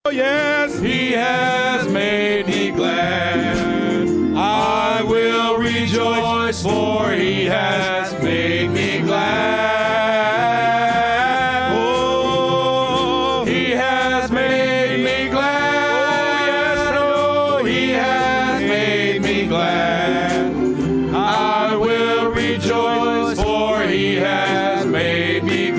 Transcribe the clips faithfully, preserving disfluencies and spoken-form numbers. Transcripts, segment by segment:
yes, He has made me glad. I will rejoice, for He has made me glad. oh, He has made me glad. Oh, He has made me glad. I will rejoice, for He has made me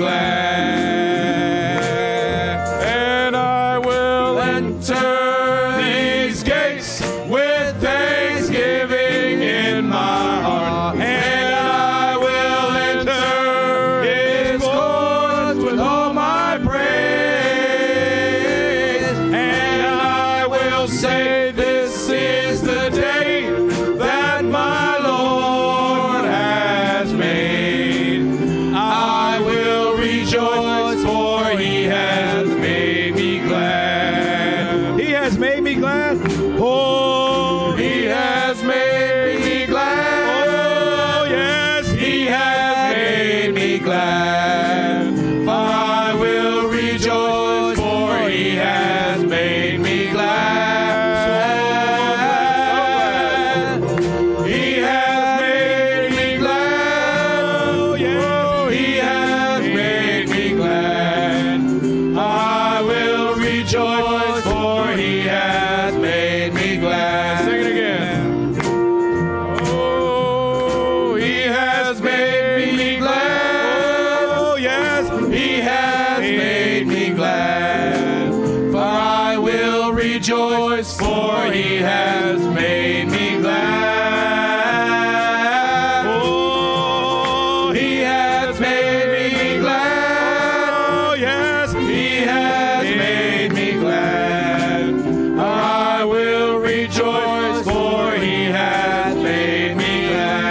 glad. And I will enter these gates with thanksgiving in my heart. And I will enter His courts with all my praise. And I will say, this is the day that my Lord has made. I will rejoice, for He has made me glad. He has made me glad. Oh, He has made me glad. oh, yes, He has made me glad. For I will rejoice, for He has made me glad. He has made me glad. Oh, He has made me glad. I will rejoice, for He has made me glad. Sing it again. Oh, He has made me glad. oh, yes, He has made me glad. For I will rejoice, for He has made me glad. oh, He has made me glad. oh, yes, He has made me glad. I will rejoice, for He has made me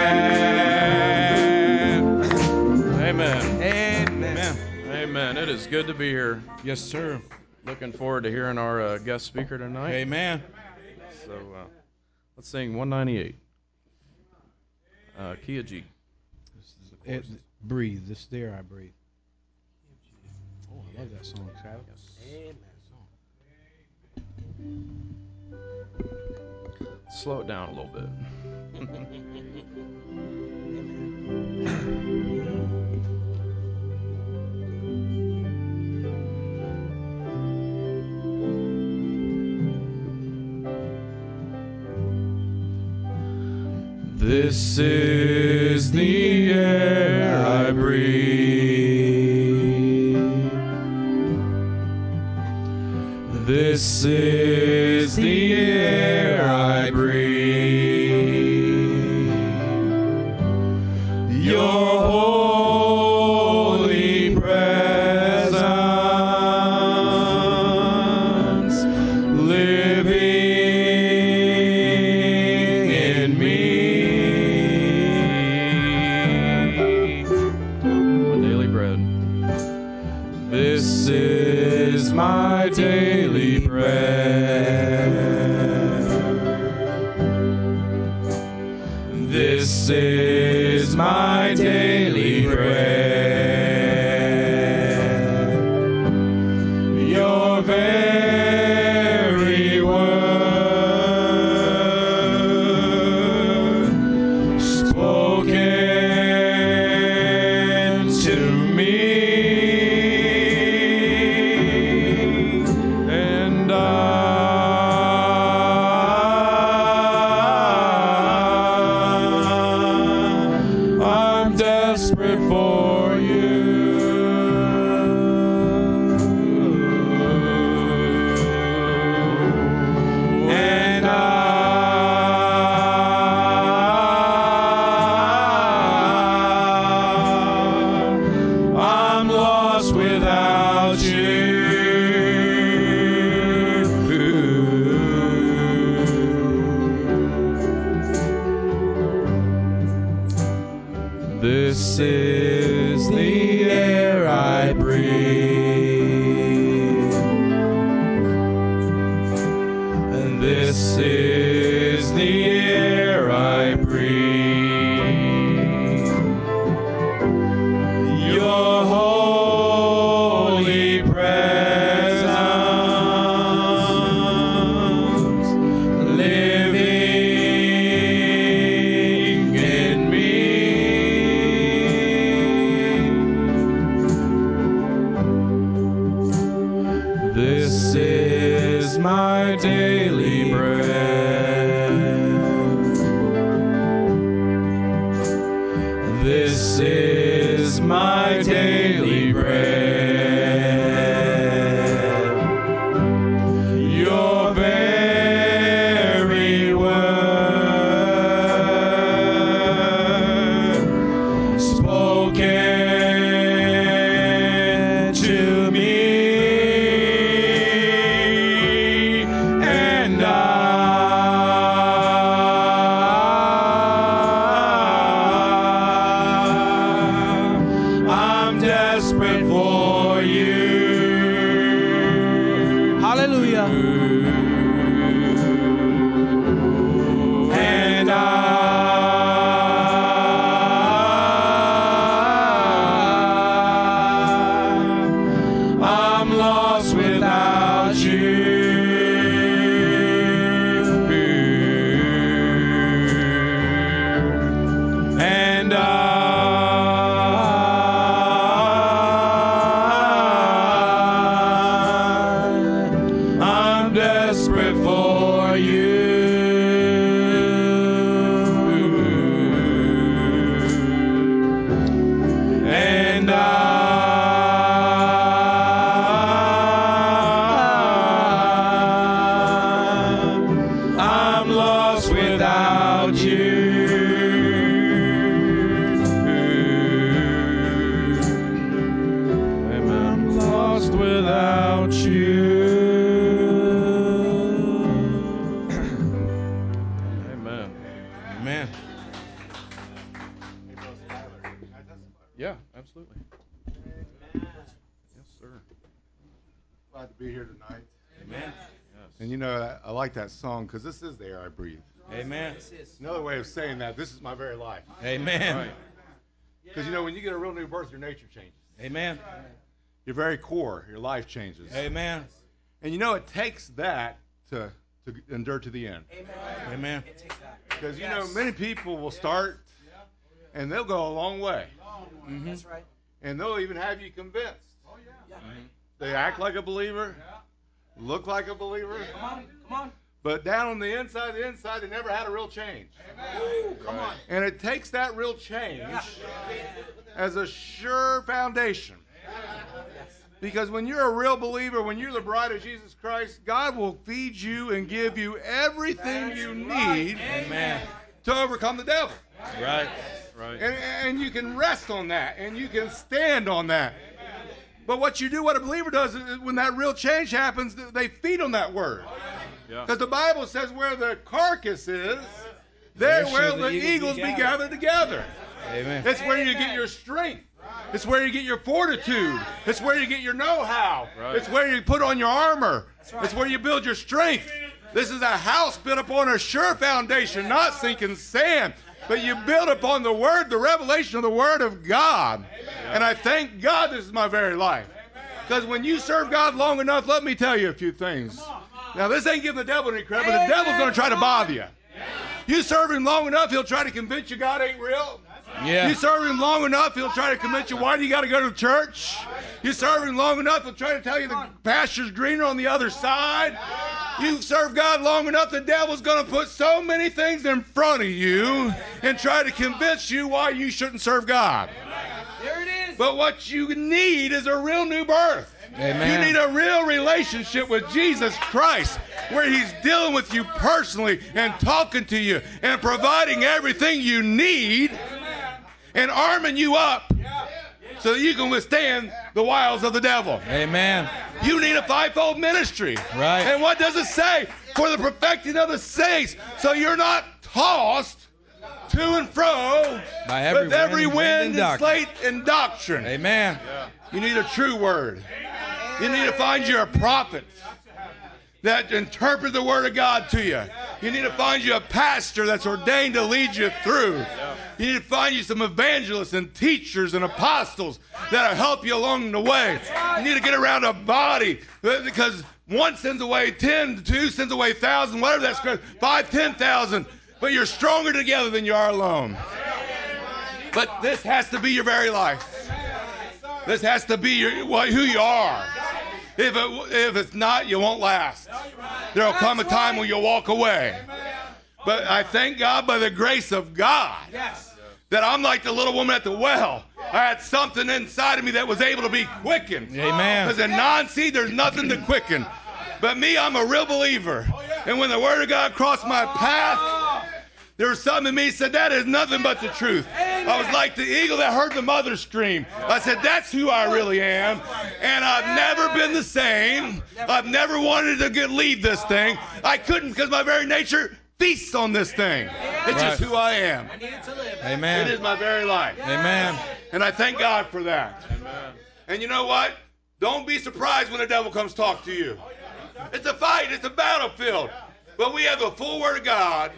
glad. Amen. amen. Amen. It is good to be here. Yes, sir. Looking forward to hearing our uh, guest speaker tonight. Amen. So uh, let's sing one ninety-eight. Uh, Kia G. It, breathe. This there I breathe. Oh, I love that song, Travis. Slow it down a little bit. This is the air I breathe. This is the air I breathe. Your holy presence living in me. My daily bread. This is my daily bread. This is my daily bread. Your very word spoken to me. And I, I'm desperate for you. And I, I'm lost without you. This is the air I breathe. And this is the air I breathe. Your holy presence This is my daily bread. This is my daily bread. Your very word spoken to me, and I, I'm desperate for you. Hallelujah. And I, I'm lost without you. And I, I'm desperate for you. And I, I'm lost without you. I'm lost without you. Amen. Amen. Yeah, absolutely. Yes, sir. Glad to be here tonight. Amen. Yes. And you know, I, I like that song because this is the air I breathe. Amen. Another way of saying that, this is my very life. Amen. Right. Because you know, when you get a real new birth, your nature changes. Amen. Your very core, your life changes. Amen. And you know, it takes that to, to endure to the end. Amen. Because you know, many people will start and they'll go a long way. Mm-hmm. That's right. And they'll even have you convinced. Yeah. They act like a believer, look like a believer, Come on, come on. but down on the inside, the inside, they never had a real change. Ooh, come on. And it takes that real change as a sure foundation. Because when you're a real believer, when you're the bride of Jesus Christ, God will feed you and give you everything you need Amen. to overcome the devil. Right. Right. And, and you can rest on that, and you can stand on that. But what you do, what a believer does, is when that real change happens, they feed on that word. Yeah. Because the Bible says where the carcass is, there will the eagles be gathered together. Amen. It's where you get your strength. It's where you get your fortitude. It's where you get your know-how. Right. It's where you put on your armor. It's where you build your strength. This is a house built upon a sure foundation, not sinking sand. But you build upon the word, the revelation of the word of God. And I thank God this is my very life. Because when you serve God long enough, let me tell you a few things. Now, this ain't giving the devil any credit, but the devil's going to try to bother you. You serve him long enough, he'll try to convince you God ain't real. Yeah. You serve him long enough, he'll try to convince you why do you got to go to church. You serve him long enough, he'll try to tell you the pasture's greener on the other side. You serve God long enough, the devil's going to put so many things in front of you and try to convince you why you shouldn't serve God. There it is. But what you need is a real new birth. Amen. You need a real relationship with Jesus Christ where he's dealing with you personally and talking to you and providing everything you need and arming you up so that you can withstand the wiles of the devil. Amen. You need a fivefold ministry. Right. And what does it say? For the perfecting of the saints. So you're not tossed to and fro By every with every wind, wind wind and, and doctrine. slate and doctrine. Amen. You need a true word. You need to find you a prophet that interpret the word of God to you. You need to find you a pastor that's ordained to lead you through. You need to find you some evangelists and teachers and apostles that'll help you along the way. You need to get around a body because one sends away ten, two sends away thousand, whatever that's, five, ten thousand. But you're stronger together than you are alone. But this has to be your very life. This has to be your, what, who you are. If, it, if it's not, you won't last. There will come a time when you'll walk away. But I thank God by the grace of God that I'm like the little woman at the well. I had something inside of me that was able to be quickened. Amen. Because in non-seed, there's nothing to quicken. But me, I'm a real believer. And when the Word of God crossed my path, there was something in me that said, that is nothing but the truth. I was like the eagle that heard the mother scream. I said, that's who I really am. And I've never been the same. I've never wanted to get lead this thing. I couldn't because my very nature feasts on this thing. It's just who I am. Amen. It is my very life. Amen. And I thank God for that. Amen. And you know what? Don't be surprised when the devil comes talk to you. It's a fight. It's a battlefield. But we have the full Word of God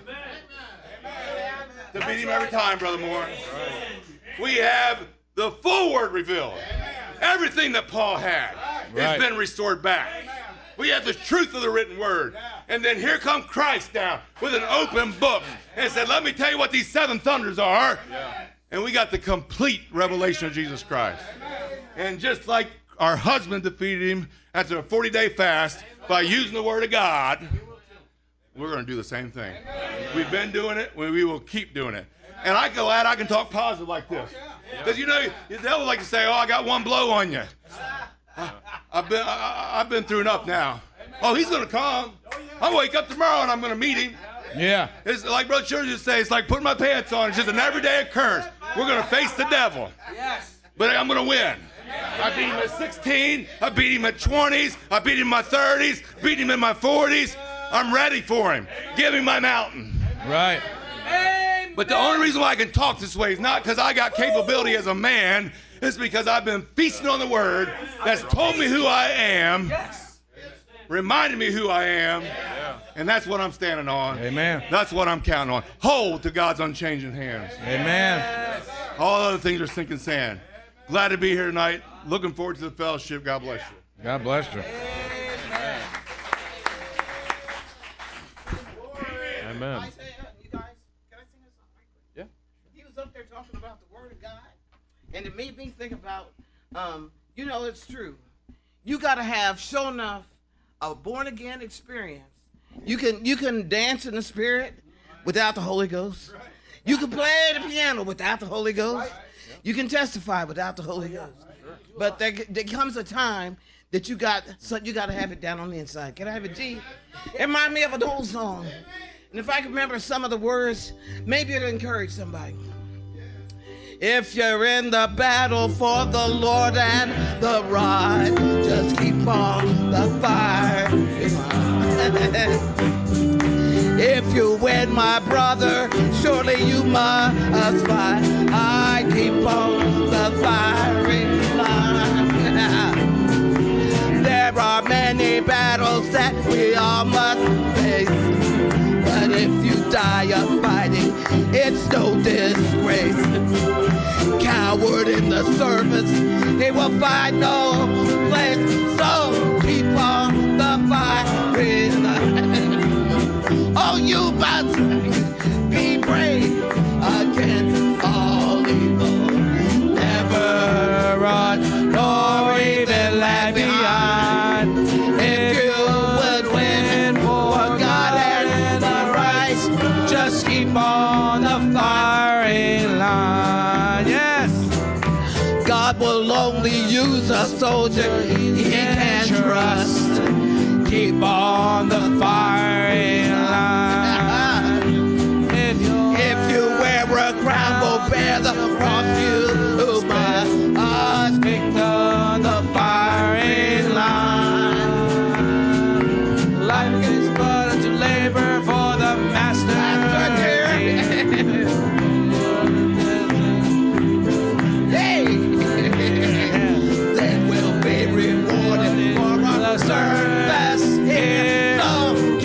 to beat him every time, Brother Moore. We have the full Word revealed. Everything that Paul had has been restored back. We have the truth of the written Word. And then here comes Christ down with an open book and said, let me tell you what these seven thunders are. And we got the complete revelation of Jesus Christ. And just like our husband defeated him after a forty-day fast by using the Word of God, we're going to do the same thing. We've been doing it. We will keep doing it. And I'm glad I can talk positive like this. Because, you know, the devil like to say, oh, I got one blow on you. I've been, I, I've been through enough now. Oh, he's going to come. I'll wake up tomorrow and I'm going to meet him. Yeah. It's like Brother Church used to say, it's like putting my pants on. It's just an everyday occurrence. We're going to face the devil. But I'm going to win. I beat him at sixteen. I beat him at twenties. I beat him in my thirties. Beat him in my forties. I'm ready for him. Give him my mountain. Right. But the only reason why I can talk this way is not because I got capability as a man. It's because I've been feasting on the Word that's told me who I am, reminded me who I am, and that's what I'm standing on. Amen. That's what I'm counting on. Hold to God's unchanging hands. Amen. All other things are sinking sand. Glad to be here tonight. Looking forward to the fellowship. God bless you. God bless you. Amen. Can I say, uh, you guys, can I sing a song right quick? Yeah. He was up there talking about the Word of God, and it made me think about, um, you know, it's true. You got to have, sure enough, a born-again experience. You can you can dance in the Spirit without the Holy Ghost. You can play the piano without the Holy Ghost. You can testify without the Holy Ghost. But there, there comes a time that you got so you got to have it down on the inside. Can I have it, G? It reminds me of an old song. And if I can remember some of the words, maybe it'll encourage somebody. If you're in the battle for the Lord and the rod, just keep on the fire. If you win, my brother, surely you must fight. I keep on the firing line. There are many battles that we all must face. But if you die of fighting, it's no disgrace. Coward in the service, he will find no place. So keep on the firing line. Oh, you must be brave against all evil. Never run nor even lag behind. If you would win for God and the right, just keep on the firing line. Yes. God will only use a soldier he can trust. Keep on the firing line. If you, if you wear a crown, will bear the cross you must. Pick on the firing line. Life is but to labor for the master. Hey, then we'll be rewarded for our service here. So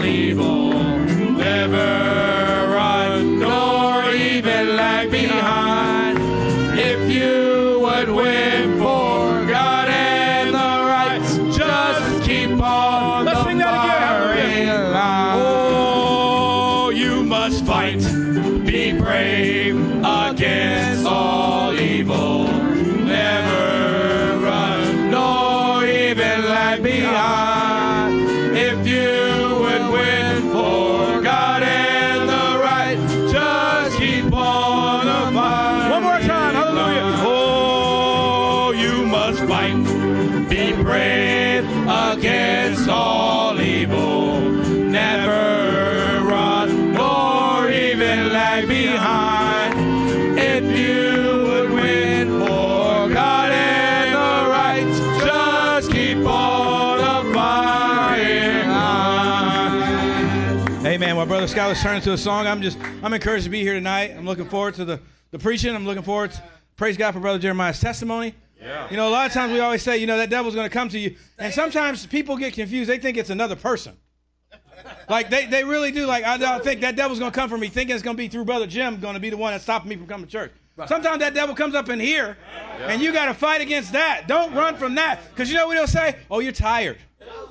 evil. Never run nor even lag behind. If you would win for God and the right, just keep on Let's the sing that again. firing line. Oh, you must fight, be brave against all evil. Never run nor even lag behind. If you would win for God and the right, just keep on the firing. One more time. Hallelujah. Oh, you must fight, be brave against all evil. Never run nor even lag behind. If you would win for God and the right, just keep on the firing line. Amen. While Brother Scott was turning to a song, I'm just, I'm encouraged to be here tonight. I'm looking forward to the, the preaching. I'm looking forward to, praise God for Brother Jeremiah's testimony. Yeah. You know, a lot of times we always say, you know, that devil's going to come to you. And sometimes people get confused. They think it's another person. Like, they, they really do. Like, I don't think that devil's going to come for me thinking it's going to be through Brother Jim going to be the one that's stopping me from coming to church. Sometimes that devil comes up in here, and you got to fight against that. Don't run from that. Because you know what he'll say? Oh, you're tired.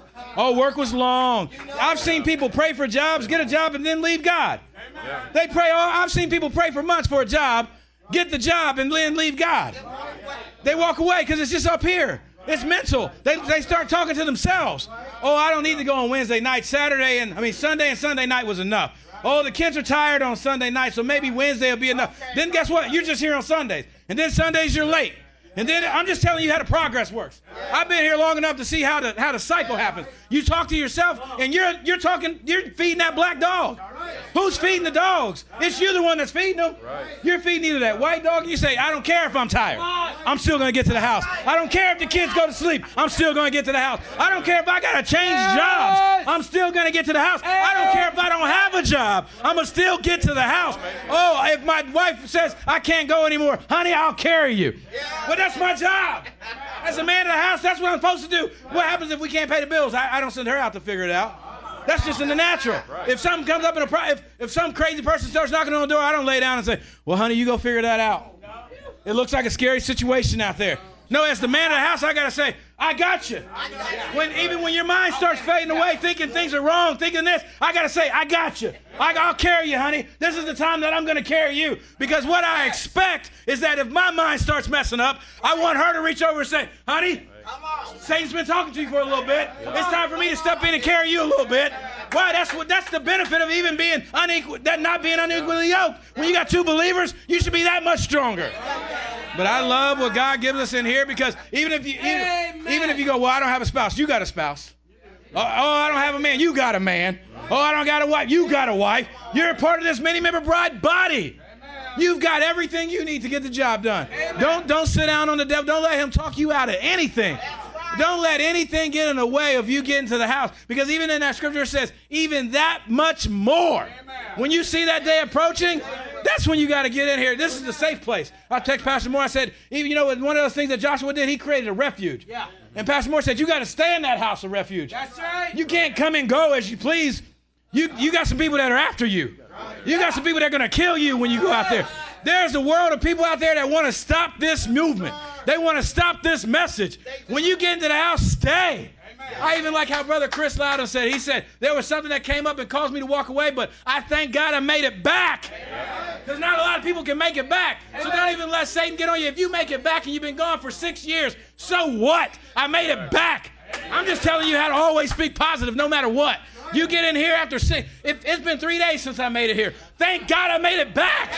Oh, work was long. I've seen people pray for jobs, get a job, and then leave God. They pray. Oh, I've seen people pray for months for a job, get the job, and then leave God. They walk away because it's just up here. It's mental. They they start talking to themselves. Oh, I don't need to go on Wednesday night. Saturday and I mean Sunday and Sunday night was enough. Oh, the kids are tired on Sunday night, so maybe Wednesday will be enough. Then guess what? You're just here on Sundays. And then Sundays you're late. And then I'm just telling you how the progress works. I've been here long enough to see how the how the cycle happens. You talk to yourself, and you're you're talking, you're feeding that black dog. Who's feeding the dogs? It's you, the one that's feeding them. You're feeding either that white dog. You say, I don't care if I'm tired. I'm still going to get to the house. I don't care if the kids go to sleep. I'm still going to get to the house. I don't care if I got to change jobs. I'm still going to get to the house. I don't care if I don't have a job. I'm going to still get to the house. Oh, if my wife says I can't go anymore, honey, I'll carry you. But that's my job. As a man of the house, that's what I'm supposed to do. What happens if we can't pay the bills? I, I don't send her out to figure it out. That's just in the natural. If something comes up in a pro- if, if some crazy person starts knocking on the door, I don't lay down and say, well, honey, you go figure that out. It looks like a scary situation out there. No, as the man of the house, I got to say, I got you. When even when your mind starts fading away, thinking things are wrong, thinking this, I got to say, I got you. I, I'll carry you, honey. This is the time that I'm going to carry you. Because what I expect is that if my mind starts messing up, I want her to reach over and say, honey, Satan's been talking to you for a little bit. It's time for me to step in and carry you a little bit. Why? That's what. That's the benefit of even being unequal, that not being unequally yoked. When you got two believers, you should be that much stronger. But I love what God gives us in here because even if you even, even if you go, well, I don't have a spouse, you got a spouse. Oh, oh, I don't have a man, you got a man. Oh, I don't got a wife, you got a wife. You're a part of this many-member bride body. You've got everything you need to get the job done. Don't don't sit down on the devil. Don't let him talk you out of anything. Don't let anything get in the way of you getting to the house. Because even in that scripture it says, even that much more. When you see that day approaching, that's when you got to get in here. This is the safe place. I text Pastor Moore. I said, even you know, one of those things that Joshua did, he created a refuge. Yeah. And Pastor Moore said, you got to stay in that house of refuge. That's right. You can't come and go as you please. You, you got some people that are after you. You got some people that are going to kill you when you go out there. There's a world of people out there that want to stop this movement. They want to stop this message. When you get into the house, stay. I even like how Brother Chris Loudon said. He said, there was something that came up and caused me to walk away, but I thank God I made it back. Because not a lot of people can make it back. So don't even let Satan get on you. If you make it back and you've been gone for six years, so what? I made it back. I'm just telling you how to always speak positive no matter what. You get in here after six. It, it's been three days since I made it here. Thank God I made it back.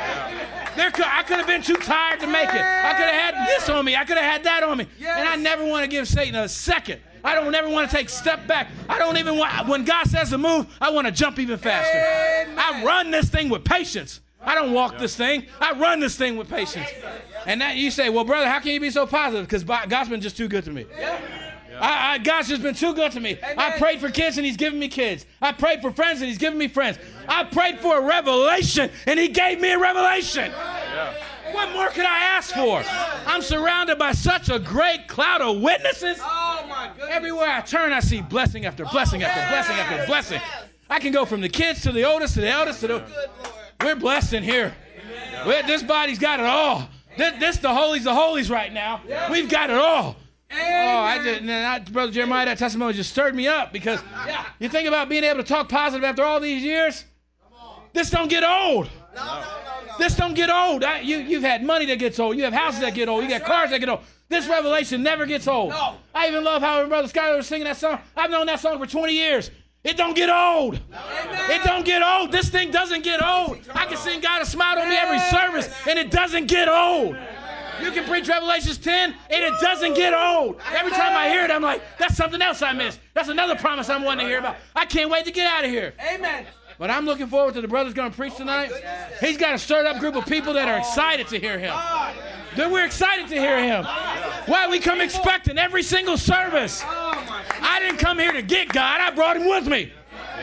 There could, I could have been too tired to make it. I could have had this on me. I could have had that on me. And I never want to give Satan a second. I don't ever want to take a step back. I don't even want, when God says to move, I want to jump even faster. Amen. I run this thing with patience. I don't walk this thing. I run this thing with patience. And that you say, well, brother, how can you be so positive? Because God's been just too good to me. I, I, God's just been too good to me. Amen. I prayed for kids and he's given me kids. I prayed for friends and he's given me friends. I prayed for a revelation and he gave me a revelation. Yeah. What more could I ask for? I'm surrounded by such a great cloud of witnesses. Oh my goodness. Everywhere I turn, I see blessing after blessing after blessing after blessing. I can go from the kids to the oldest to the eldest to the. We're blessed in here. We're, this body's got it all. This, this the holies of holies right now. We've got it all. Oh, I just, and I, Brother Jeremiah, that testimony just stirred me up because you think about being able to talk positive after all these years. This don't get old. No, no, no, no. This don't get old. I, you, you've had money that gets old. You have houses that get old. You got cars that get old. This revelation never gets old. No. I even love how Brother Skyler was singing that song. I've known that song for twenty years. It don't get old. Amen. It don't get old. This thing doesn't get old. I can sing God has smiled on me every service, and it doesn't get old. You can preach Revelations ten, and it doesn't get old. Every time I hear it, I'm like, that's something else I missed. That's another promise I'm wanting to hear about. I can't wait to get out of here. Amen. But I'm looking forward to the brother's going to preach tonight. He's got a stirred up group of people that are excited to hear him. Then we're excited to hear him. Why? We come expecting every single service. I didn't come here to get God. I brought him with me.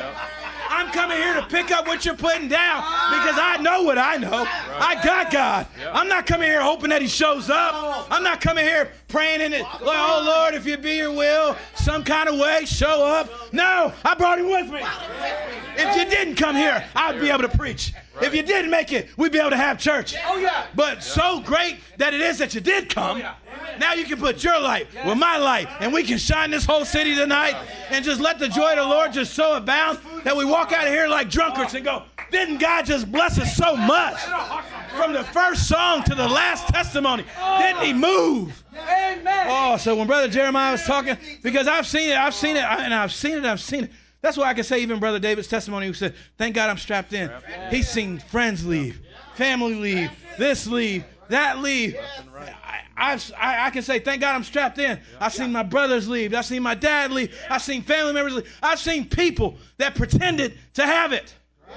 I'm coming here to pick up what you're putting down because I know what I know. I got God. I'm not coming here hoping that he shows up. I'm not coming here praying in it, like, oh, Lord, if you be your will, some kind of way, show up. No, I brought him with me. If you didn't come here, I'd be able to preach. If you didn't make it, we'd be able to have church. But so great that it is that you did come. Now you can put your light with my light, and we can shine this whole city tonight and just let the joy of the Lord just so abound that we walk out of here like drunkards and go, didn't God just bless us so much? From the first song to the last testimony, didn't he move? Amen. Oh, so when Brother Jeremiah was talking, because I've seen it, I've seen it, and I've seen it, I've seen it. That's why I can say even Brother David's testimony who said, thank God I'm strapped in. He's seen friends leave, family leave, this leave, that leave. I, I've, I, I can say, thank God I'm strapped in. I've seen my brothers leave. I've seen my dad leave. I've seen family members leave. I've seen people that pretended to have it.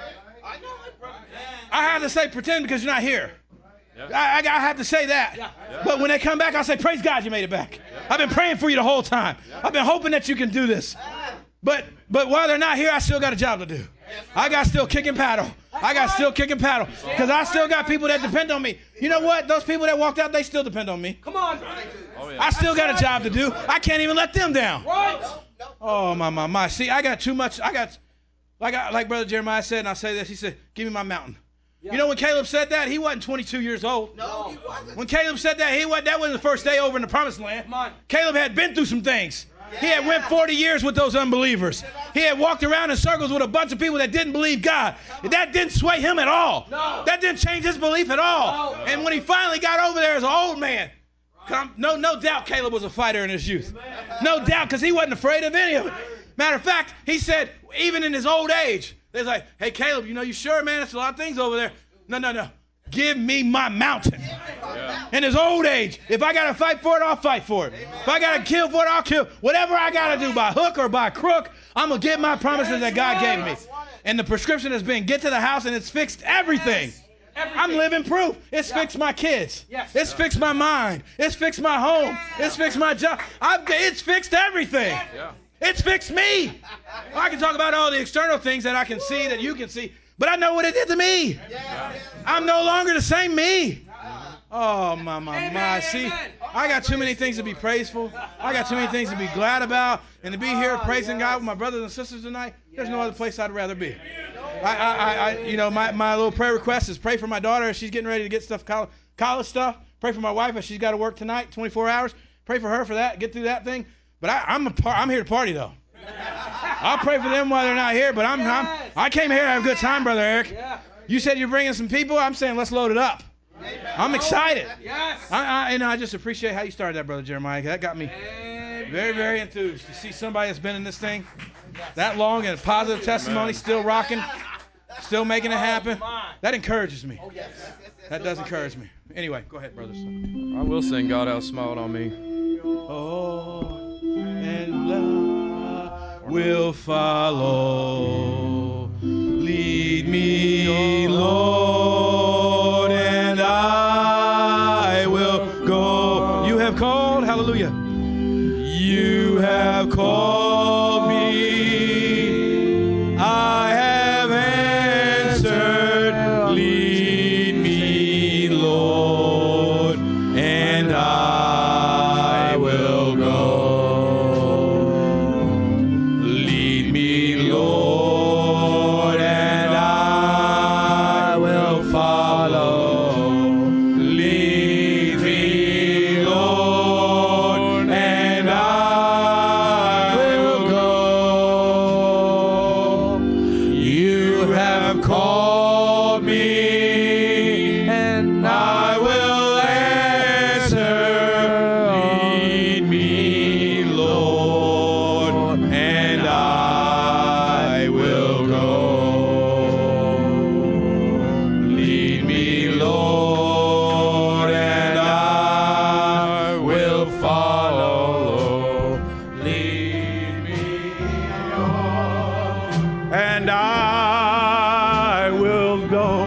I have to say pretend because you're not here. I, I, I have to say that. But when they come back, I'll say, praise God you made it back. I've been praying for you the whole time. I've been hoping that you can do this. But but while they're not here, I still got a job to do. I got still kicking paddle. I got still kicking paddle because I still got people that depend on me. You know what? Those people that walked out, they still depend on me. Come on. I still got a job to do. I can't even let them down. Right. Oh, my, my, my. See, I got too much. I got, like I, like Brother Jeremiah said, and I'll say this. He said, give me my mountain. You know when Caleb said that, he wasn't twenty-two years old. No, he wasn't. When Caleb said that, he wasn't, that wasn't the first day over in the promised land. Come on. Caleb had been through some things. He had went forty years with those unbelievers. He had walked around in circles with a bunch of people that didn't believe God. That didn't sway him at all. No. That didn't change his belief at all. No. And when he finally got over there as an old man, come, no, no doubt Caleb was a fighter in his youth. No doubt, because he wasn't afraid of any of it. Matter of fact, he said, even in his old age, they're like, hey, Caleb, you know, you sure, man? There's a lot of things over there. No, no, no. Give me my mountain. Yeah. In his old age, if I got to fight for it, I'll fight for it. Amen. If I got to kill for it, I'll kill. Whatever I got to do by hook or by crook, I'm going to get my promises that God gave me. And the prescription has been get to the house and it's fixed everything. Yes. Everything. I'm living proof. It's yeah. fixed my kids. Yes. It's fixed my mind. It's fixed my home. Yeah. It's fixed my job. I've, it's fixed everything. Yeah. It's fixed me. I can talk about all the external things that I can see, that you can see. But I know what it did to me. Yeah. I'm no longer the same me. Oh, my, my, my. See, I got too many things to be praiseful. I got too many things to be glad about. And to be here praising God with my brothers and sisters tonight, there's no other place I'd rather be. I, I, I you know, my, my little prayer request is pray for my daughter as she's getting ready to get stuff, college, college stuff. Pray for my wife as she's got to work tonight, twenty-four hours. Pray for her for that, get through that thing. But I, I'm, a par- I'm here to party, though. I'll pray for them while they're not here, but I'm, I'm I came here to have a good time, Brother Eric. Yeah. You said you're bringing some people. I'm saying let's load it up. Amen. I'm excited. Yes. I, I, and I just appreciate how you started that, Brother Jeremiah. That got me Amen. very, very enthused to see somebody that's been in this thing that long and a positive testimony, Amen. still rocking, still making it happen. That encourages me. That does encourage me. Anyway, go ahead, brother. I will sing God Has Smiled on Me. Oh, and love will follow. Lead me, Lord, and I will go. You have called, hallelujah. You have called me. I have answered. Lead me, Lord, and I will go. Lead me, Lord. called me, and I will answer. Lead me, Lord, and I will go. Lead me, Lord, and I will follow. Lead me, Lord, and I will go.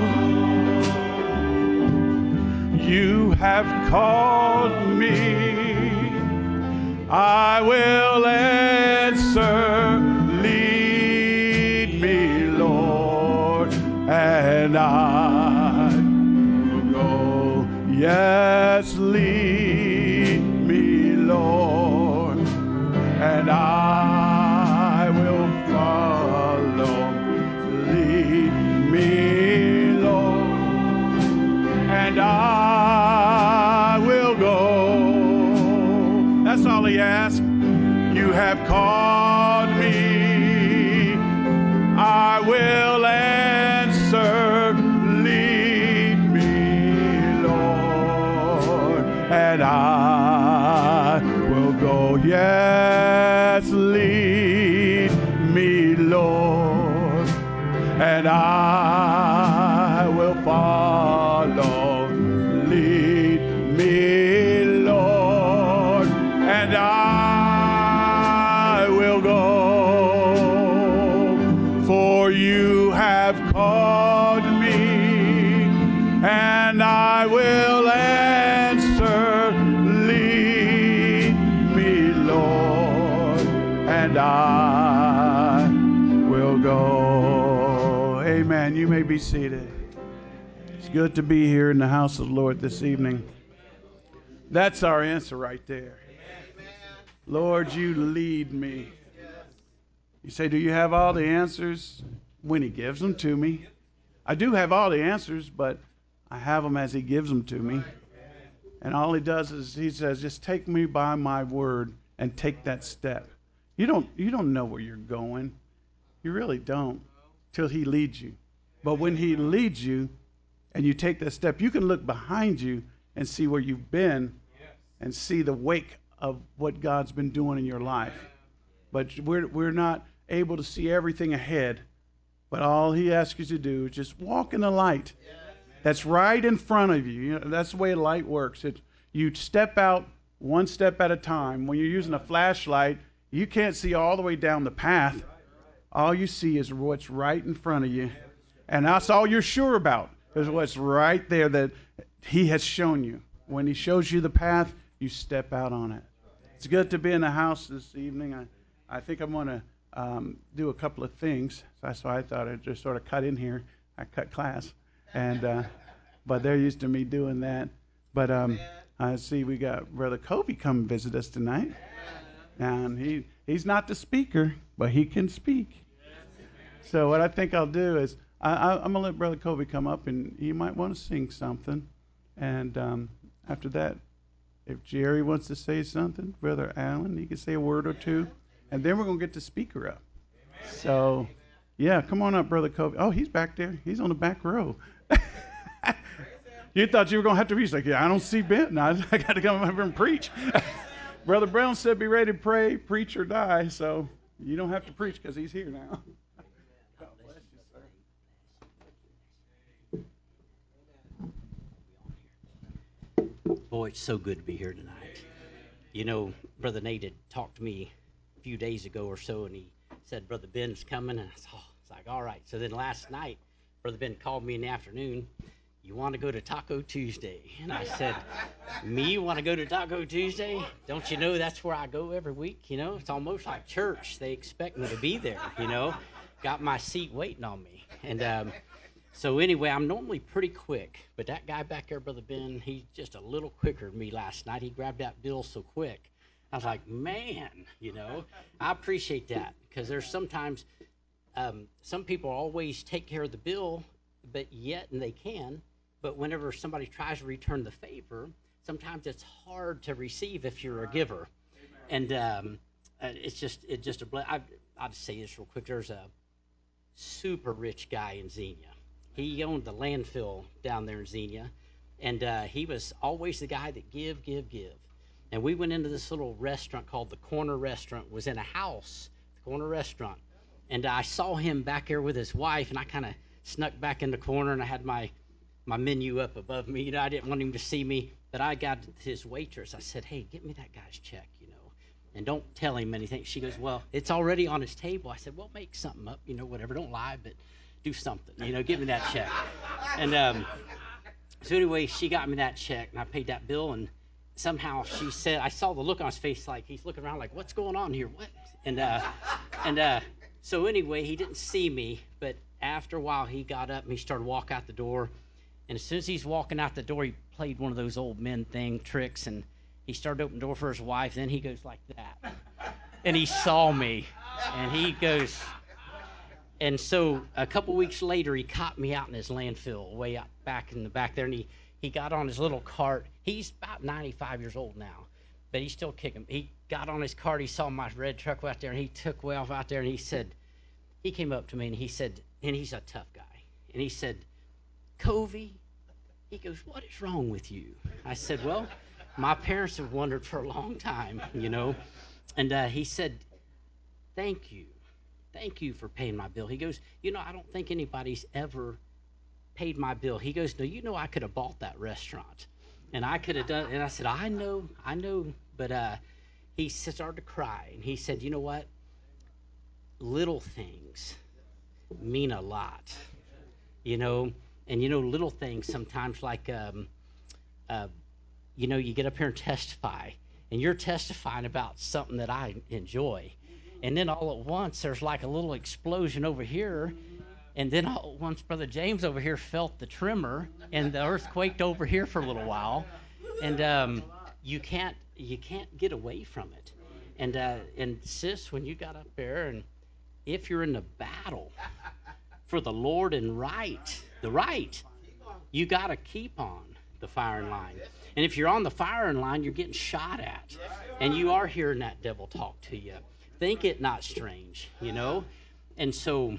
You have called me, I will answer. Lead me, Lord, and I will go. Yes, lead me, Lord, and I will follow. Lead me, Lord, and I will go. That's all he asks. You have called me, I will answer. Lead me, Lord, and I will go. Yes, lead me, Lord, and I will follow. Lead me, Lord, and I will go. For you have called me, and I will answer. Lead me, Lord, and I will go. Amen. You may be seated. It's good to be here in the house of the Lord this evening. That's our answer right there. Lord, you lead me. You say, do you have all the answers? When he gives them to me. I do have all the answers, but I have them as he gives them to me. And all he does is he says, just take me by my word and take that step. You don't, you don't know where you're going. You really don't till he leads you. But when he leads you and you take that step, you can look behind you and see where you've been and see the wake of what God's been doing in your life. But we're, we're not able to see everything ahead. But all he asks you to do is just walk in the light that's right in front of you. You know, that's the way light works. It, you step out one step at a time. When you're using a flashlight, you can't see all the way down the path. All you see is what's right in front of you. And that's all you're sure about, is what's right there that he has shown you. When he shows you the path, you step out on it. It's good to be in the house this evening. I, I think I'm going to um, do a couple of things. That's why I thought I'd just sort of cut in here. I cut class. and uh, But they're used to me doing that. But um, I see we got Brother Kobe come visit us tonight. And he, he's not the speaker, but he can speak. So what I think I'll do is I, I, I'm going to let Brother Kobe come up, and he might want to sing something. And um, after that, if Jerry wants to say something, Brother Allen, he can say a word or two. And then we're going to get the speaker up. So, yeah, come on up, Brother Kobe. Oh, he's back there. He's on the back row. You thought you were going to have to preach. Like, yeah, I don't see Ben. No, I got to come over and preach. Brother Brown said be ready to pray, preach, or die. So you don't have to preach because he's here now. God bless you, sir. Boy, it's so good to be here tonight. You know, Brother Nate had talked to me a few days ago or so, and he said, Brother Ben's coming. And I was, oh, it's like, all right. So then last night, Brother Ben called me in the afternoon. You want to go to Taco Tuesday? And I said, me want to go to Taco Tuesday? Don't you know that's where I go every week? You know, it's almost like church. They expect me to be there, you know. Got my seat waiting on me. And um, so anyway, I'm normally pretty quick. But that guy back there, Brother Ben, he's just a little quicker than me last night. He grabbed that bill so quick. I was like, man, you know, I appreciate that. Because there's sometimes um, some people always take care of the bill, but yet, and they can. But whenever somebody tries to return the favor, sometimes it's hard to receive if you're a giver. And um, it's just it's just a blessing. I'll just say this real quick. There's a super rich guy in Xenia. He owned the landfill down there in Xenia, and uh, he was always the guy that give, give, give. And we went into this little restaurant called the Corner Restaurant. It was in a house, the Corner Restaurant. And I saw him back there with his wife, and I kind of snuck back in the corner, and I had my, my menu up above me. You know, I didn't want him to see me, but I got his waitress. I said, hey, get me that guy's check, you know, and don't tell him anything. She goes, well, it's already on his table. I said, well, make something up, you know, whatever. Don't lie, but do something, you know, give me that check. And um, so anyway, she got me that check, and I paid that bill, and somehow she said, I saw the look on his face, like he's looking around like, what's going on here? What? And, uh, and, uh, So anyway, he didn't see me, but after a while, he got up and he started walking out the door. And as soon as he's walking out the door, he played one of those old men thing tricks, and he started opening the door for his wife. Then he goes like that, and he saw me, and he goes. And so a couple weeks later, he caught me out in his landfill, way out back in the back there, and he he got on his little cart. He's about ninety-five years old now, but he's still kicking. He got on his cart, he saw my red truck out there, and he took way off out there, and he said, he came up to me, and he said, and he's a tough guy, and he said, Covey, he goes, what is wrong with you? I said, well, my parents have wondered for a long time, you know, and uh, he said, thank you, thank you for paying my bill. He goes, you know, I don't think anybody's ever paid my bill. He goes, no, you know, I could have bought that restaurant, and I could have done, and I said, I know, I know, but uh, he started to cry, and he said, you know what? Little things mean a lot, you know, and, you know, little things sometimes like, um, uh, you know, you get up here and testify, and you're testifying about something that I enjoy, and then all at once there's like a little explosion over here, and then all at once Brother James over here felt the tremor, and the earth quaked over here for a little while, and um, you can't you can't get away from it. And uh, and sis, when you got up there, and if you're in the battle for the Lord and right, the right, you got to keep on the firing line. And if you're on the firing line, you're getting shot at, and you are hearing that devil talk to you. Think it not strange, you know? And so,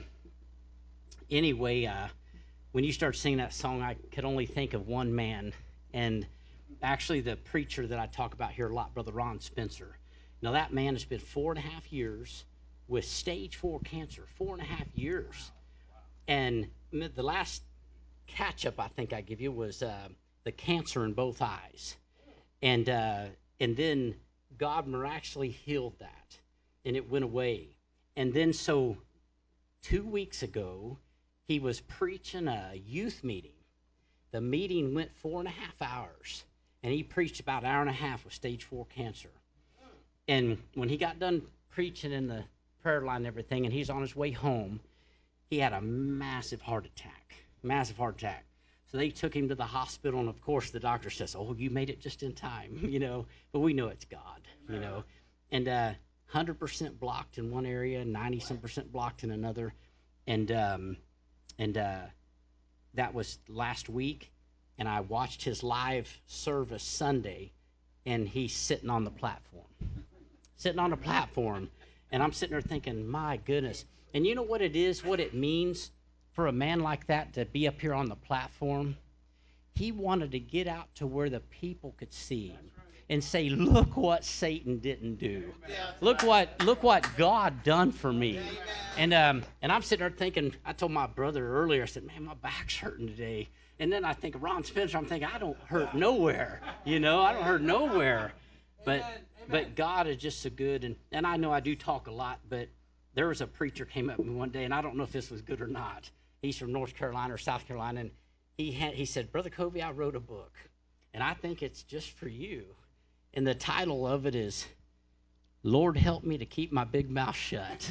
anyway, uh, when you start singing that song, I could only think of one man, and actually the preacher that I talk about here a lot, Brother Ron Spencer. Now, that man has been four and a half years with stage four cancer, four and a half years. And the last catch-up I think I give you was uh, the cancer in both eyes. And, uh, and then God miraculously healed that, and it went away. And then so two weeks ago, he was preaching a youth meeting. The meeting went four and a half hours, and he preached about an hour and a half with stage four cancer. And when he got done preaching in the prayer line and everything, and he's on his way home, he had a massive heart attack, massive heart attack. So they took him to the hospital, and of course the doctor says, oh, you made it just in time, you know, but we know it's God, you know. And uh, one hundred percent blocked in one area, ninety some percent blocked in another. And, um, and uh, that was last week, and I watched his live service Sunday, and he's sitting on the platform. Sitting on a platform, and I'm sitting there thinking, my goodness. And you know what it is, what it means for a man like that to be up here on the platform? He wanted to get out to where the people could see him and say, look what Satan didn't do. Look what look what God done for me. And um, and I'm sitting there thinking, I told my brother earlier, I said, man, my back's hurting today. And then I think of Ron Spencer, I'm thinking, I don't hurt nowhere. You know, I don't hurt nowhere. But but God is just so good, and, and I know I do talk a lot, but there was a preacher came up to me one day, and I don't know if this was good or not. He's from North Carolina or South Carolina, and he had, he said, Brother Covey, I wrote a book, and I think it's just for you. And the title of it is, Lord, Help Me to Keep My Big Mouth Shut.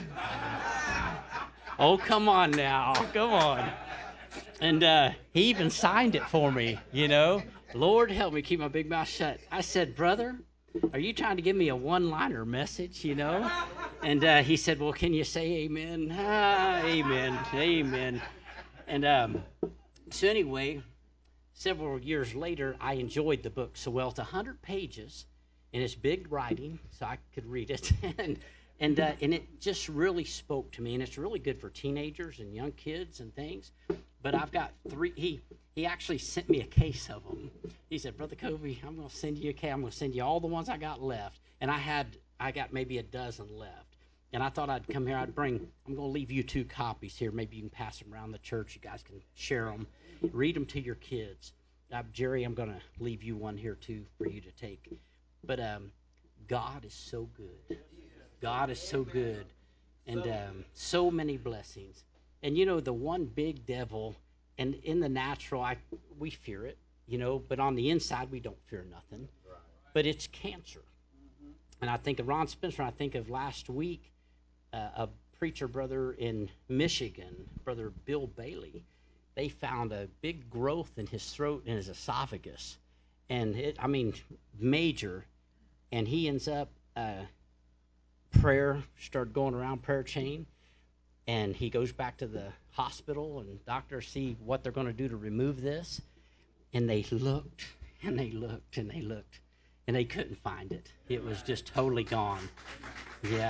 Oh, come on now, come on. And uh, he even signed it for me, you know. Lord, help me keep my big mouth shut. I said, brother, are you trying to give me a one-liner message, you know? And uh, he said, well, can you say amen? Ah, amen, amen. And um, so anyway, several years later, I enjoyed the book so well. It's one hundred pages, and it's big writing, so I could read it. and And uh, and it just really spoke to me, and it's really good for teenagers and young kids and things. But I've got three. He he actually sent me a case of them. He said, Brother Kobe, I'm going to send you a case. I'm going to send you all the ones I got left. And I had I got maybe a dozen left. And I thought I'd come here. I'd bring. I'm going to leave you two copies here. Maybe you can pass them around the church. You guys can share them. Read them to your kids. Uh, Jerry, I'm going to leave you one here too for you to take. But um, God is so good. God is so good, and um, so many blessings. And you know, the one big devil, and in the natural, I we fear it, you know, but on the inside, we don't fear nothing. But it's cancer. And I think of Ron Spencer. I think of last week, uh, a preacher brother in Michigan, Brother Bill Bailey. They found a big growth in his throat and his esophagus, and it, I mean, major. And he ends up. Uh, prayer started going around prayer chain, and he goes back to the hospital, and doctors see what they're going to do to remove this, and they looked and they looked and they looked and they couldn't find it. It was just totally gone. Yeah.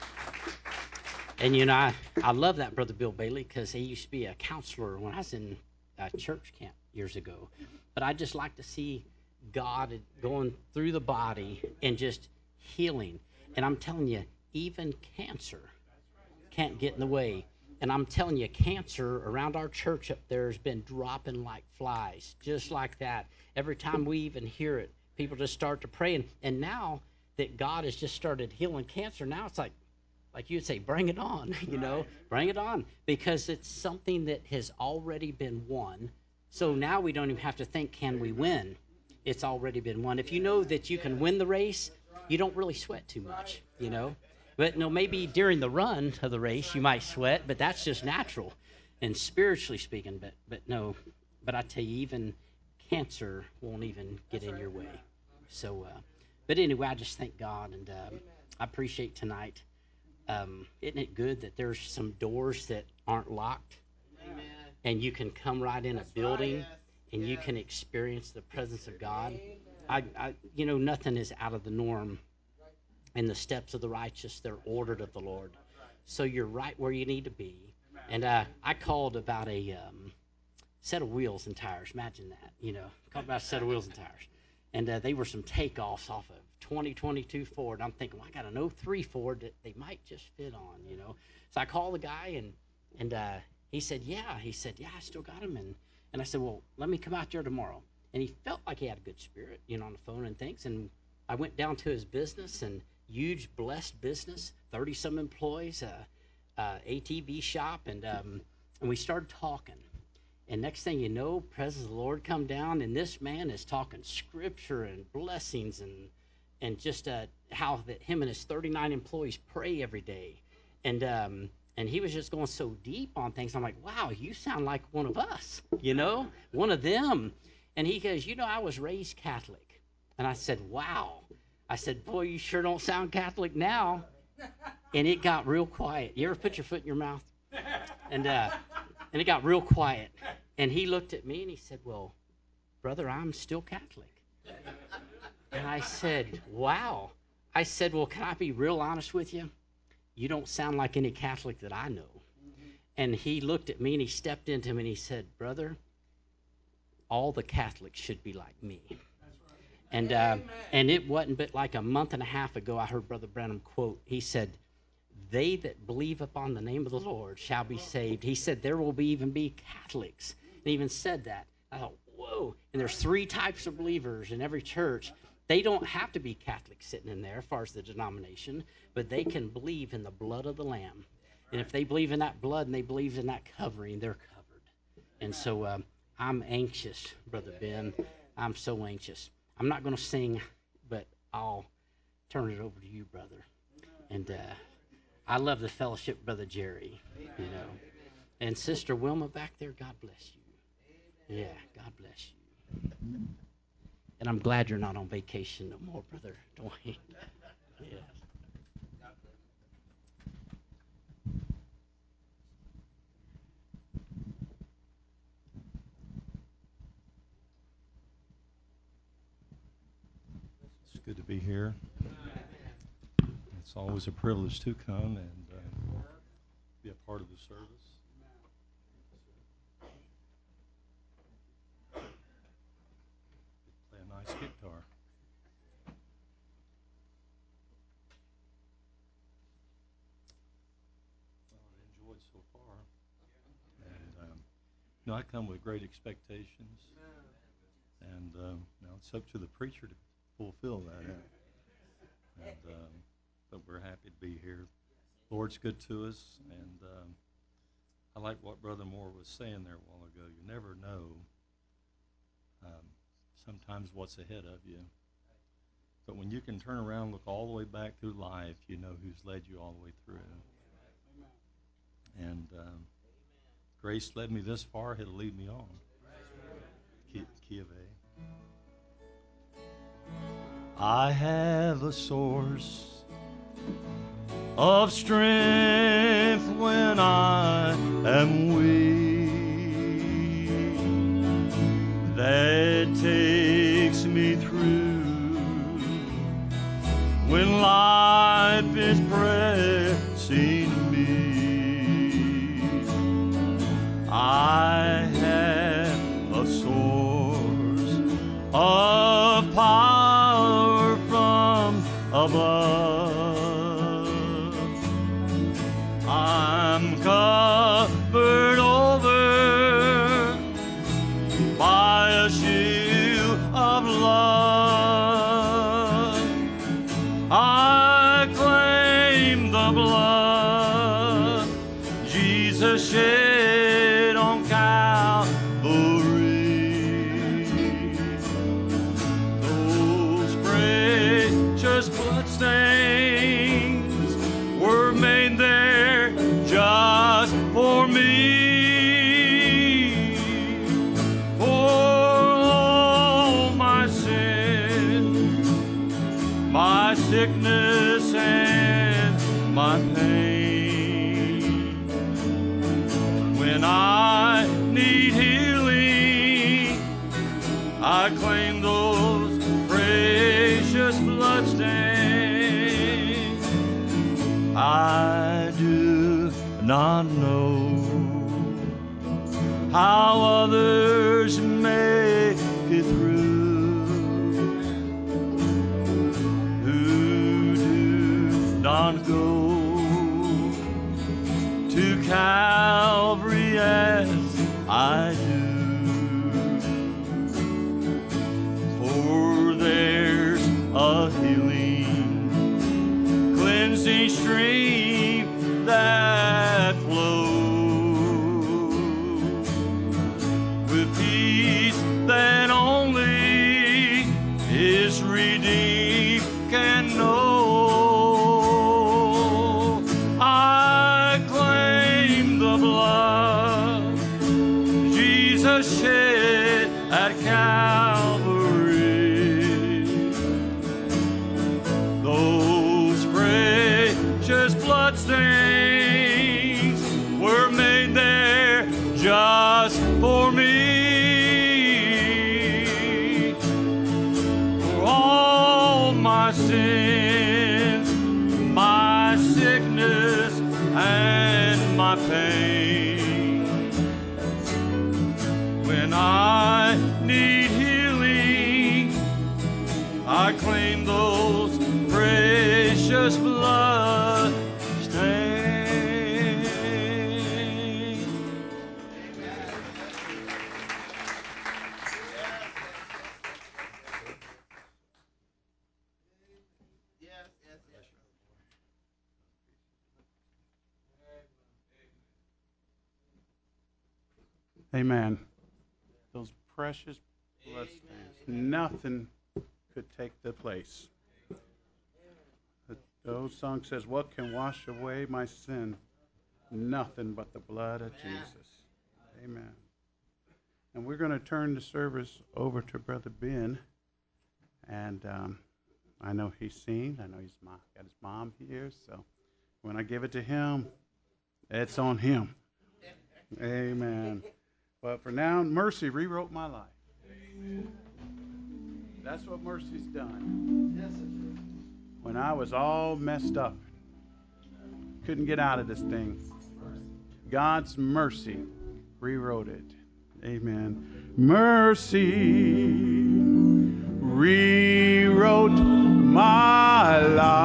And you know, I, I love that Brother Bill Bailey, because he used to be a counselor when I was in uh, church camp years ago. But I just like to see God going through the body and just healing. And I'm telling you, even cancer can't get in the way. And I'm telling you, cancer around our church up there has been dropping like flies, just like that. Every time we even hear it, people just start to pray. And, and now that God has just started healing cancer, now it's like, like you'd say, bring it on, you know, bring it on, because it's something that has already been won. So now we don't even have to think, can we win? It's already been won. If you know that you can win the race, you don't really sweat too much, you know. But no, maybe during the run of the race you might sweat, but that's just natural and spiritually speaking. But but no, but I tell you, even cancer won't even get in your way. So, uh, but anyway, I just thank God, and um, I appreciate tonight. Um, isn't it good that there's some doors that aren't locked, Amen. And you can come right in that's a building, right, yes. And yes. You can experience the presence of God. I, I, you know, nothing is out of the norm. And the steps of the righteous, they're ordered of the Lord. So you're right where you need to be. And uh, I called about a um, set of wheels and tires. Imagine that, you know. Called about a set of wheels and tires. And uh, they were some takeoffs off of twenty twenty-two Ford. I'm thinking, well, I got an oh three Ford that they might just fit on, you know. So I called the guy, and and uh, he said, yeah. He said, yeah, I still got them. And, and I said, well, let me come out there tomorrow. And he felt like he had a good spirit, you know, on the phone and things. And I went down to his business, and huge, blessed business, thirty-some employees, uh, uh, A T V shop, and um, and we started talking. And next thing you know, presence of the Lord come down, and this man is talking scripture and blessings, and and just uh, how that him and his thirty-nine employees pray every day, and um, and he was just going so deep on things. I'm like, wow, you sound like one of us, you know, one of them. And he goes, you know, I was raised Catholic, and I said, wow. I said, boy, you sure don't sound Catholic now. And it got real quiet. You ever put your foot in your mouth? And uh, and it got real quiet. And he looked at me and he said, well, brother, I'm still Catholic. And I said, wow. I said, well, can I be real honest with you? You don't sound like any Catholic that I know. And he looked at me and he stepped into him and he said, brother, all the Catholics should be like me. And uh, and it wasn't but like a month and a half ago, I heard Brother Branham quote. He said, they that believe upon the name of the Lord shall be saved. He said, there will be even be Catholics. And he even said that. I thought, whoa. And there's three types of believers in every church. They don't have to be Catholic sitting in there as far as the denomination, but they can believe in the blood of the Lamb. And if they believe in that blood and they believe in that covering, they're covered. And so um, I'm anxious, Brother Ben. I'm so anxious. I'm not going to sing, but I'll turn it over to you, brother. And uh, I love the fellowship, Brother Jerry, you know. And Sister Wilma back there, God bless you. Yeah, God bless you. And I'm glad you're not on vacation no more, Brother Dwayne. Yeah. It's good to be here. It's always a privilege to come and uh, be a part of the service. Play a nice guitar. Well, I enjoyed so far. And, um, you know, I come with great expectations. And um, now it's up to the preacher to fulfill that. And, um, but we're happy to be here. Lord's good to us, and um, I like what Brother Moore was saying there a while ago. You never know um, sometimes what's ahead of you. But when you can turn around and look all the way back through life, you know who's led you all the way through. And um, grace led me this far, it'll lead me on. Key, key of A. I have a source of strength when I am weak, that takes me through when life is pressing me. I have a source of power from above. I'm covered over by a shield of love. I claim the blood Jesus shed on Calvary. Those precious bloodstains were made there just for me, for all my sin, my sickness and my pain. When I need healing, I claim those precious bloodstains. I do not know how others make it through who do not go to Calvary as I do. For there's a healing, cleansing stream that flows with peace that only His redeemed can know. I claim the blood Jesus shed at Calvary. Those precious bloodstains were made there just for me. For all my sins, my sickness, and my pain. When I need healing, I claim those precious blood stains. Yes, yes, yes. Amen. Those precious bloodstains. Nothing could take the place. The, the old song says, "What can wash away my sin? Nothing but the blood of Jesus." Amen. And we're going to turn the service over to Brother Ben. And um, I know he's seen. I know he's got his mom here. So when I give it to him, it's on him. Amen. But for now, Mercy rewrote my life. That's what Mercy's done. Yes, it is. when I was all messed up. Couldn't get out of this thing. God's mercy rewrote it. Amen. Mercy rewrote my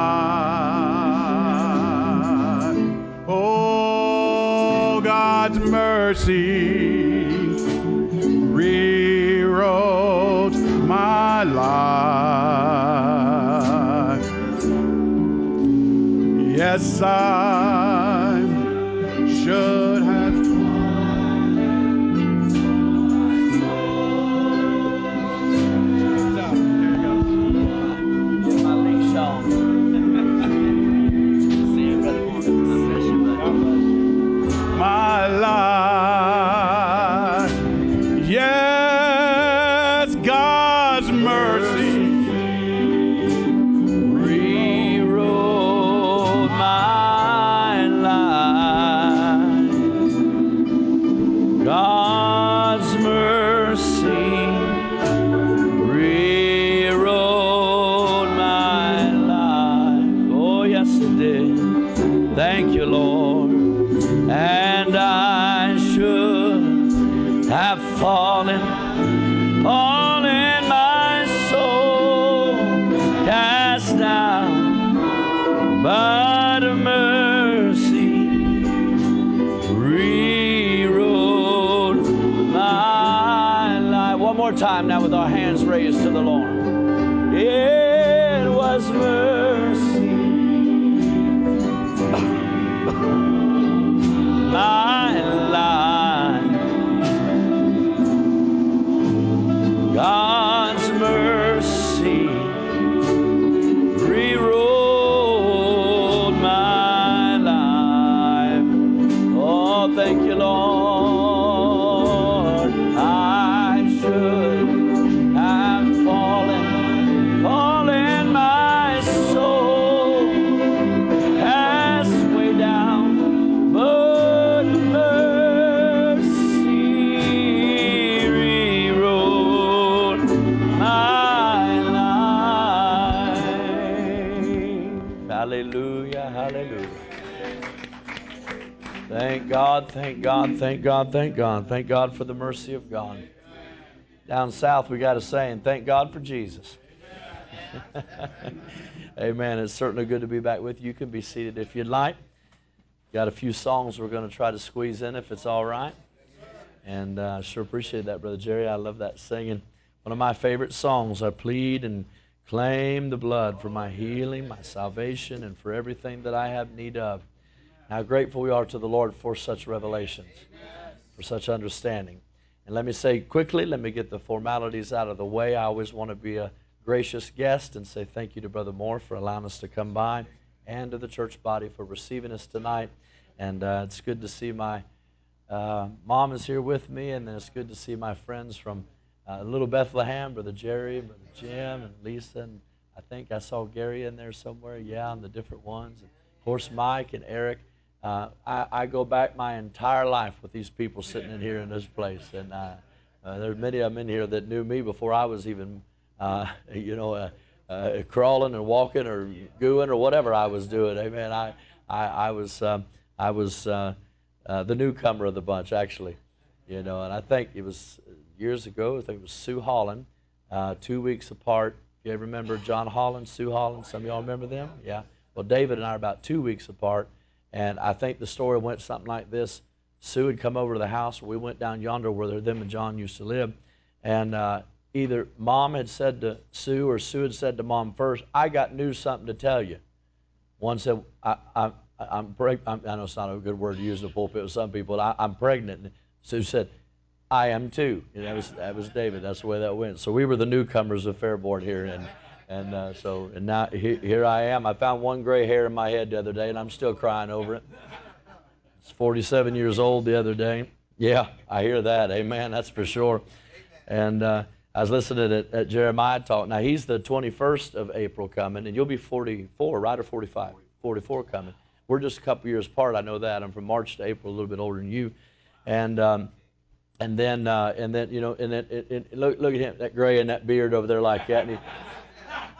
life. Oh, God's mercy rewrote my life. Yes, I should have. My life, yes, God's mercy rewrote my life. God's mercy rewrote my life. Oh, yes, it did. Thank you, Lord. And I should have fallen, fallen my soul, cast down, but mercy rewrote my life. One more time now with our hands raised to the Lord. It was mercy. My life, God's mercy rewrote my life. Oh, thank you, Lord. I should have fallen, fallen my soul, cast way down, but mercy rewrote my life. Hallelujah, hallelujah. Thank God, thank God, thank God, thank God. Thank God for the mercy of God. Down south we got a saying, thank God for Jesus. Amen. It's certainly good to be back with you. You can be seated if you'd like. Got a few songs we're going to try to squeeze in if it's all right. And I uh, sure appreciate that, Brother Jerry. I love that singing. One of my favorite songs, I plead and claim the blood for my healing, my salvation, and for everything that I have need of. How grateful we are to the Lord for such revelations, for such understanding. And let me say quickly, let me get the formalities out of the way. I always want to be a gracious guest and say thank you to Brother Moore for allowing us to come by, and to the church body for receiving us tonight. And uh, it's good to see my uh, mom is here with me, and then it's good to see my friends from uh, Little Bethlehem, Brother Jerry, Brother Jim, and Lisa, and I think I saw Gary in there somewhere, yeah, and the different ones. And of course, Mike and Eric. Uh, I, I go back my entire life with these people sitting in here in this place, and uh, uh, there are many of them in here that knew me before I was even, uh, you know, uh, uh, crawling and walking or gooing or whatever I was doing. Amen. I, I, I was, um, I was uh, uh, the newcomer of the bunch, actually, you know. And I think it was years ago. I think it was Sue Holland, uh, two weeks apart. You ever remember John Holland, Sue Holland? Some of y'all remember them? Yeah. Well, David and I are about two weeks apart. And I think the story went something like this. Sue had come over to the house. We went down yonder where them and John used to live. And uh, either Mom had said to Sue or Sue had said to Mom first, I got news something to tell you. One said, I, I, I'm pregnant. I know it's not a good word to use in the pulpit with some people. I, I'm pregnant. And Sue said, I am too. And that was, that was David. That's the way that went. So we were the newcomers of Fairboard here. And And uh, so, and now he, here I am. I found one gray hair in my head the other day, and I'm still crying over it. It's forty-seven years old the other day. Yeah, I hear that. Amen. That's for sure. And uh, I was listening at, at Jeremiah talk. Now, he's the twenty-first of April coming, and you'll be forty-four, right, or forty-five? forty-four coming. We're just a couple years apart. I know that. I'm from March to April, a little bit older than you. And um, and then, uh, and then you know, and then, it, it, look, look at him, that gray and that beard over there like that. And he,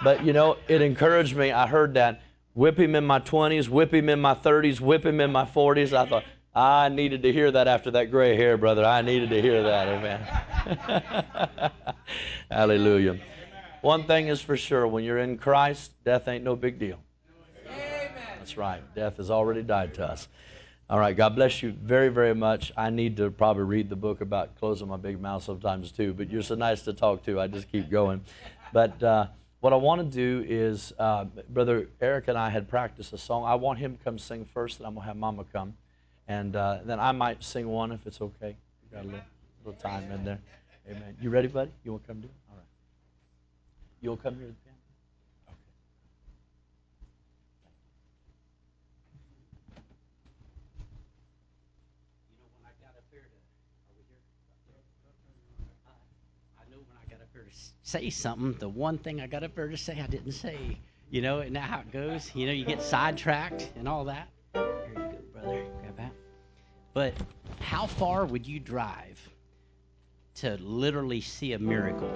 But, you know, it encouraged me. I heard that. Whip him in my twenties, whip him in my thirties, whip him in my forties. I thought, I needed to hear that after that gray hair, brother. I needed to hear that. Amen. Hallelujah. One thing is for sure. When you're in Christ, death ain't no big deal. That's right. Death has already died to us. All right. God bless you very, very much. I need to probably read the book about closing my big mouth sometimes too, but you're so nice to talk to. I just keep going. But uh, what I want to do is, uh, Brother Eric and I had practiced a song. I want him to come sing first, and I'm going to have Mama come. And uh, then I might sing one if it's okay. We got a little, little time in there. Amen. You ready, buddy? You want to come do it? All right. You'll come here to the piano? Okay. You know, when I got up here to, are we here? I know when I got up here to say something, the one thing I got up here to say I didn't say. You know, and now how it goes. You know, you get sidetracked and all that. Here you go, brother. Grab that. But how far would you drive to literally see a miracle?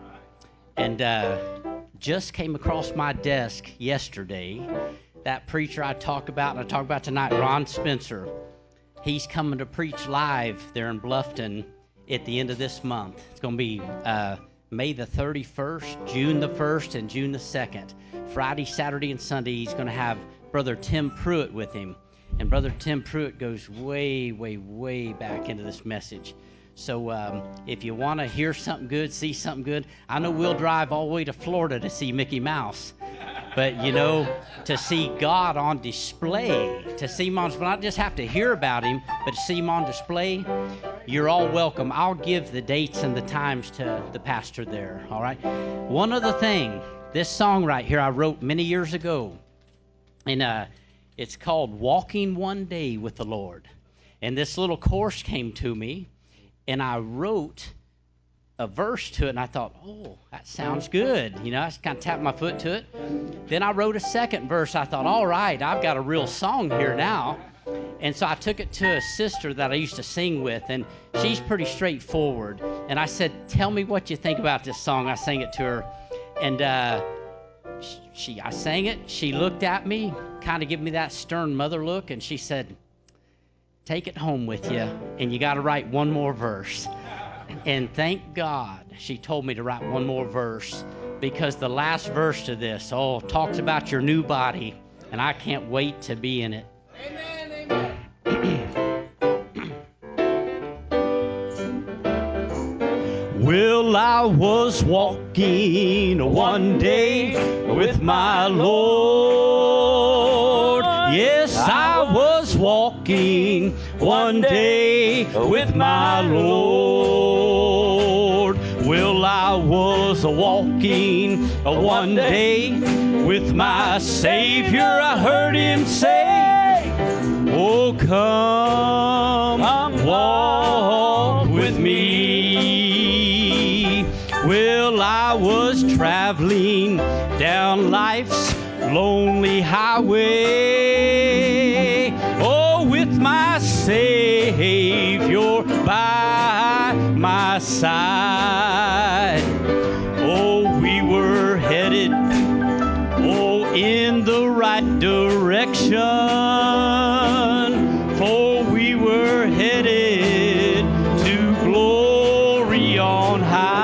And uh, just came across my desk yesterday, that preacher I talked about, and I talked about tonight, Ron Spencer. He's coming to preach live there in Bluffton at the end of this month. It's going to be uh, May the thirty-first, June the first, and June the second. Friday, Saturday, and Sunday, he's going to have Brother Tim Pruitt with him. And Brother Tim Pruitt goes way, way, way back into this message. So um, if you want to hear something good, see something good, I know we'll drive all the way to Florida to see Mickey Mouse. But, you know, to see God on display, to see him on display, not just have to hear about him, but to see him on display, you're all welcome. I'll give the dates and the times to the pastor there, all right? One other thing, this song right here I wrote many years ago, and uh, it's called Walking One Day with the Lord. And this little chorus came to me, and I wrote a verse to it, and I thought, oh, that sounds good. You know, I just kind of tapped my foot to it. Then I wrote a second verse. I thought, all right, I've got a real song here now. And so I took it to a sister that I used to sing with, and she's pretty straightforward. And I said, tell me what you think about this song. I sang it to her, and uh, she, I sang it. She looked at me, kind of gave me that stern mother look, and she said, take it home with you, and you got to write one more verse. And thank God she told me to write one more verse, because the last verse to this, oh, talks about your new body, and I can't wait to be in it. Amen, amen. Well, I was walking one day with my Lord. Yes, I was walking one day with my Lord. Well, I was walking one day with my Savior. I heard him say, oh, come, come walk with me. Well, I was traveling down life's lonely highway, oh, with my Savior by my side. Oh, we were headed, oh, in the right direction, for we were headed to glory on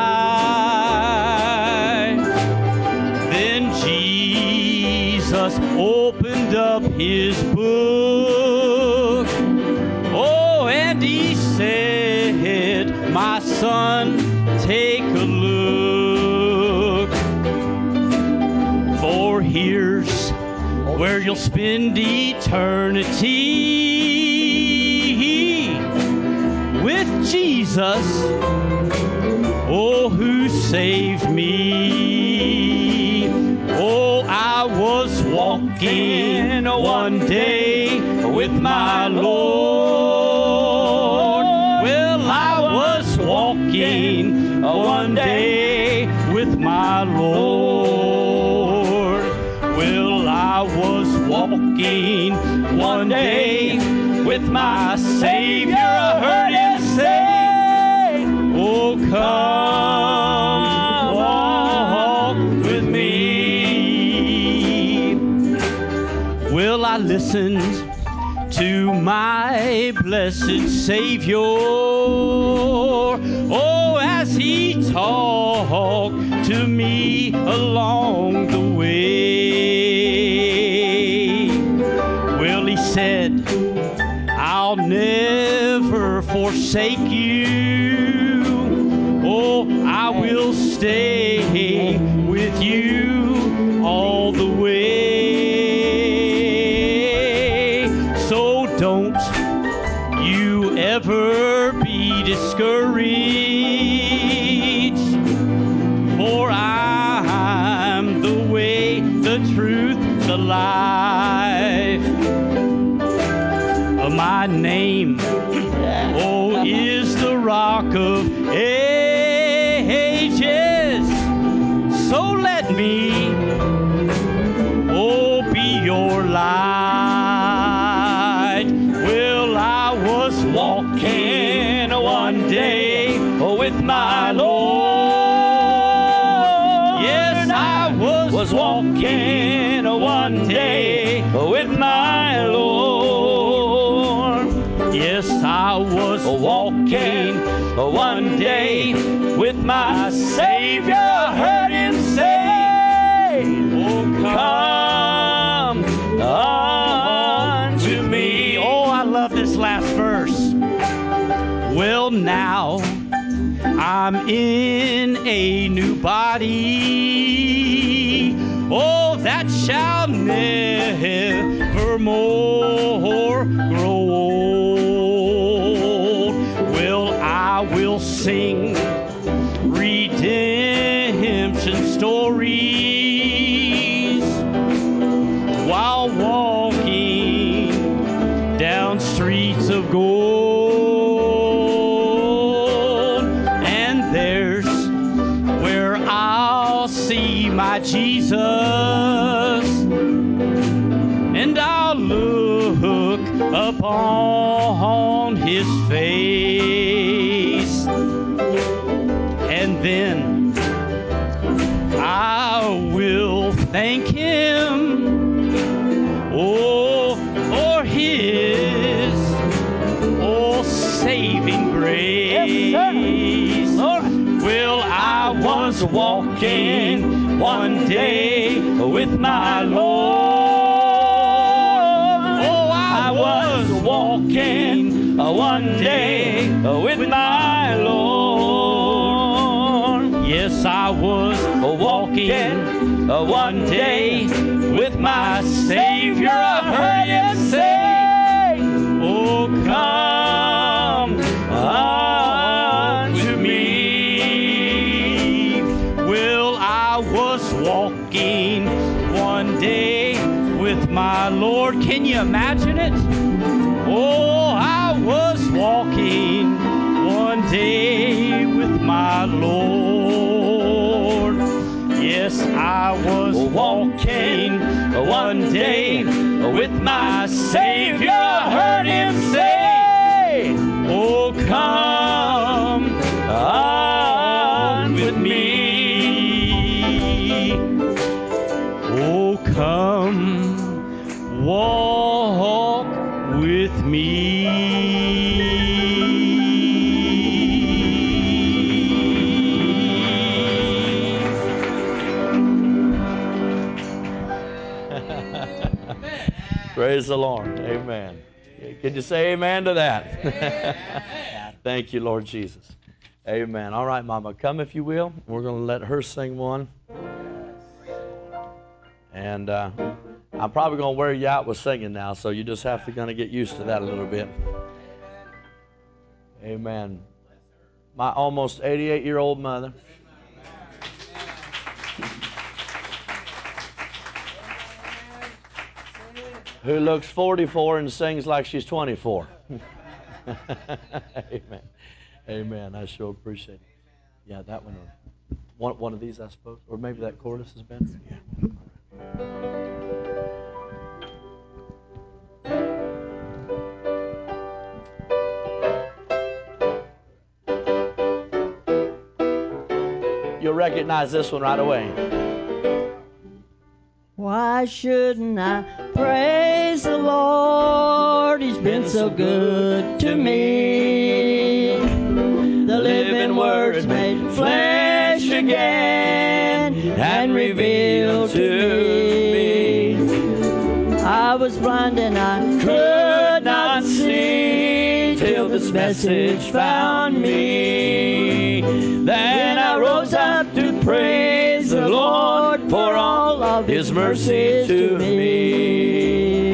high. Then Jesus opened up his book, oh, and he said, my son, take a look, for here's where you'll spend eternity with Jesus, oh, who saved me. Oh, I was walking one day with my Lord. Well, I was walking one day with my Lord. Well, I was walking one day with my Savior. I heard him say, oh, come walk with me. listened to my blessed Savior. Oh, as he talked to me along the way. Well, he said, I'll never forsake you. Oh, I will stay with you all the way. So don't you ever be discouraged, for I'm the way, the truth, the life. My name, oh, is the Rock of Ages. So let me, oh, be your light. Well, I was walking one day with my Lord. Yes, I was, was walking one day with my Lord. Yes, I was walking one day with my Savior. Heard him say, oh, come unto me. Oh, I love this last verse. Well, now I'm in a new body. Oh, that shall never more grow old. Well, I will sing redemption stories while walking down streets of gold. And there's where I'll see my Jesus, and I'll look upon his face, and then I will thank him, oh, for his, oh, saving grace. Yes, well, I was walking one day with my Lord. Oh, I was walking one day with my Lord. Yes, I was walking one day with my Savior. I heard him say, oh, come unto me. Well, I was walking one day with my Lord. Can you imagine it? Oh, I was walking one day with my Lord. Yes, I was walking one day with my Savior. I heard him say, oh, come on with me. Oh, come walk with me. Praise the Lord. Amen. Can you say amen to that? Thank you, Lord Jesus. Amen. All right, Mama, come if you will. We're going to let her sing one. And uh, I'm probably going to wear you out with singing now, so you just have to kind of get used to that a little bit. Amen. My almost eighty-eight-year-old mother. Who looks forty-four and sings like she's twenty-four. Amen. Amen. I sure appreciate it. Yeah, that one. Or one, one of these, I suppose. Or maybe that chorus has been. Yeah. You'll recognize this one right away. Why Why shouldn't I praise the Lord? He's been so good to me. The living word's made flesh again and revealed to me. I was blind and I could not see till this message found me. Then I rose up to praise the Lord for all of His mercy to me.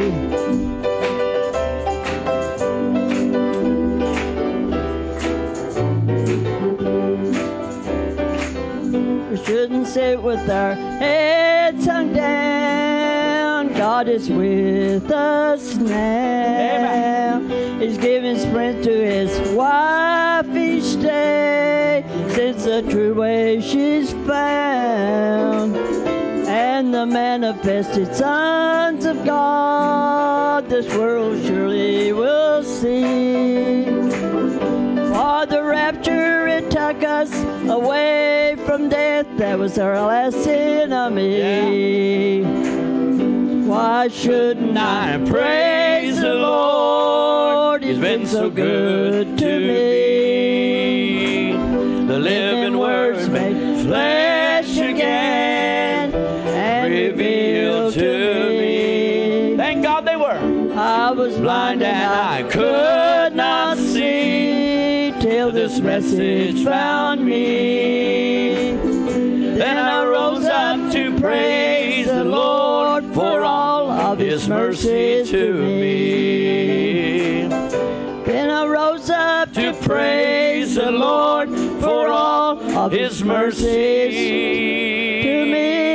We shouldn't sit with our heads hung down. God is with us now. Amen. He's giving strength to His wife each day, since the true way she's found. And the manifested sons of God this world surely will see. For the rapture, it took us away from death. That was our last enemy. Yeah. Why shouldn't I praise the Lord? He's been so good to me. The living word's made flesh again and revealed to me. Thank God they were. I was blind and I could not see till this message found me. Then I rose up to praise the Lord for all of His mercy to me. Then I rose up to praise the Lord for all of His mercies to me.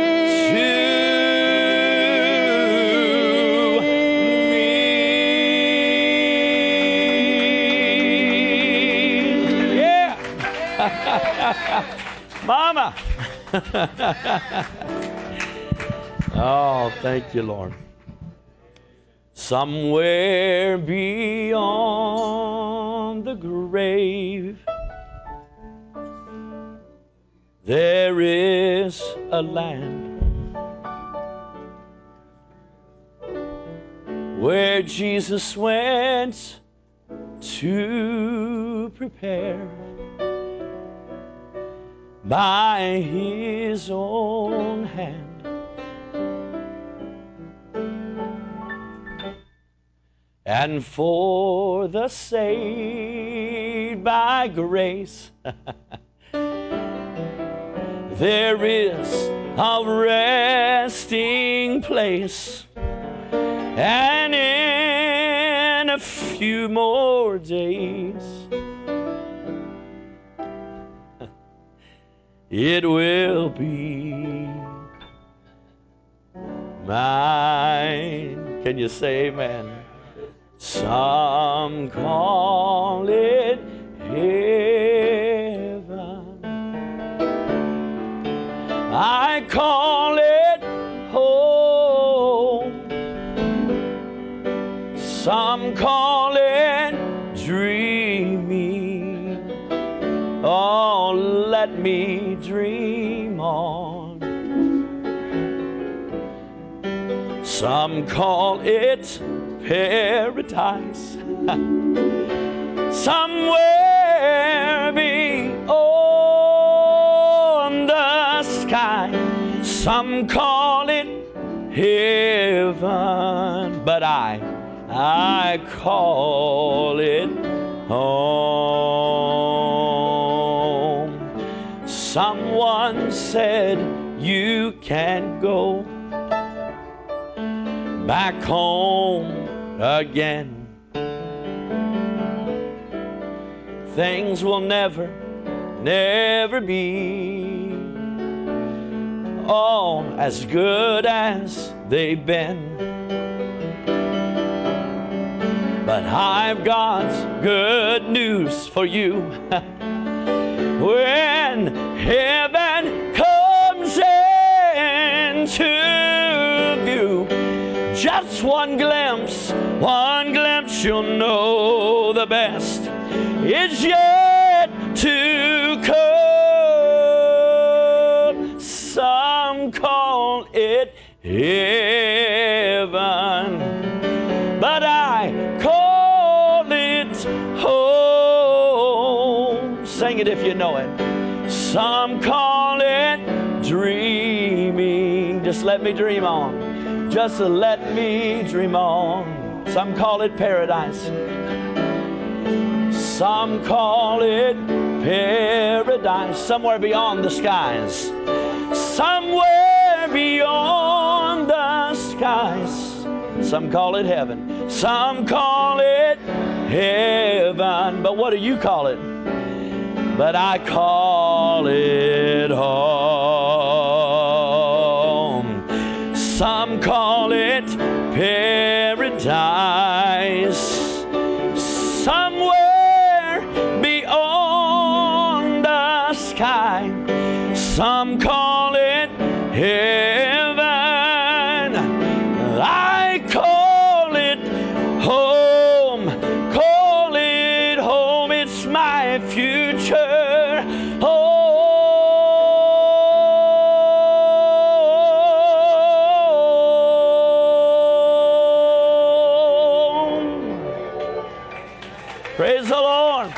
Mama. Oh, thank you, Lord. Somewhere beyond the grave, there is a land where Jesus went to prepare by His own hand. And for the saved by grace, there is a resting place. And in a few more days, it will be mine. Can you say amen? Some call it heaven. I call it home. Some call it dreaming. Oh, let me dream on. Some call it paradise. Somewhere beyond the sky. Some call it heaven, but I, I call it home. Someone said you can't go back home again. Things will never, never be all as good as they've been. But I've got good news for you. When heaven comes into view, just one glimpse, one glimpse, you'll know the best is yet to come. Some call it heaven, but I call it home. Sing it if you know it. Some call it dreaming. Just let me dream on. Just let me dream on. Some call it paradise. Some call it paradise. Somewhere beyond the skies. Somewhere beyond the skies. Some call it heaven. Some call it heaven. But what do you call it? But I call it home. Some call it paradise. Somewhere beyond the sky. Some call it heaven. I call it home. Call it home. It's my future home. Praise the Lord.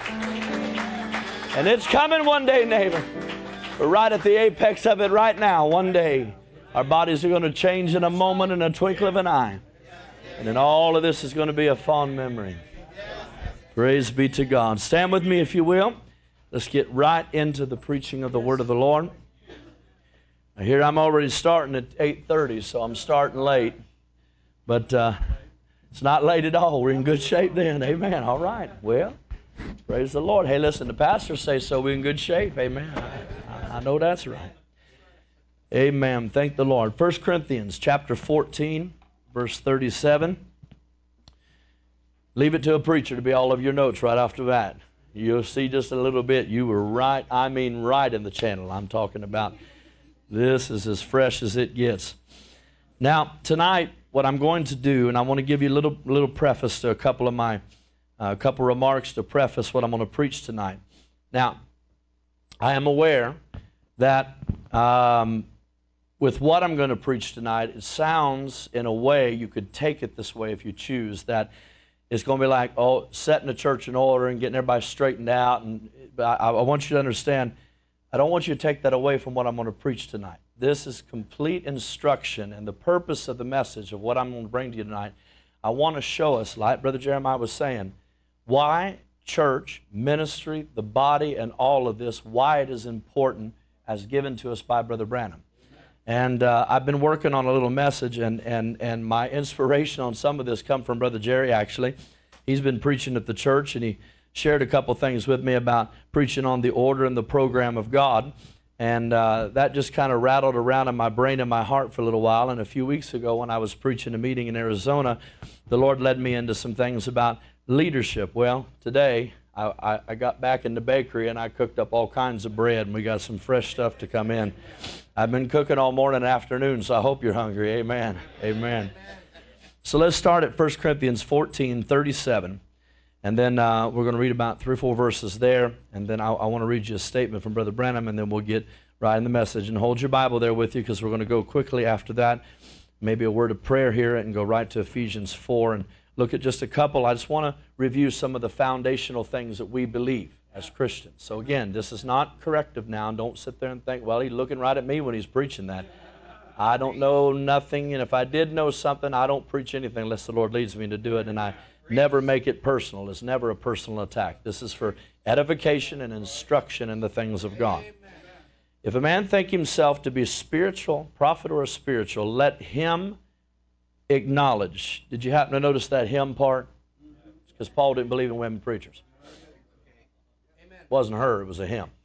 And it's coming one day, neighbor. We're right at the apex of it right now. One day, our bodies are going to change in a moment, in a twinkle of an eye. And then all of this is going to be a fond memory. Praise be to God. Stand with me if you will. Let's get right into the preaching of the Word of the Lord. Now here I'm already starting at eight thirty, so I'm starting late. But uh, it's not late at all. We're in good shape then. Amen. All right. Well, praise the Lord. Hey, listen, the pastors say so. We're in good shape. Amen. I, I know that's right. Amen. Thank the Lord. First Corinthians chapter fourteen, verse thirty-seven. Leave it to a preacher to be all of your notes right after that. You'll see just a little bit. You were right, I mean right in the channel. I'm talking about this is as fresh as it gets. Now, tonight, what I'm going to do, and I want to give you a little, little preface to a couple of my, a uh, couple remarks to preface what I'm going to preach tonight. Now, I am aware that um, with what I'm going to preach tonight, it sounds in a way, you could take it this way if you choose, that it's going to be like, oh, setting the church in order and getting everybody straightened out. And I, I want you to understand, I don't want you to take that away from what I'm going to preach tonight. This is complete instruction, and the purpose of the message of what I'm going to bring to you tonight, I want to show us, like Brother Jeremiah was saying, why church, ministry, the body, and all of this, why it is important as given to us by Brother Branham. And uh, I've been working on a little message, and, and, and my inspiration on some of this come from Brother Jerry, actually. He's been preaching at the church, and he shared a couple things with me about preaching on the order and the program of God. And uh, that just kind of rattled around in my brain and my heart for a little while. And a few weeks ago when I was preaching a meeting in Arizona, the Lord led me into some things about leadership. Well, today I, I, I got back in the bakery and I cooked up all kinds of bread, and we got some fresh stuff to come in. I've been cooking all morning and afternoon, so I hope you're hungry. Amen. Amen. So let's start at First Corinthians fourteen thirty-seven. And then uh, we're going to read about three or four verses there. And then I, I want to read you a statement from Brother Branham, and then we'll get right in the message. And hold your Bible there with you, because we're going to go quickly after that. Maybe a word of prayer here and go right to Ephesians four and look at just a couple. I just want to review some of the foundational things that we believe as Christians. So again, this is not corrective now. Don't sit there and think, well, he's looking right at me when he's preaching that. I don't know nothing, and if I did know something, I don't preach anything unless the Lord leads me to do it, and I never make it personal. It's never a personal attack. This is for edification and instruction in the things of God. If a man think himself to be spiritual, prophet or a spiritual, let him acknowledge. Did you happen to notice that him part? Because Paul didn't believe in women preachers. It wasn't her, it was a him.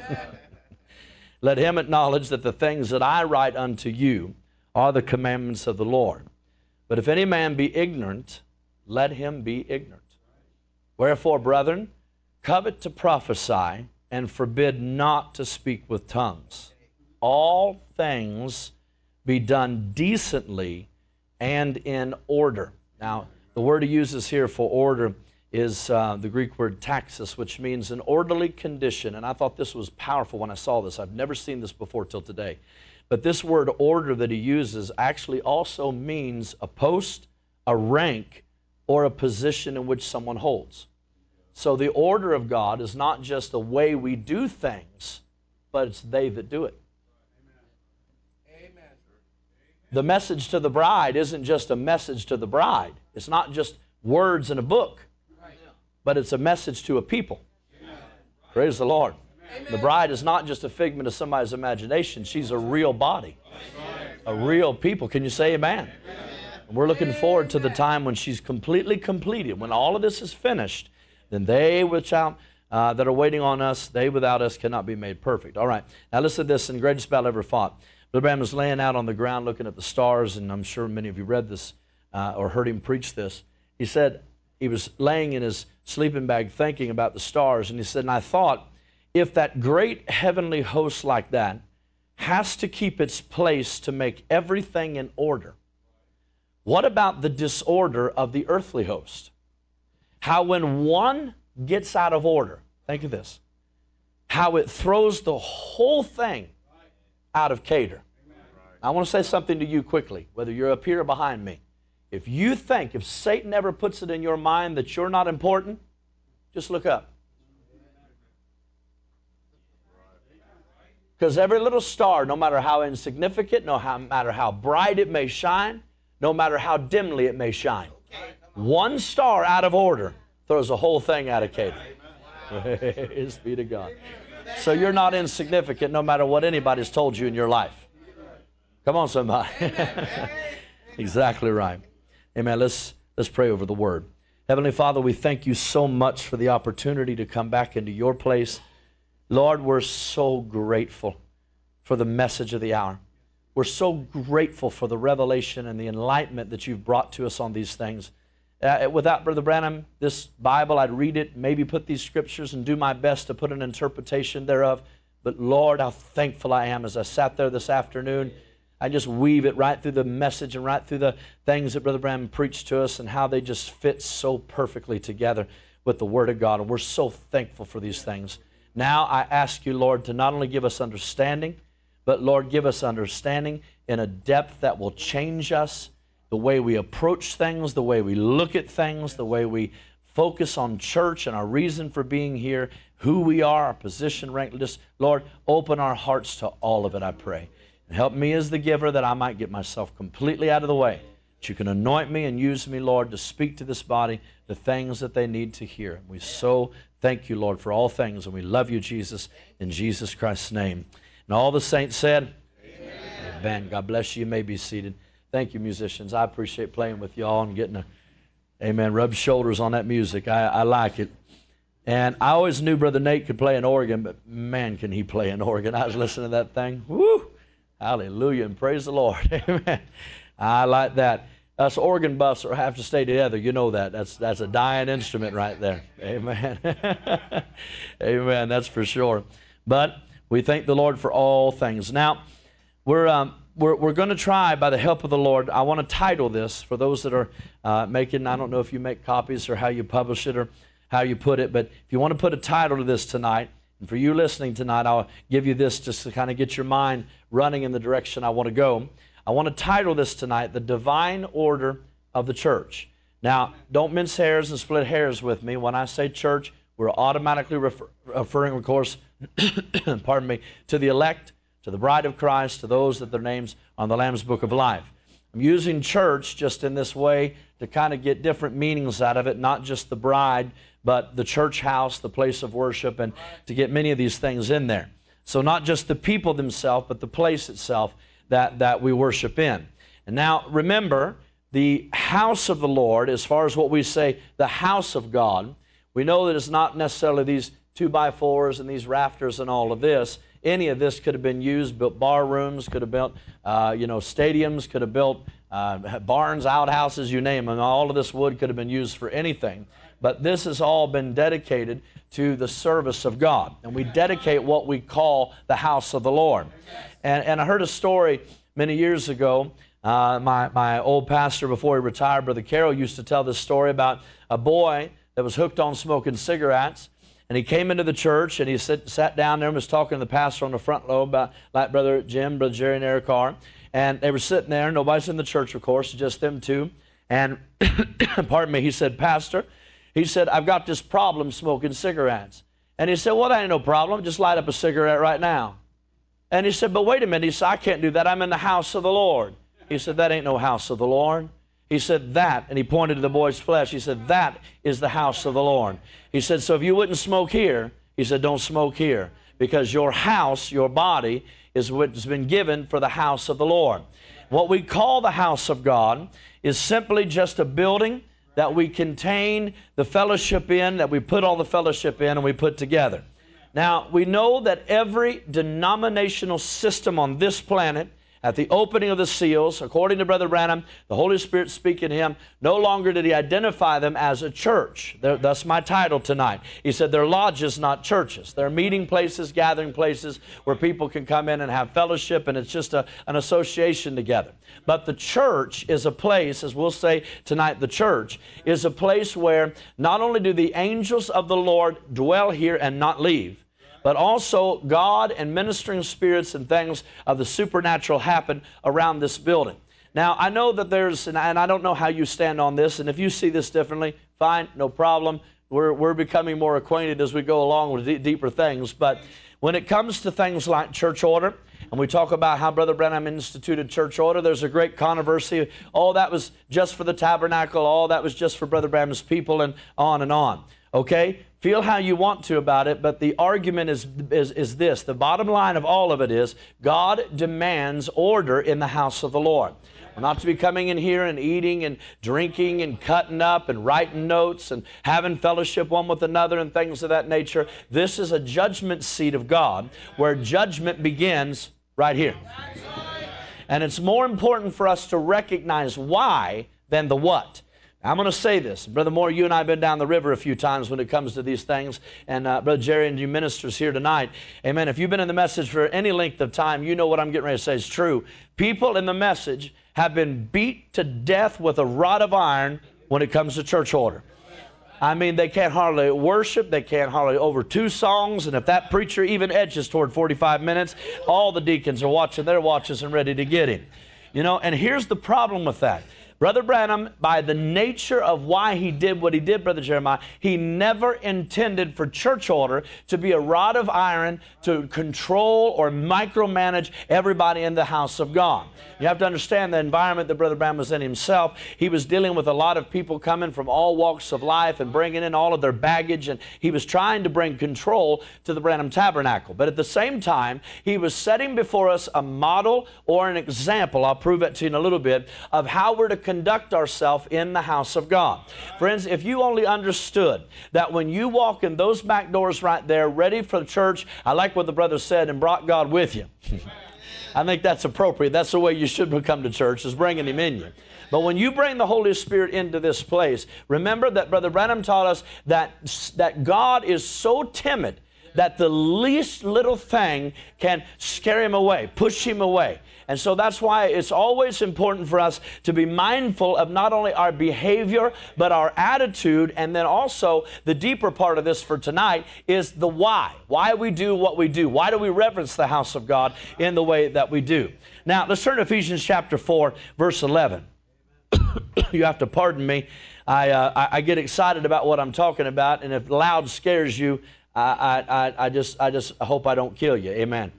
Let him acknowledge that the things that I write unto you are the commandments of the Lord. But if any man be ignorant, let him be ignorant. Wherefore, brethren, covet to prophesy, and forbid not to speak with tongues. All things be done decently and in order. Now, the word he uses here for order is uh, the Greek word taxis, which means an orderly condition. And I thought this was powerful when I saw this. I've never seen this before till today. But this word order that he uses actually also means a post, a rank, or a position in which someone holds. So the order of God is not just the way we do things, but it's they that do it. Amen. The message to the bride isn't just a message to the bride. It's not just words in a book, but it's a message to a people. Praise the Lord. The bride is not just a figment of somebody's imagination. She's a real body, a real people. Can you say amen? And we're looking forward to the time when she's completely completed. When all of this is finished, then they which out, uh, that are waiting on us, they without us cannot be made perfect. All right. Now listen to this in the greatest battle ever fought. Brother Branham was laying out on the ground looking at the stars, and I'm sure many of you read this uh, or heard him preach this. He said he was laying in his sleeping bag thinking about the stars, and he said, and I thought, if that great heavenly host like that has to keep its place to make everything in order, what about the disorder of the earthly host? How when one gets out of order, think of this, how it throws the whole thing out of cater. I want to say something to you quickly, whether you're up here or behind me. If you think, if Satan ever puts it in your mind that you're not important, just look up. Because every little star, no matter how insignificant, no matter how bright it may shine, no matter how dimly it may shine, one star out of order throws the whole thing out of cater. Praise be to God. So you're not insignificant no matter what anybody's told you in your life. Come on, somebody. Exactly right. Amen. Let's, let's pray over the Word. Heavenly Father, we thank you so much for the opportunity to come back into your place. Lord, we're so grateful for the message of the hour. We're so grateful for the revelation and the enlightenment that you've brought to us on these things. Uh, without Brother Branham, this Bible, I'd read it, maybe put these scriptures and do my best to put an interpretation thereof. But Lord, how thankful I am as I sat there this afternoon. I just weave it right through the message and right through the things that Brother Branham preached to us and how they just fit so perfectly together with the Word of God. And we're so thankful for these things. Now I ask you, Lord, to not only give us understanding, but Lord, give us understanding in a depth that will change us, the way we approach things, the way we look at things, the way we focus on church and our reason for being here, who we are, our position, rank. Just, Lord, open our hearts to all of it, I pray. And help me as the giver that I might get myself completely out of the way, that you can anoint me and use me, Lord, to speak to this body the things that they need to hear. We so thank you, Lord, for all things, and we love you, Jesus, in Jesus Christ's name. And all the saints said, amen. Amen. God bless you. You may be seated. Thank you, musicians. I appreciate playing with y'all and getting a, amen, rub shoulders on that music. I, I like it. And I always knew Brother Nate could play an organ, but man, can he play an organ. I was listening to that thing. Woo! Hallelujah, and praise the Lord. Amen. I like that. Us organ buffs have to stay together. You know that. That's that's a dying instrument right there. Amen. Amen. That's for sure. But we thank the Lord for all things. Now, we're um, we're we're going to try, by the help of the Lord. I want to title this for those that are uh, making. I don't know if you make copies or how you publish it or how you put it, but if you want to put a title to this tonight, and for you listening tonight, I'll give you this just to kind of get your mind running in the direction I want to go. I want to title this tonight, The Divine Order of the Church. Now, don't mince hairs and split hairs with me. When I say church, we're automatically refer, referring, of course, pardon me, to the elect, to the bride of Christ, to those that their names are on the Lamb's Book of Life. I'm using church just in this way to kind of get different meanings out of it, not just the bride, but the church house, the place of worship, and to get many of these things in there. So not just the people themselves, but the place itself that, that we worship in. And now, remember, the house of the Lord, as far as what we say, the house of God, we know that it's not necessarily these two-by-fours and these rafters and all of this. Any of this could have been used, built bar rooms, could have built, uh, you know, stadiums, could have built uh, barns, outhouses, you name them. All of this wood could have been used for anything. But this has all been dedicated to the service of God. And we dedicate what we call the house of the Lord. And, and I heard a story many years ago. Uh, my, my old pastor, before he retired, Brother Carroll, used to tell this story about a boy that was hooked on smoking cigarettes. And he came into the church, and he sit, sat down there and was talking to the pastor on the front row about, like Brother Jim, Brother Jerry, and Eric Carr. And they were sitting there. Nobody's in the church, of course, just them two. And, pardon me, he said, Pastor, he said, I've got this problem smoking cigarettes. And he said, well, that ain't no problem. Just light up a cigarette right now. And he said, but wait a minute. He said, I can't do that. I'm in the house of the Lord. He said, that ain't no house of the Lord. He said, that, and he pointed to the boy's flesh. He said, that is the house of the Lord. He said, so if you wouldn't smoke here, he said, don't smoke here, because your house, your body, is what's been given for the house of the Lord. What we call the house of God is simply just a building that we contain the fellowship in, that we put all the fellowship in and we put together. Now, we know that every denominational system on this planet, at the opening of the seals, according to Brother Branham, the Holy Spirit speaking to him, no longer did he identify them as a church. They're, that's my title tonight. He said they're lodges, not churches. They're meeting places, gathering places where people can come in and have fellowship, and it's just a, an association together. But the church is a place, as we'll say tonight, the church is a place where not only do the angels of the Lord dwell here and not leave, but also God and ministering spirits and things of the supernatural happen around this building. Now, I know that there's, and I don't know how you stand on this, and if you see this differently, fine, no problem. We're, we're becoming more acquainted as we go along with d- deeper things. But when it comes to things like church order, and we talk about how Brother Branham instituted church order, there's a great controversy. Oh, that was just for the tabernacle. Oh, that was just for Brother Branham's people, and on and on. Okay? Feel how you want to about it, but the argument is, is, is this. The bottom line of all of it is God demands order in the house of the Lord. We're not to be coming in here and eating and drinking and cutting up and writing notes and having fellowship one with another and things of that nature. This is a judgment seat of God where judgment begins right here. And it's more important for us to recognize why than the what. I'm going to say this. Brother Moore, you and I have been down the river a few times when it comes to these things. And uh, Brother Jerry and you ministers here tonight. Amen. If you've been in the message for any length of time, you know what I'm getting ready to say is true. People in the message have been beat to death with a rod of iron when it comes to church order. I mean, they can't hardly worship. They can't hardly over two songs. And if that preacher even edges toward forty-five minutes, all the deacons are watching their watches and ready to get him. You know, and here's the problem with that. Brother Branham, by the nature of why he did what he did, Brother Jeremiah, he never intended for church order to be a rod of iron to control or micromanage everybody in the house of God. You have to understand the environment that Brother Branham was in himself. He was dealing with a lot of people coming from all walks of life and bringing in all of their baggage, and he was trying to bring control to the Branham Tabernacle. But at the same time, he was setting before us a model or an example, I'll prove it to you in a little bit, of how we're to conduct ourselves in the house of God. Friends, if you only understood that when you walk in those back doors right there, ready for the church, I like what the brother said, and brought God with you. I think that's appropriate. That's the way you should come to church, is bringing Him in you. But when you bring the Holy Spirit into this place, remember that Brother Branham taught us that, that God is so timid that the least little thing can scare Him away, push Him away. And so that's why it's always important for us to be mindful of not only our behavior, but our attitude. And then also the deeper part of this for tonight is the why. Why we do what we do. Why do we reverence the house of God in the way that we do? Now, let's turn to Ephesians chapter four, verse eleven. You have to pardon me. I, uh, I get excited about what I'm talking about, and if loud scares you, I, I, I just I just hope I don't kill you. Amen.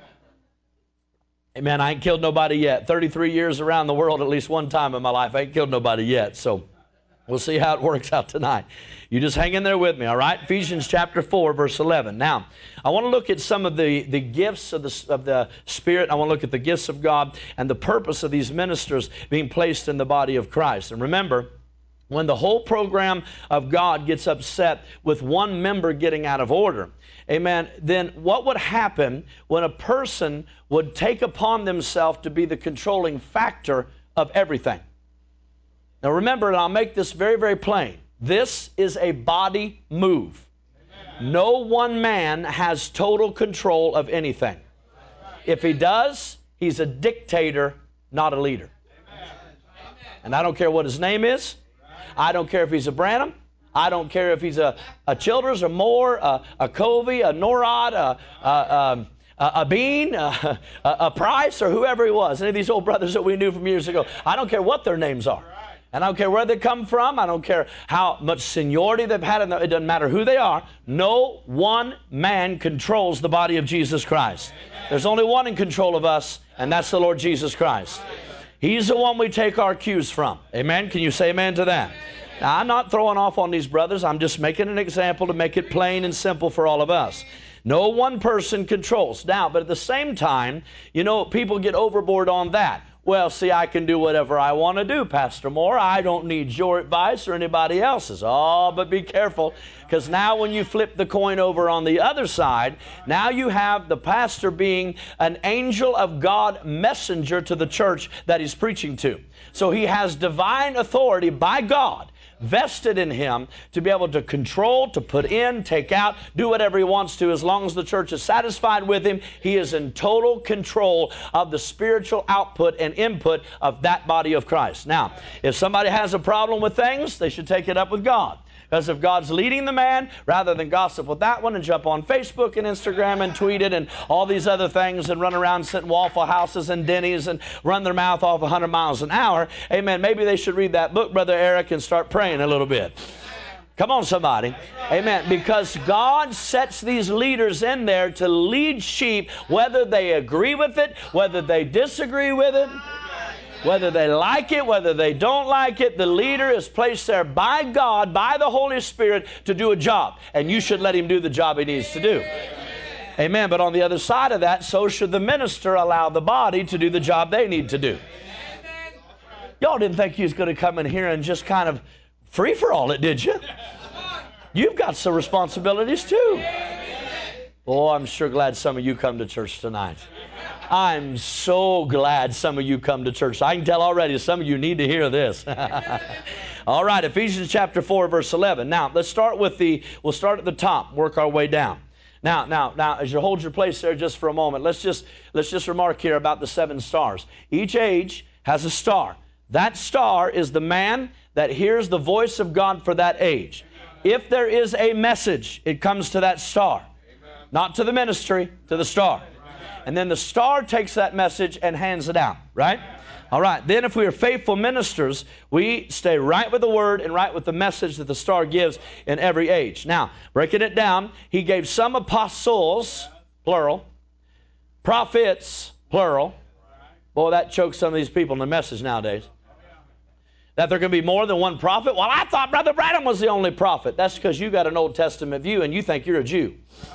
Amen. I ain't killed nobody yet. thirty-three years around the world, at least one time in my life, I ain't killed nobody yet. So we'll see how it works out tonight. You just hang in there with me, all right? Ephesians chapter four, verse eleven. Now, I want to look at some of the, the gifts of the, of the Spirit. I want to look at the gifts of God and the purpose of these ministers being placed in the body of Christ. And remember, when the whole program of God gets upset with one member getting out of order, amen, then what would happen when a person would take upon themselves to be the controlling factor of everything? Now remember, and I'll make this very, very plain, this is a body move. Amen. No one man has total control of anything. If he does, he's a dictator, not a leader. Amen. And I don't care what his name is. I don't care if he's a Branham. I don't care if he's a, a Childers, a Moore, a, a Covey, a Norad, a, a, um, a, a Bean, a, a, a Price, or whoever he was. Any of these old brothers that we knew from years ago. I don't care what their names are. And I don't care where they come from. I don't care how much seniority they've had. In the, it doesn't matter who they are. No one man controls the body of Jesus Christ. There's only one in control of us, and that's the Lord Jesus Christ. He's the one we take our cues from. Amen? Can you say amen to that? Now, I'm not throwing off on these brothers. I'm just making an example to make it plain and simple for all of us. No one person controls. Now, but at the same time, you know, people get overboard on that. Well, see, I can do whatever I want to do, Pastor Moore. I don't need your advice or anybody else's. Oh, but be careful, because now when you flip the coin over on the other side, now you have the pastor being an angel of God messenger to the church that he's preaching to. So he has divine authority by God vested in him to be able to control, to put in, take out, do whatever he wants to. As long as the church is satisfied with him, he is in total control of the spiritual output and input of that body of Christ. Now, if somebody has a problem with things, they should take it up with God. Because if God's leading the man, rather than gossip with that one and jump on Facebook and Instagram and tweet it and all these other things and run around sitting Waffle Houses and Denny's and run their mouth off one hundred miles an hour, amen, maybe they should read that book, Brother Eric, and start praying a little bit. Come on, somebody. Amen. Because God sets these leaders in there to lead sheep, whether they agree with it, whether they disagree with it, whether they like it, whether they don't like it. The leader is placed there by God, by the Holy Spirit, to do a job. And you should let him do the job he needs to do. Amen. But on the other side of that, so should the minister allow the body to do the job they need to do. Y'all didn't think you was going to come in here and just kind of free for all it, did you? You've got some responsibilities too. Oh, I'm sure glad some of you come to church tonight. I'm so glad some of you come to church. I can tell already some of you need to hear this. All right, Ephesians chapter four, verse eleven. Now, let's start with the, we'll start at the top, work our way down. Now, now, now, as you hold your place there just for a moment, let's just, let's just remark here about the seven stars. Each age has a star. That star is the man that hears the voice of God for that age. If there is a message, it comes to that star. Not to the ministry, to the star. And then the star takes that message and hands it out, right? All right. Then if we are faithful ministers, we stay right with the word and right with the message that the star gives in every age. Now, breaking it down, he gave some apostles, plural, prophets, plural. Boy, that chokes some of these people in the message nowadays. That there can be more than one prophet? Well, I thought Brother Branham was the only prophet. That's because you got an Old Testament view and you think you're a Jew.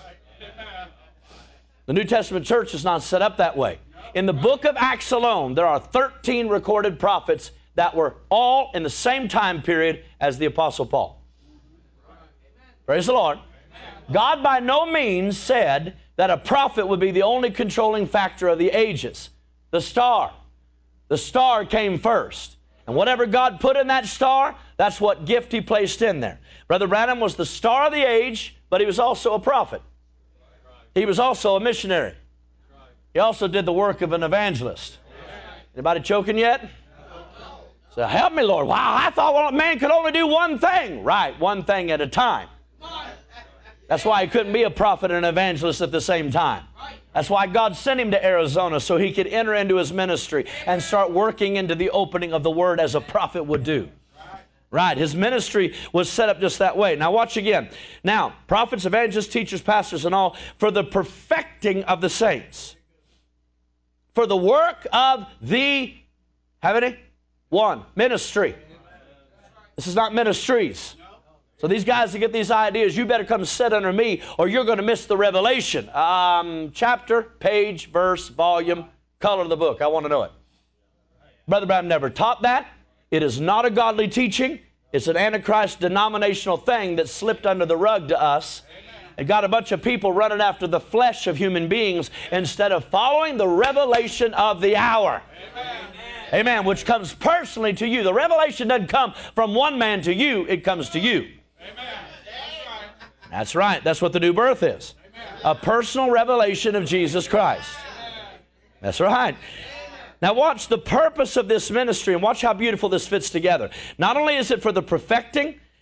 The New Testament church is not set up that way. In the book of Acts alone, there are thirteen recorded prophets that were all in the same time period as the Apostle Paul. Praise the Lord. God by no means said that a prophet would be the only controlling factor of the ages. The star. The star came first. And whatever God put in that star, that's what gift he placed in there. Brother Branham was the star of the age, but he was also a prophet. He was also a missionary. He also did the work of an evangelist. Anybody choking yet? So help me, Lord. Wow, I thought well, a man could only do one thing. Right, one thing at a time. That's why he couldn't be a prophet and an evangelist at the same time. That's why God sent him to Arizona, so he could enter into his ministry and start working into the opening of the word as a prophet would do. Right, his ministry was set up just that way. Now watch again. Now, prophets, evangelists, teachers, pastors, and all, for the perfecting of the saints. For the work of the, have any? One, ministry. This is not ministries. So these guys that get these ideas, you better come sit under me or you're going to miss the revelation. Um, chapter, page, verse, volume, color of the book. I want to know it. Brother Branham never taught that. It is not a godly teaching. It's an Antichrist denominational thing that slipped under the rug to us. It got a bunch of people running after the flesh of human beings instead of following the revelation of the hour. Amen. Amen. Which comes personally to you. The revelation doesn't come from one man to you. It comes to you. Amen. That's right. That's what the new birth is. A personal revelation of Jesus Christ. That's right. Now watch the purpose of this ministry and watch how beautiful this fits together. Not only is it for the perfecting,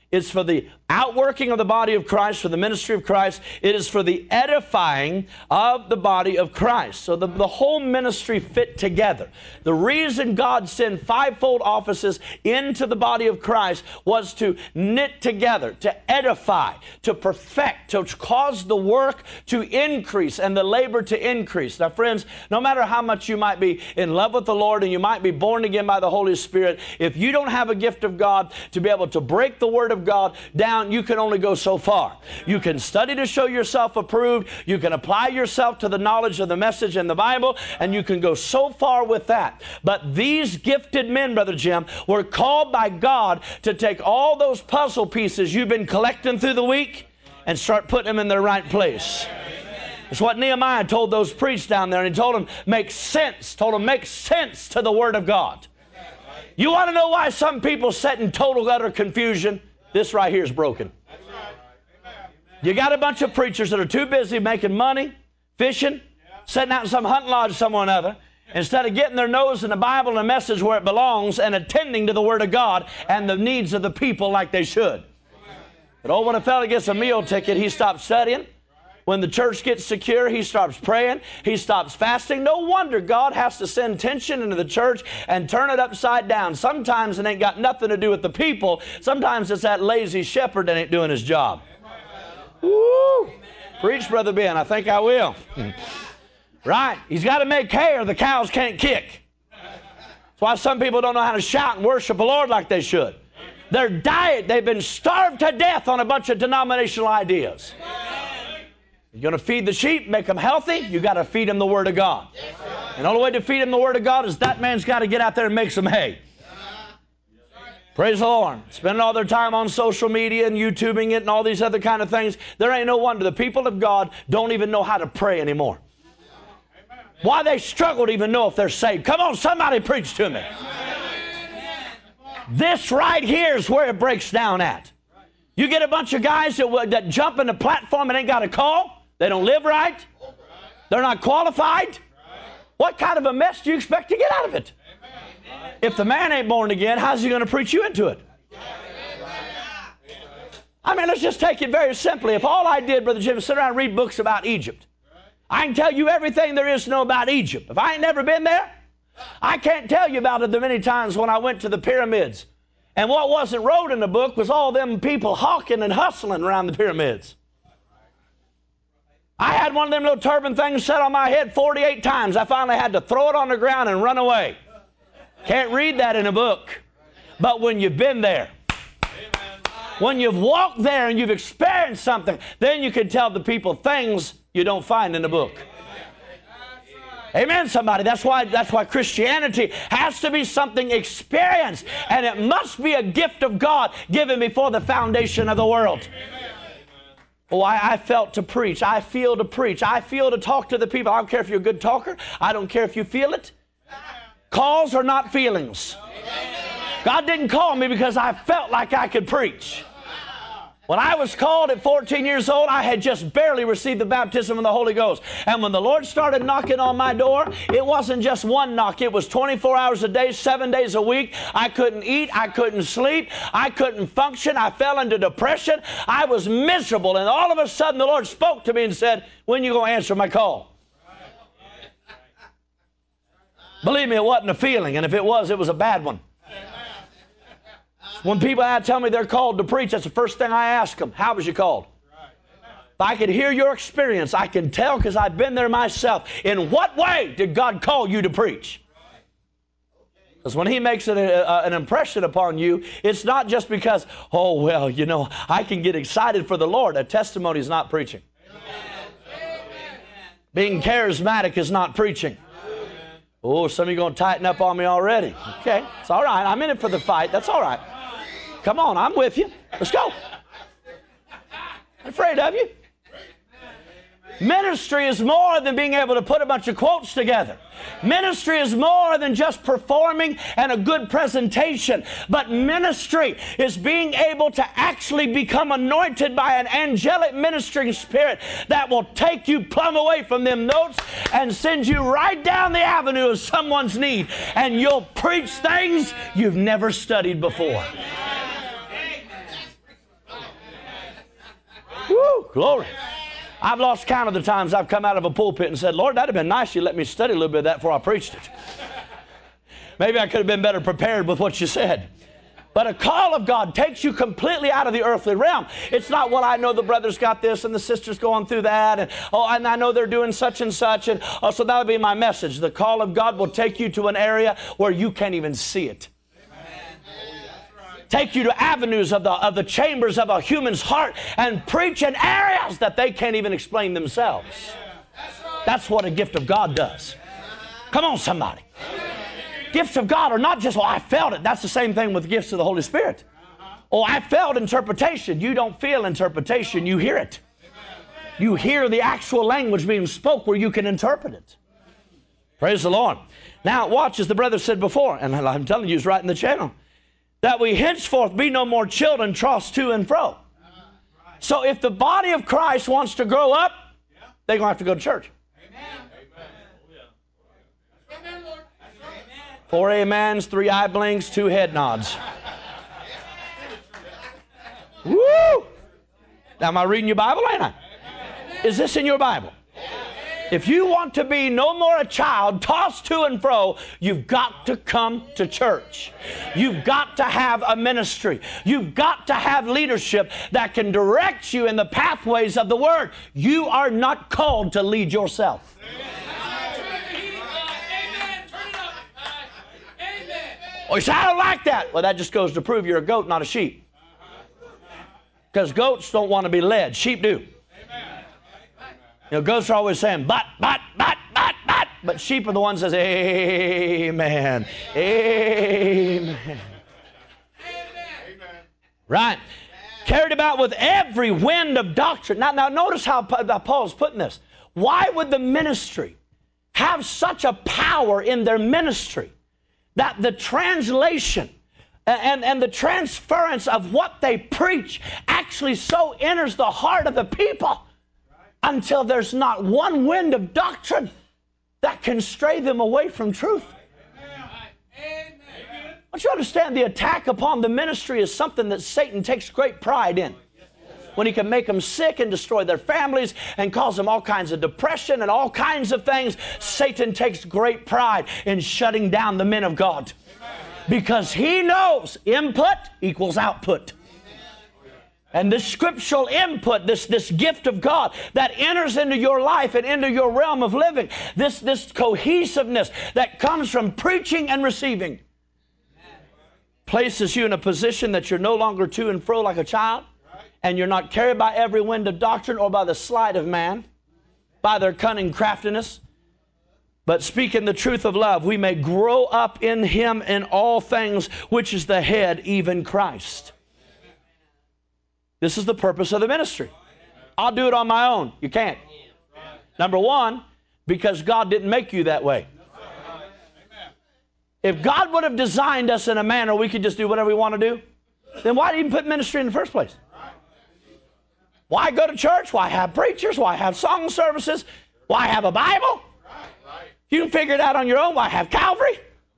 It's for the outworking of the body of Christ, for the ministry of Christ. It is for the edifying of the body of Christ. So the, the whole ministry fit together. The reason God sent fivefold offices into the body of Christ was to knit together, to edify, to perfect, to cause the work to increase and the labor to increase. Now, friends, no matter how much you might be in love with the Lord and you might be born again by the Holy Spirit, if you don't have a gift of God to be able to break the Word of God down, you can only go so far. You can study to show yourself approved. You can apply yourself to the knowledge of the message in the Bible, and you can go so far with that. But these gifted men, Brother Jim, were called by God to take all those puzzle pieces you've been collecting through the week and start putting them in their right place. It's what Nehemiah told those priests down there, and he told them, make sense, told them, make sense to the Word of God. You want to know why some people sit in total utter confusion? This right here is broken. You got a bunch of preachers that are too busy making money, fishing, sitting out in some hunting lodge somewhere or another, instead of getting their nose in the Bible and the message where it belongs and attending to the Word of God and the needs of the people like they should. But oh, when a fella gets a meal ticket, he stops studying. When the church gets secure, he stops praying. He stops fasting. No wonder God has to send tension into the church and turn it upside down. Sometimes it ain't got nothing to do with the people. Sometimes it's that lazy shepherd that ain't doing his job. Woo! Preach, Brother Ben. I think I will. Right. He's got to make hay or the cows can't kick. That's why some people don't know how to shout and worship the Lord like they should. Their diet, they've been starved to death on a bunch of denominational ideas. You're going to feed the sheep, make them healthy, you got to feed them the Word of God. And the only way to feed them the Word of God is that man's got to get out there and make some hay. Praise the Lord. Spending all their time on social media and YouTubing it and all these other kind of things. There ain't no wonder the people of God don't even know how to pray anymore. Why they struggle to even know if they're saved. Come on, somebody preach to me. This right here is where it breaks down at. You get a bunch of guys that, that jump in the platform and ain't got a call. They don't live right. They're not qualified. What kind of a mess do you expect to get out of it? If the man ain't born again, how's he going to preach you into it? I mean, let's just take it very simply. If all I did, Brother Jim, is sit around and read books about Egypt, I can tell you everything there is to know about Egypt. If I ain't never been there, I can't tell you about it the many times when I went to the pyramids. And what wasn't wrote in the book was all them people hawking and hustling around the pyramids. I had one of them little turban things set on my head forty-eight times. I finally had to throw it on the ground and run away. Can't read that in a book. But when you've been there, when you've walked there and you've experienced something, then you can tell the people things you don't find in the book. Amen, somebody. That's why, that's why Christianity has to be something experienced, and it must be a gift of God given before the foundation of the world. Oh, I, I felt to preach. I feel to preach. I feel to talk to the people. I don't care if you're a good talker. I don't care if you feel it. Calls are not feelings. God didn't call me because I felt like I could preach. When I was called at fourteen years old, I had just barely received the baptism of the Holy Ghost. And when the Lord started knocking on my door, it wasn't just one knock. It was twenty-four hours a day, seven days a week. I couldn't eat. I couldn't sleep. I couldn't function. I fell into depression. I was miserable. And all of a sudden, the Lord spoke to me and said, when are you going to answer my call? Believe me, it wasn't a feeling. And if it was, it was a bad one. When people tell me they're called to preach, that's the first thing I ask them. How was you called? If I could hear your experience, I can tell because I've been there myself. In what way did God call you to preach? Because when He makes it a, a, an impression upon you, it's not just because, oh, well, you know, I can get excited for the Lord. A testimony is not preaching. Being charismatic is not preaching. Oh, some of you are going to tighten up on me already. Okay, it's all right. I'm in it for the fight. That's all right. Come on, I'm with you. Let's go. I'm afraid of you. Ministry is more than being able to put a bunch of quotes together. Ministry is more than just performing and a good presentation. But ministry is being able to actually become anointed by an angelic ministering spirit that will take you plumb away from them notes and send you right down the avenue of someone's need. And you'll preach things you've never studied before. Glory. I've lost count of the times I've come out of a pulpit and said, Lord, that'd have been nice you let me study a little bit of that before I preached it. Maybe I could have been better prepared with what you said. But a call of God takes you completely out of the earthly realm. It's not, well, I know the brother's got this and the sister's going through that, and oh, and I know they're doing such and such, and oh, so that would be my message. The call of God will take you to an area where you can't even see it. Take you to avenues of the, of the chambers of a human's heart and preach in areas that they can't even explain themselves. That's what a gift of God does. Come on, somebody. Gifts of God are not just, well, I felt it. That's the same thing with gifts of the Holy Spirit. Oh, I felt interpretation. You don't feel interpretation. You hear it. You hear the actual language being spoke where you can interpret it. Praise the Lord. Now, watch, as the brother said before, and I'm telling you, he's right in the channel, that we henceforth be no more children tossed to and fro. So if the body of Christ wants to grow up, they're going to have to go to church. Four amens, three eye blinks, two head nods. Woo! Now, am I reading your Bible, ain't I? Is this in your Bible? If you want to be no more a child tossed to and fro, you've got to come to church. You've got to have a ministry. You've got to have leadership that can direct you in the pathways of the Word. You are not called to lead yourself. Oh, you say, I don't like that. Well, that just goes to prove you're a goat, not a sheep. Because goats don't want to be led. Sheep do. You know, goats are always saying, but, but, but, but, but. But sheep are the ones that say, amen, amen. Right. Carried about with every wind of doctrine. Now, now notice how Paul's putting this. Why would the ministry have such a power in their ministry that the translation and, and the transference of what they preach actually so enters the heart of the people until there's not one wind of doctrine that can stray them away from truth? I want you to understand the attack upon the ministry is something that Satan takes great pride in. When he can make them sick and destroy their families and cause them all kinds of depression and all kinds of things, Satan takes great pride in shutting down the men of God. Because he knows input equals output. And this scriptural input, this, this gift of God that enters into your life and into your realm of living, this, this cohesiveness that comes from preaching and receiving, places you in a position that you're no longer to and fro like a child, and you're not carried by every wind of doctrine or by the sleight of man, by their cunning craftiness, but speaking the truth of love, we may grow up in Him in all things, which is the head, even Christ. This is the purpose of the ministry. I'll do it on my own. You can't. Number one, because God didn't make you that way. If God would have designed us in a manner we could just do whatever we want to do, then why did He put ministry in the first place? Why go to church? Why have preachers? Why have song services? Why have a Bible? You can figure it out on your own. Why have Calvary?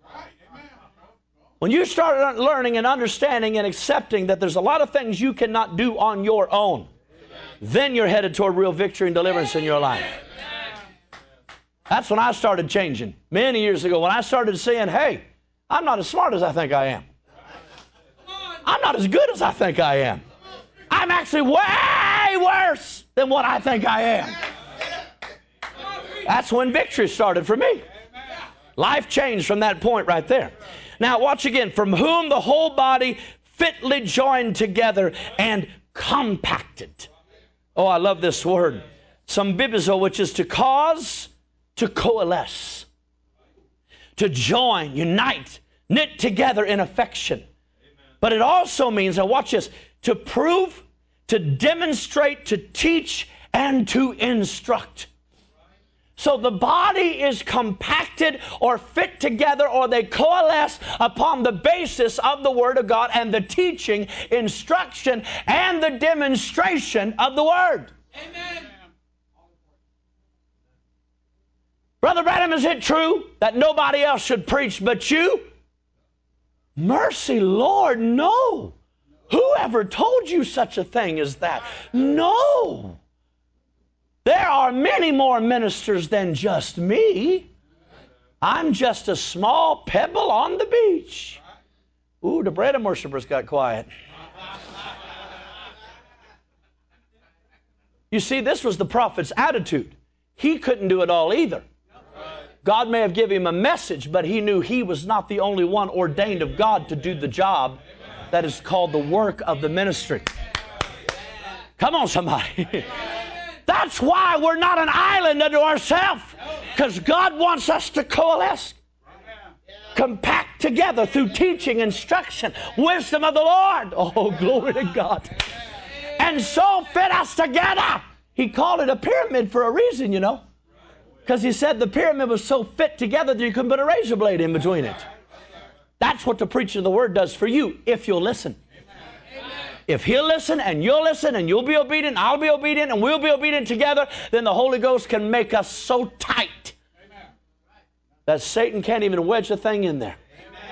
When you start learning and understanding and accepting that there's a lot of things you cannot do on your own, then you're headed toward real victory and deliverance in your life. That's when I started changing many years ago, when I started saying, hey, I'm not as smart as I think I am. I'm not as good as I think I am. I'm actually way worse than what I think I am. That's when victory started for me. Life changed from that point right there. Now watch again. From whom the whole body fitly joined together and compacted. Oh, I love this word. Symbibizo, which is to cause, to coalesce, to join, unite, knit together in affection. But it also means, now watch this, to prove, to demonstrate, to teach, and to instruct. So the body is compacted or fit together, or they coalesce upon the basis of the Word of God and the teaching, instruction, and the demonstration of the Word. Amen. Brother Branham, is it true that nobody else should preach but you? Mercy, Lord, no. Whoever told you such a thing as that? No. are many more ministers than just me. I'm just a small pebble on the beach. Ooh, the Branham worshipers got quiet. You see, this was the prophet's attitude. He couldn't do it all either. God may have given him a message, but he knew he was not the only one ordained of God to do the job that is called the work of the ministry. Come on, somebody. That's why we're not an island unto ourselves, because God wants us to coalesce, compact together through teaching, instruction, wisdom of the Lord. Oh, glory to God. And so fit us together. He called it a pyramid for a reason, you know, because he said the pyramid was so fit together that you couldn't put a razor blade in between it. That's what the preacher of the word does for you if you'll listen. If he'll listen and you'll listen and you'll be obedient, I'll be obedient, and we'll be obedient together, then the Holy Ghost can make us so tight that Satan can't even wedge a thing in there.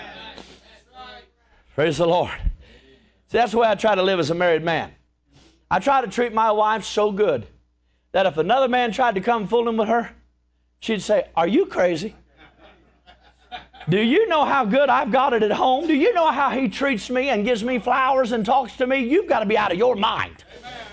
Praise the Lord. See, that's the way I try to live as a married man. I try to treat my wife so good that if another man tried to come fooling with her, she'd say, "Are you crazy? Do you know how good I've got it at home? Do you know how he treats me and gives me flowers and talks to me? You've got to be out of your mind."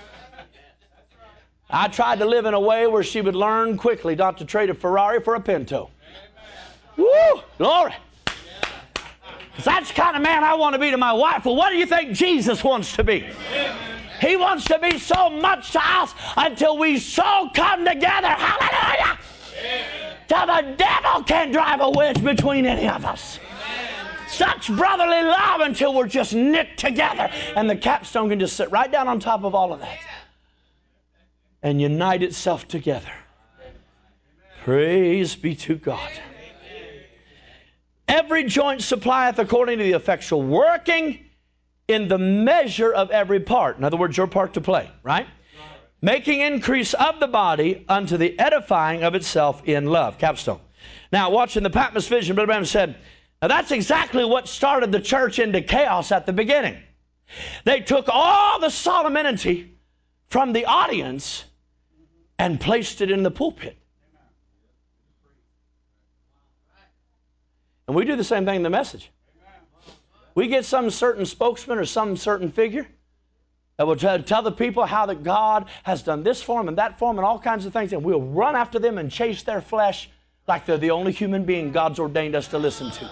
I tried to live in a way where she would learn quickly not to trade a Ferrari for a Pinto. Woo! Glory! That's the kind of man I want to be to my wife. Well, what do you think Jesus wants to be? He wants to be so much to us until we so come together. Hallelujah! Till the devil can't drive a wedge between any of us. Such brotherly love until we're just knit together, and the capstone can just sit right down on top of all of that and unite itself together. Praise be to God. Every joint supplieth according to the effectual working in the measure of every part. In other words, your part to play, right? Making increase of the body unto the edifying of itself in love. Capstone. Now, watching the Patmos vision, Brother Branham said, now that's exactly what started the church into chaos at the beginning. They took all the solemnity from the audience and placed it in the pulpit. And we do the same thing in the message. We get some certain spokesman or some certain figure that will tell, tell the people how that God has done this for them and that for them and all kinds of things, and we'll run after them and chase their flesh like they're the only human being God's ordained us to listen to.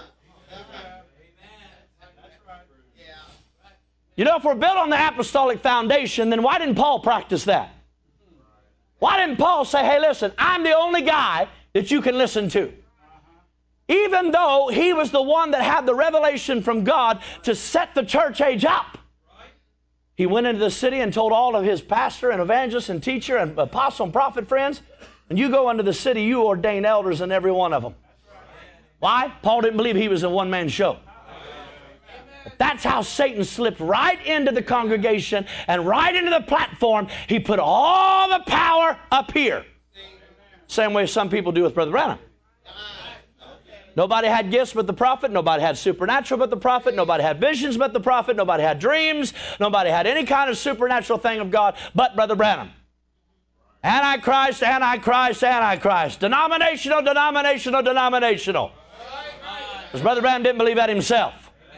You know, if we're built on the apostolic foundation, then why didn't Paul practice that? Why didn't Paul say, hey, listen, I'm the only guy that you can listen to? Even though he was the one that had the revelation from God to set the church age up. He went into the city and told all of his pastor and evangelist and teacher and apostle and prophet friends, and you go into the city, you ordain elders in every one of them. Why? Paul didn't believe he was a one-man show. But that's how Satan slipped right into the congregation and right into the platform. He put all the power up here. Same way some people do with Brother Branham. Nobody had gifts but the prophet. Nobody had supernatural but the prophet. Nobody had visions but the prophet. Nobody had dreams. Nobody had any kind of supernatural thing of God but Brother Branham. Antichrist, Antichrist, Antichrist. Denominational, denominational, denominational. Because Brother Branham didn't believe that himself.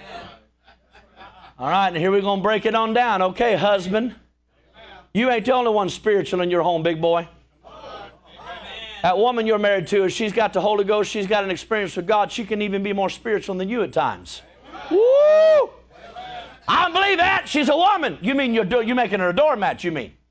All right, and here we're going to break it on down. Okay, husband. You ain't the only one spiritual in your home, big boy. That woman you're married to, if she's got the Holy Ghost, she's got an experience with God, she can even be more spiritual than you at times. Woo! I don't believe that. She's a woman. You mean you're, do- you're making her a doormat, you mean?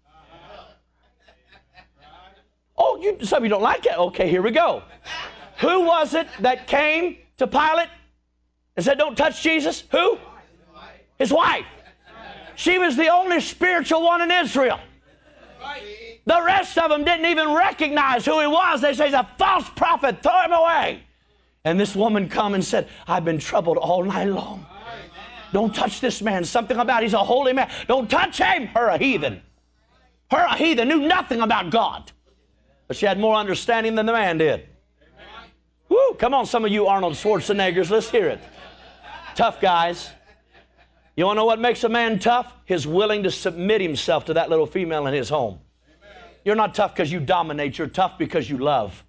Oh, you, some of you don't like that? Okay, here we go. Who was it that came to Pilate and said, don't touch Jesus? Who? His wife. She was the only spiritual one in Israel. The rest of them didn't even recognize who he was. They say he's a false prophet. Throw him away. And this woman come and said, I've been troubled all night long. Don't touch this man. Something about he's a holy man. Don't touch him. Her a heathen. Her a heathen knew nothing about God. But she had more understanding than the man did. Woo! Come on, some of you Arnold Schwarzeneggers. Let's hear it. Tough guys. You want to know what makes a man tough? His willing to submit himself to that little female in his home. You're not tough because you dominate. You're tough because you love.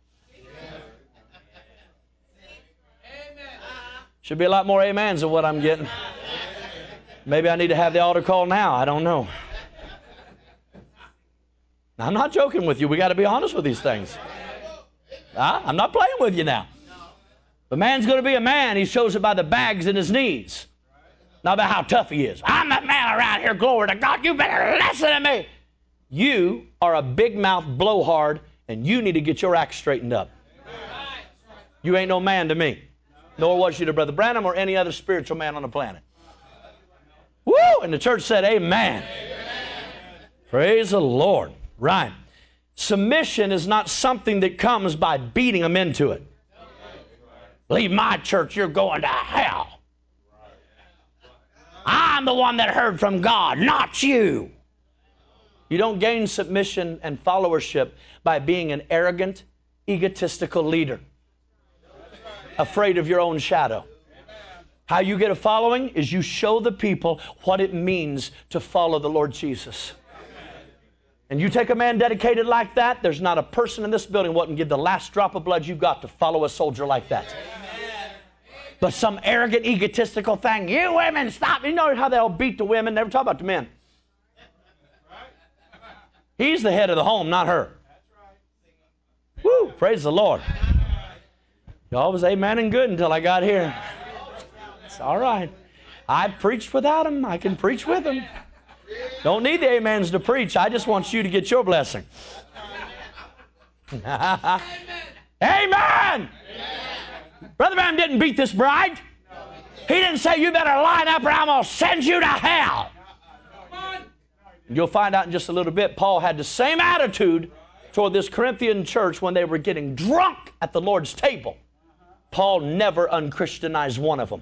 Should be a lot more amens than what I'm getting. Maybe I need to have the altar call now. I don't know. I'm not joking with you. We got to be honest with these things. Huh? I'm not playing with you now. But man's going to be a man. He shows it by the bags in his knees. Not by how tough he is. I'm the man around here. Glory to God. You better listen to me. You are a big mouth blowhard, and you need to get your act straightened up. You ain't no man to me. Nor was you to Brother Branham or any other spiritual man on the planet. Woo! And the church said, amen. Amen. Praise the Lord. Right. Submission is not something that comes by beating them into it. Leave my church, you're going to hell. I'm the one that heard from God, not you. You don't gain submission and followership by being an arrogant, egotistical leader, afraid of your own shadow. How you get a following is you show the people what it means to follow the Lord Jesus. And you take a man dedicated like that, there's not a person in this building who wouldn't give the last drop of blood you got to follow a soldier like that. But some arrogant, egotistical thing, you women, stop. You know how they all beat the women? Never talk about the men. He's the head of the home, not her. Woo, praise the Lord. Y'all was amen and good until I got here. It's all right. I preached without him. I can preach with him. Don't need the amens to preach. I just want you to get your blessing. Amen. Amen. Brother Branham didn't beat this bride. He didn't say, you better line up or I'm going to send you to hell. You'll find out in just a little bit, Paul had the same attitude toward this Corinthian church when they were getting drunk at the Lord's table. Paul never unchristianized one of them.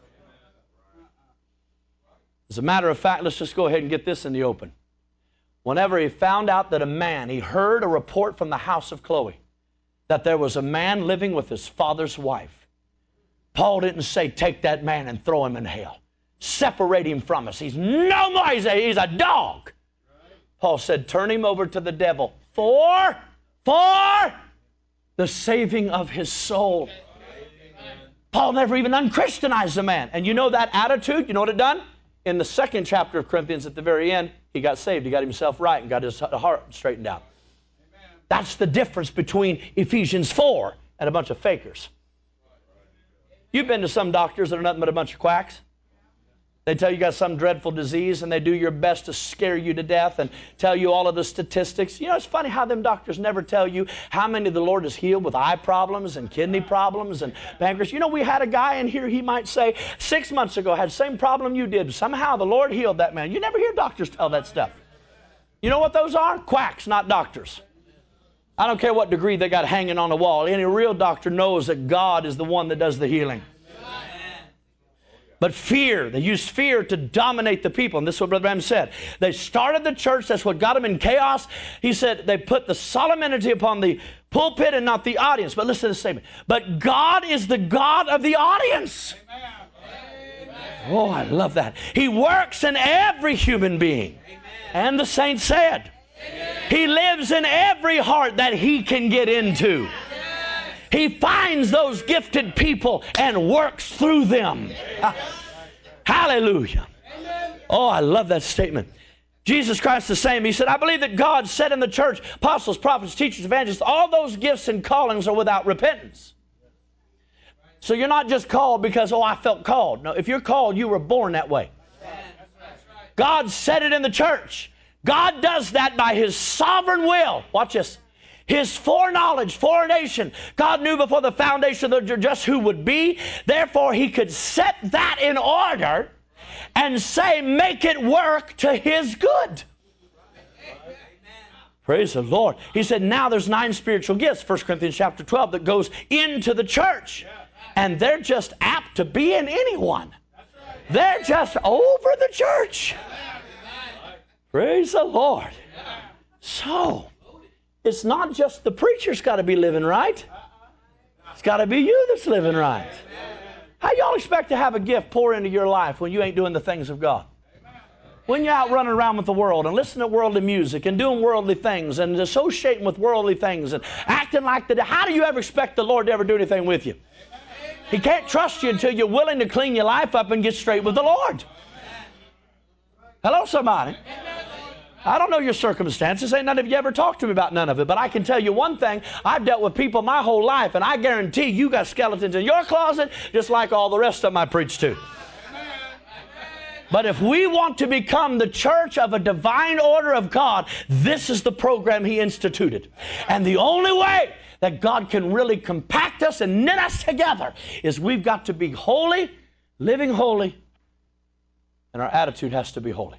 As a matter of fact, let's just go ahead and get this in the open. Whenever he found out that a man, he heard a report from the house of Chloe that there was a man living with his father's wife. Paul didn't say, take that man and throw him in hell. Separate him from us. He's no more. He's a, he's a dog. Paul said, turn him over to the devil for, for the saving of his soul. Paul never even unchristianized a man. And you know that attitude, you know what it done? In the second chapter of Corinthians at the very end, he got saved. He got himself right and got his heart straightened out. That's the difference between Ephesians four and a bunch of fakers. You've been to some doctors that are nothing but a bunch of quacks. They tell you you got some dreadful disease and they do your best to scare you to death and tell you all of the statistics. You know, it's funny how them doctors never tell you how many the Lord has healed with eye problems and kidney problems and pancreas. You know, we had a guy in here, he might say, six months ago had the same problem you did. Somehow the Lord healed that man. You never hear doctors tell that stuff. You know what those are? Quacks, not doctors. I don't care what degree they got hanging on the wall. Any real doctor knows that God is the one that does the healing. But fear, they used fear to dominate the people. And this is what Brother Branham said. They started the church. That's what got them in chaos. He said they put the solemnity upon the pulpit and not the audience. But listen to this statement. But God is the God of the audience. Amen. Oh, I love that. He works in every human being. Amen. And the saints said, amen. He lives in every heart that he can get into. He finds those gifted people and works through them. Uh, hallelujah. Oh, I love that statement. Jesus Christ the same. He said, I believe that God said in the church, apostles, prophets, teachers, evangelists, all those gifts and callings are without repentance. So you're not just called because, oh, I felt called. No, if you're called, you were born that way. God said it in the church. God does that by his sovereign will. Watch this. His foreknowledge, foreknowledge. God knew before the foundation of the earth just who would be. Therefore, he could set that in order and say, make it work to his good. Amen. Praise the Lord. He said, now there's nine spiritual gifts, First Corinthians chapter twelve, that goes into the church. And they're just apt to be in anyone. They're just over the church. Praise the Lord. So, it's not just the preacher's got to be living right. It's got to be you that's living right. How y'all expect to have a gift pour into your life when you ain't doing the things of God? When you're out running around with the world and listening to worldly music and doing worldly things and associating with worldly things and acting like the, how do you ever expect the Lord to ever do anything with you? He can't trust you until you're willing to clean your life up and get straight with the Lord. Hello, somebody. I don't know your circumstances. Ain't none of you ever talked to me about none of it. But I can tell you one thing. I've dealt with people my whole life, and I guarantee you got skeletons in your closet just like all the rest of them I preach to. But if we want to become the church of a divine order of God, this is the program He instituted. And the only way that God can really compact us and knit us together is we've got to be holy, living holy, and our attitude has to be holy.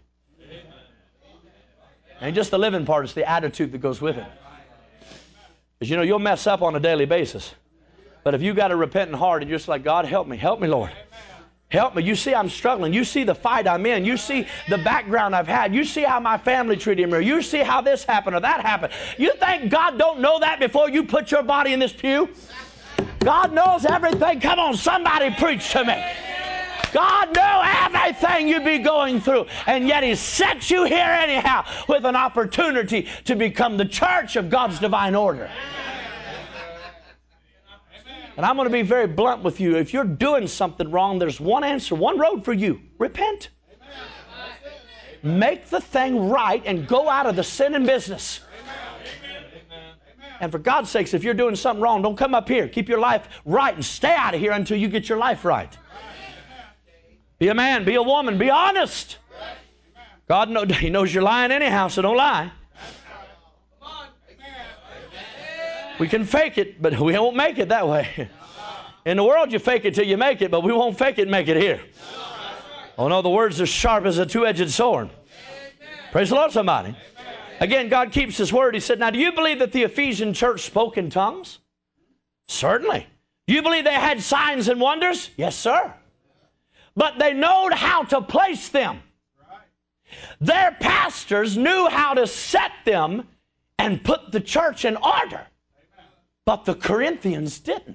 And just the living part is the attitude that goes with it. Because you know, you'll mess up on a daily basis. But if you got a repentant heart and you're just like, God, help me, help me, Lord. Help me. You see I'm struggling. You see the fight I'm in. You see the background I've had. You see how my family treated me. Or you see how this happened or that happened. You think God don't know that before you put your body in this pew? God knows everything. Come on, somebody preach to me. God knows everything you be going through. And yet He sent you here anyhow with an opportunity to become the church of God's divine order. And I'm going to be very blunt with you. If you're doing something wrong, there's one answer, one road for you. Repent. Make the thing right and go out of the sinning business. And for God's sakes, if you're doing something wrong, don't come up here. Keep your life right and stay out of here until you get your life right. Be a man, be a woman, be honest. God knows, He knows you're lying anyhow, so don't lie. We can fake it, but we won't make it that way. In the world, you fake it till you make it, but we won't fake it and make it here. Oh no, the words are sharp as a two-edged sword. Praise the Lord, somebody. Again, God keeps His word. He said, now, do you believe that the Ephesian church spoke in tongues? Certainly. Do you believe they had signs and wonders? Yes, sir. But they knowed how to place them. Their pastors knew how to set them and put the church in order. But the Corinthians didn't.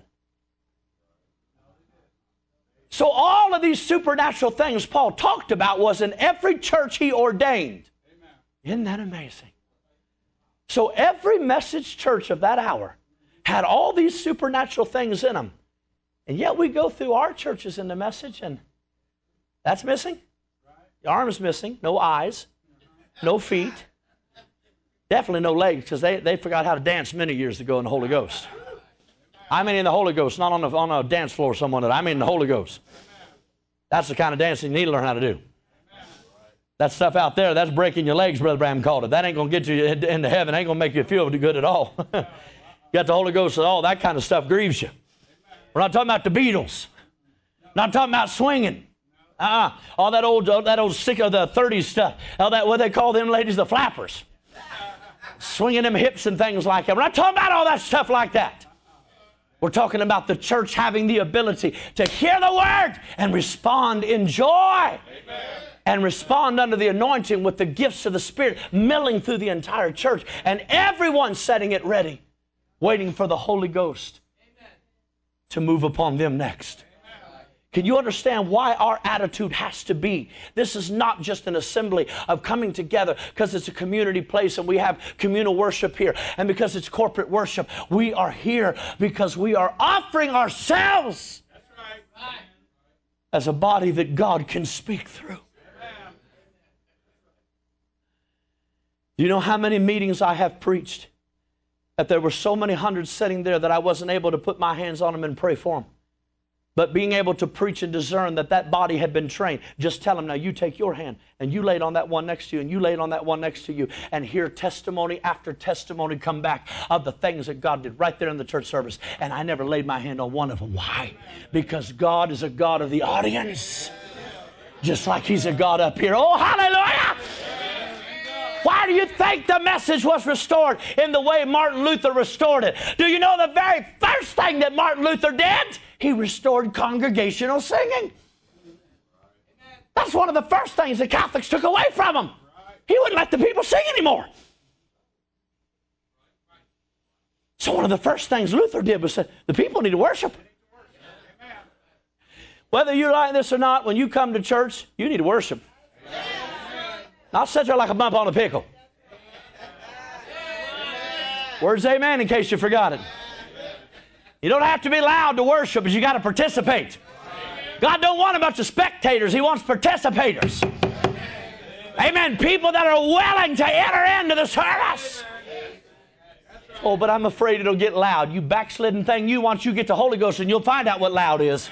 So all of these supernatural things Paul talked about was in every church he ordained. Isn't that amazing? So every message church of that hour had all these supernatural things in them. And yet we go through our churches in the message and that's missing. The arm's missing. No eyes. No feet. Definitely no legs, because they, they forgot how to dance many years ago in the Holy Ghost. I mean in the Holy Ghost, not on, the, on a dance floor someone that I mean in the Holy Ghost. That's the kind of dancing you need to learn how to do. That stuff out there, that's breaking your legs, Brother Bram called it. That ain't going to get you into heaven. Ain't going to make you feel good at all. You got the Holy Ghost, all that kind of stuff grieves you. We're not talking about the Beatles. Not talking about swinging. Uh-uh. All that old, that old sick of the thirties stuff. All that, what they call them ladies, the flappers. Swinging them hips and things like that. We're not talking about all that stuff like that. We're talking about the church having the ability to hear the word and respond in joy. Amen. And respond under the anointing with the gifts of the Spirit milling through the entire church. And everyone setting it ready, waiting for the Holy Ghost Amen. To move upon them next. Can you understand why our attitude has to be? This is not just an assembly of coming together because it's a community place and we have communal worship here. And because it's corporate worship, we are here because we are offering ourselves as a body that God can speak through. Do you know how many meetings I have preached? That there were so many hundreds sitting there that I wasn't able to put my hands on them and pray for them. But being able to preach and discern that that body had been trained. Just tell them, now you take your hand and you lay it on that one next to you and you lay it on that one next to you and hear testimony after testimony come back of the things that God did right there in the church service. And I never laid my hand on one of them. Why? Because God is a God of the audience. Just like He's a God up here. Oh, hallelujah! Why do you think the message was restored in the way Martin Luther restored it? Do you know the very first thing that Martin Luther did? He restored congregational singing. That's one of the first things the Catholics took away from him. He wouldn't let the people sing anymore. So one of the first things Luther did was say, the people need to worship. Whether you like this or not, when you come to church, you need to worship. I'll sit there like a bump on a pickle. Where's amen in case you forgot it? You don't have to be loud to worship, but you got to participate. God don't want a bunch of spectators. He wants participators. Amen. People that are willing to enter into the service. Oh, but I'm afraid it'll get loud. You backslidden thing, you once you get the Holy Ghost and you'll find out what loud is.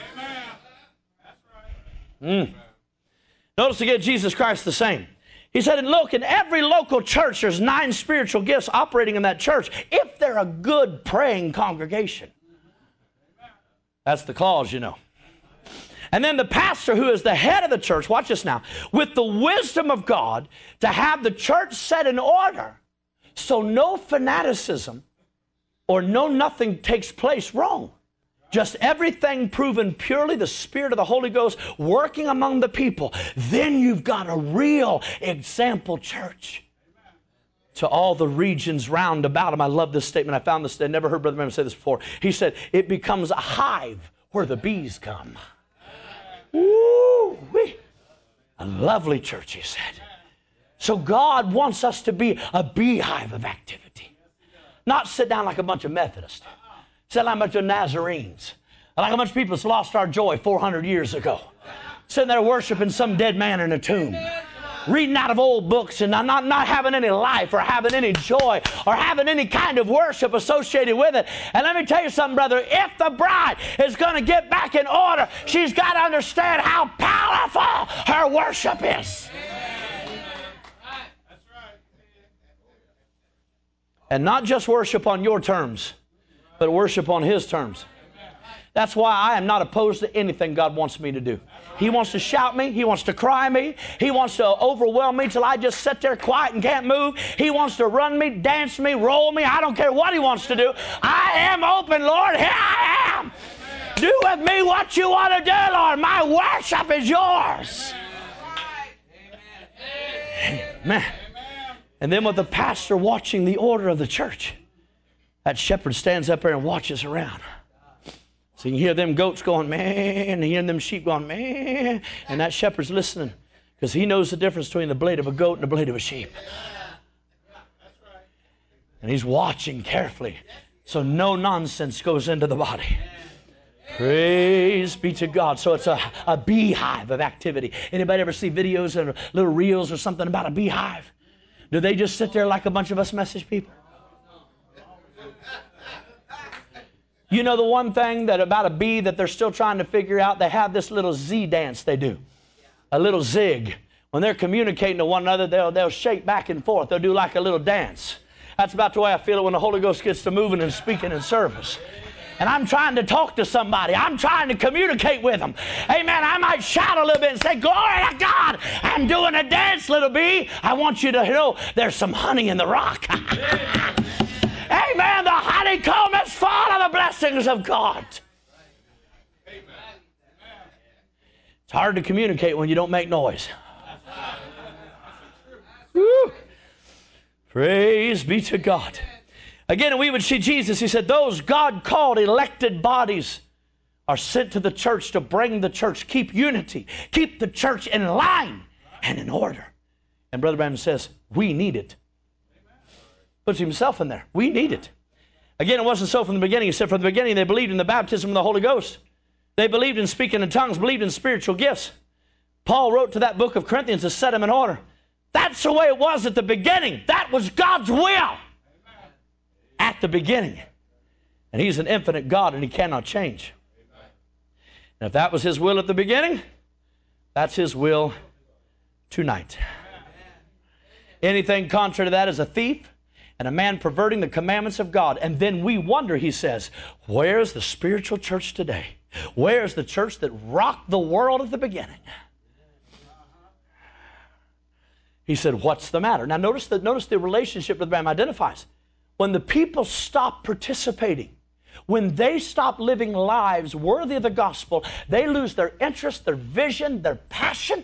Mm. Notice again, Jesus Christ the same. He said, and look, in every local church, there's nine spiritual gifts operating in that church if they're a good praying congregation. That's the clause, you know. And then the pastor, who is the head of the church, watch this now, with the wisdom of God to have the church set in order so no fanaticism or no nothing takes place wrong. Just everything proven purely the Spirit of the Holy Ghost working among the people. Then you've got a real example church to all the regions round about him. I love this statement. I found this. I never heard Brother Branham say this before. He said, it becomes a hive where the bees come. Woo-wee. A lovely church, he said. So God wants us to be a beehive of activity. Not sit down like a bunch of Methodists. Sit like a bunch of Nazarenes. Like a bunch of people that's lost our joy four hundred years ago. Sitting there worshiping some dead man in a tomb. Reading out of old books and not, not, not having any life or having any joy or having any kind of worship associated with it. And let me tell you something, brother. If the bride is going to get back in order, she's got to understand how powerful her worship is. And not just worship on your terms, but worship on His terms. That's why I am not opposed to anything God wants me to do. He wants to shout me. He wants to cry me. He wants to overwhelm me till I just sit there quiet and can't move. He wants to run me, dance me, roll me. I don't care what He wants to do. I am open, Lord. Here I am. Do with me what you want to do, Lord. My worship is yours. Amen. And then with the pastor watching the order of the church, that shepherd stands up there and watches around. So you can hear them goats going, man, and you hear them sheep going, man, and that shepherd's listening because he knows the difference between the blade of a goat and the blade of a sheep. And he's watching carefully so no nonsense goes into the body. Praise be to God. So it's a, a beehive of activity. Anybody ever see videos and little reels or something about a beehive? Do they just sit there like a bunch of us message people? You know the one thing that about a bee that they're still trying to figure out? They have this little Z dance they do. A little zig. When they're communicating to one another, they'll, they'll shake back and forth. They'll do like a little dance. That's about the way I feel it when the Holy Ghost gets to moving and speaking in service. And I'm trying to talk to somebody. I'm trying to communicate with them. Amen. I might shout a little bit and say, glory to God. I'm doing a dance, little bee. I want you to know there's some honey in the rock. Amen. The honeycomb is full of the blessings of God. It's hard to communicate when you don't make noise. Woo. Praise be to God. Again, we would see Jesus. He said, those God called elected bodies are sent to the church to bring the church, keep unity, keep the church in line and in order. And Brother Branham says, we need it. Puts himself in there. We need it. Again, it wasn't so from the beginning. He said from the beginning they believed in the baptism of the Holy Ghost. They believed in speaking in tongues, believed in spiritual gifts. Paul wrote to that book of Corinthians to set them in order. That's the way it was at the beginning. That was God's will at the beginning. And He's an infinite God and He cannot change. And if that was His will at the beginning, that's His will tonight. Anything contrary to that is a thief and a man perverting the commandments of God. And then we wonder, he says, where's the spiritual church today? Where's the church that rocked the world at the beginning? He said, what's the matter? Now notice the, notice the relationship that Branham identifies. When the people stop participating, when they stop living lives worthy of the gospel, they lose their interest, their vision, their passion.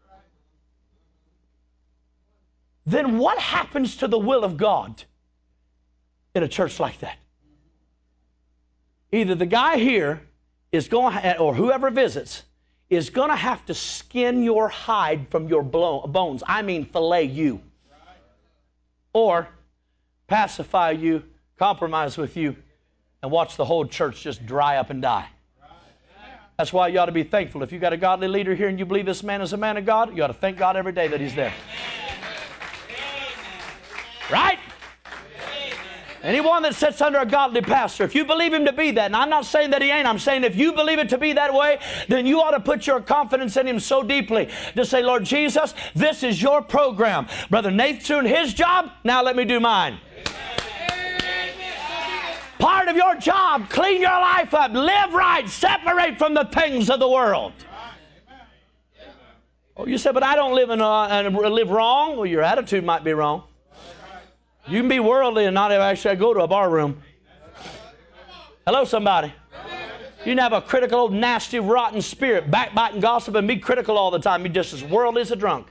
Then what happens to the will of God in a church like that? Either the guy here is going, or whoever visits, is going to have to skin your hide from your bones. I mean fillet you. Or pacify you, compromise with you, and watch the whole church just dry up and die. That's why you ought to be thankful. If you got a godly leader here and you believe this man is a man of God, you ought to thank God every day that he's there. Right? Anyone that sits under a godly pastor, if you believe him to be that, and I'm not saying that he ain't, I'm saying if you believe it to be that way, then you ought to put your confidence in him so deeply to say, Lord Jesus, this is your program. Brother Nate's doing his job, now let me do mine. Part of your job, clean your life up, live right, separate from the things of the world. Oh, you said, but I don't live in a, and live wrong. Well, your attitude might be wrong. You can be worldly and not actually go to a bar room. Hello, somebody. You can have a critical, old, nasty, rotten spirit, backbiting, gossip, and be critical all the time. Be just as worldly as a drunk.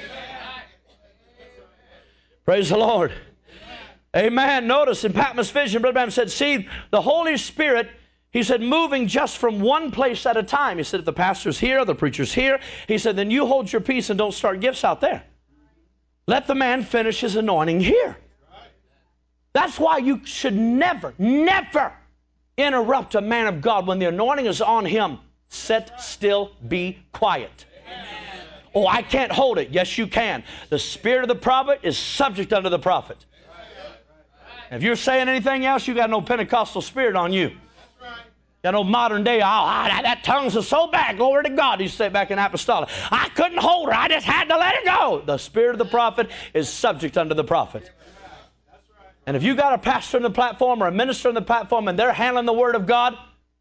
Praise the Lord. Amen. Notice in Patmos vision, Brother Branham said, see, the Holy Spirit, he said, moving just from one place at a time. He said, if the pastor's here, the preacher's here, he said, then you hold your peace and don't start gifts out there. Let the man finish his anointing here. That's why you should never, never interrupt a man of God when the anointing is on him. Sit still, be quiet. Oh, I can't hold it. Yes, you can. The spirit of the prophet is subject unto the prophet. If you're saying anything else, you got no Pentecostal spirit on you. Got no modern day, oh, that tongues is so bad, glory to God. You say back in apostolic, I couldn't hold her, I just had to let her go. The spirit of the prophet is subject unto the prophet. And if you got a pastor on the platform or a minister on the platform and they're handling the word of God,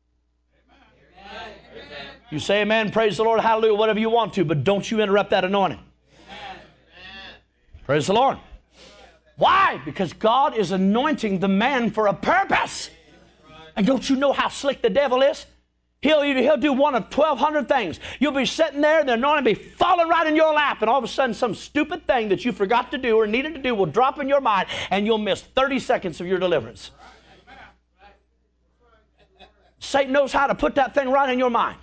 you say amen, praise the Lord, hallelujah, whatever you want to, but don't you interrupt that anointing. Praise the Lord. Why? Because God is anointing the man for a purpose. And don't you know how slick the devil is? He'll, he'll do one of twelve hundred things. You'll be sitting there, and the anointing will be falling right in your lap, and all of a sudden some stupid thing that you forgot to do or needed to do will drop in your mind, and you'll miss thirty seconds of your deliverance. Satan knows how to put that thing right in your mind.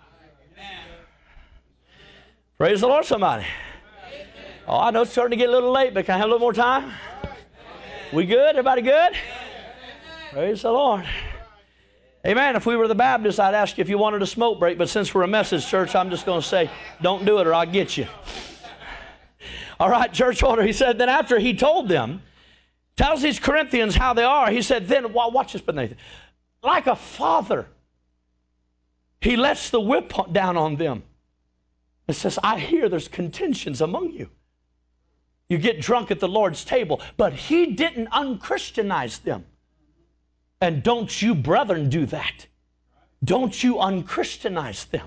Praise the Lord, somebody. Oh, I know it's starting to get a little late, but can I have a little more time? We good? Everybody good? Praise the Lord. Amen. If we were the Baptists, I'd ask you if you wanted a smoke break, but since we're a message church, I'm just going to say, don't do it or I'll get you. All right, church order. He said, then after he told them, tells these Corinthians how they are, he said, then, watch this, but Nathan, like a father, he lets the whip down on them. It says, I hear there's contentions among you. You get drunk at the Lord's table, but he didn't unchristianize them. And don't you, brethren, do that. Don't you unchristianize them.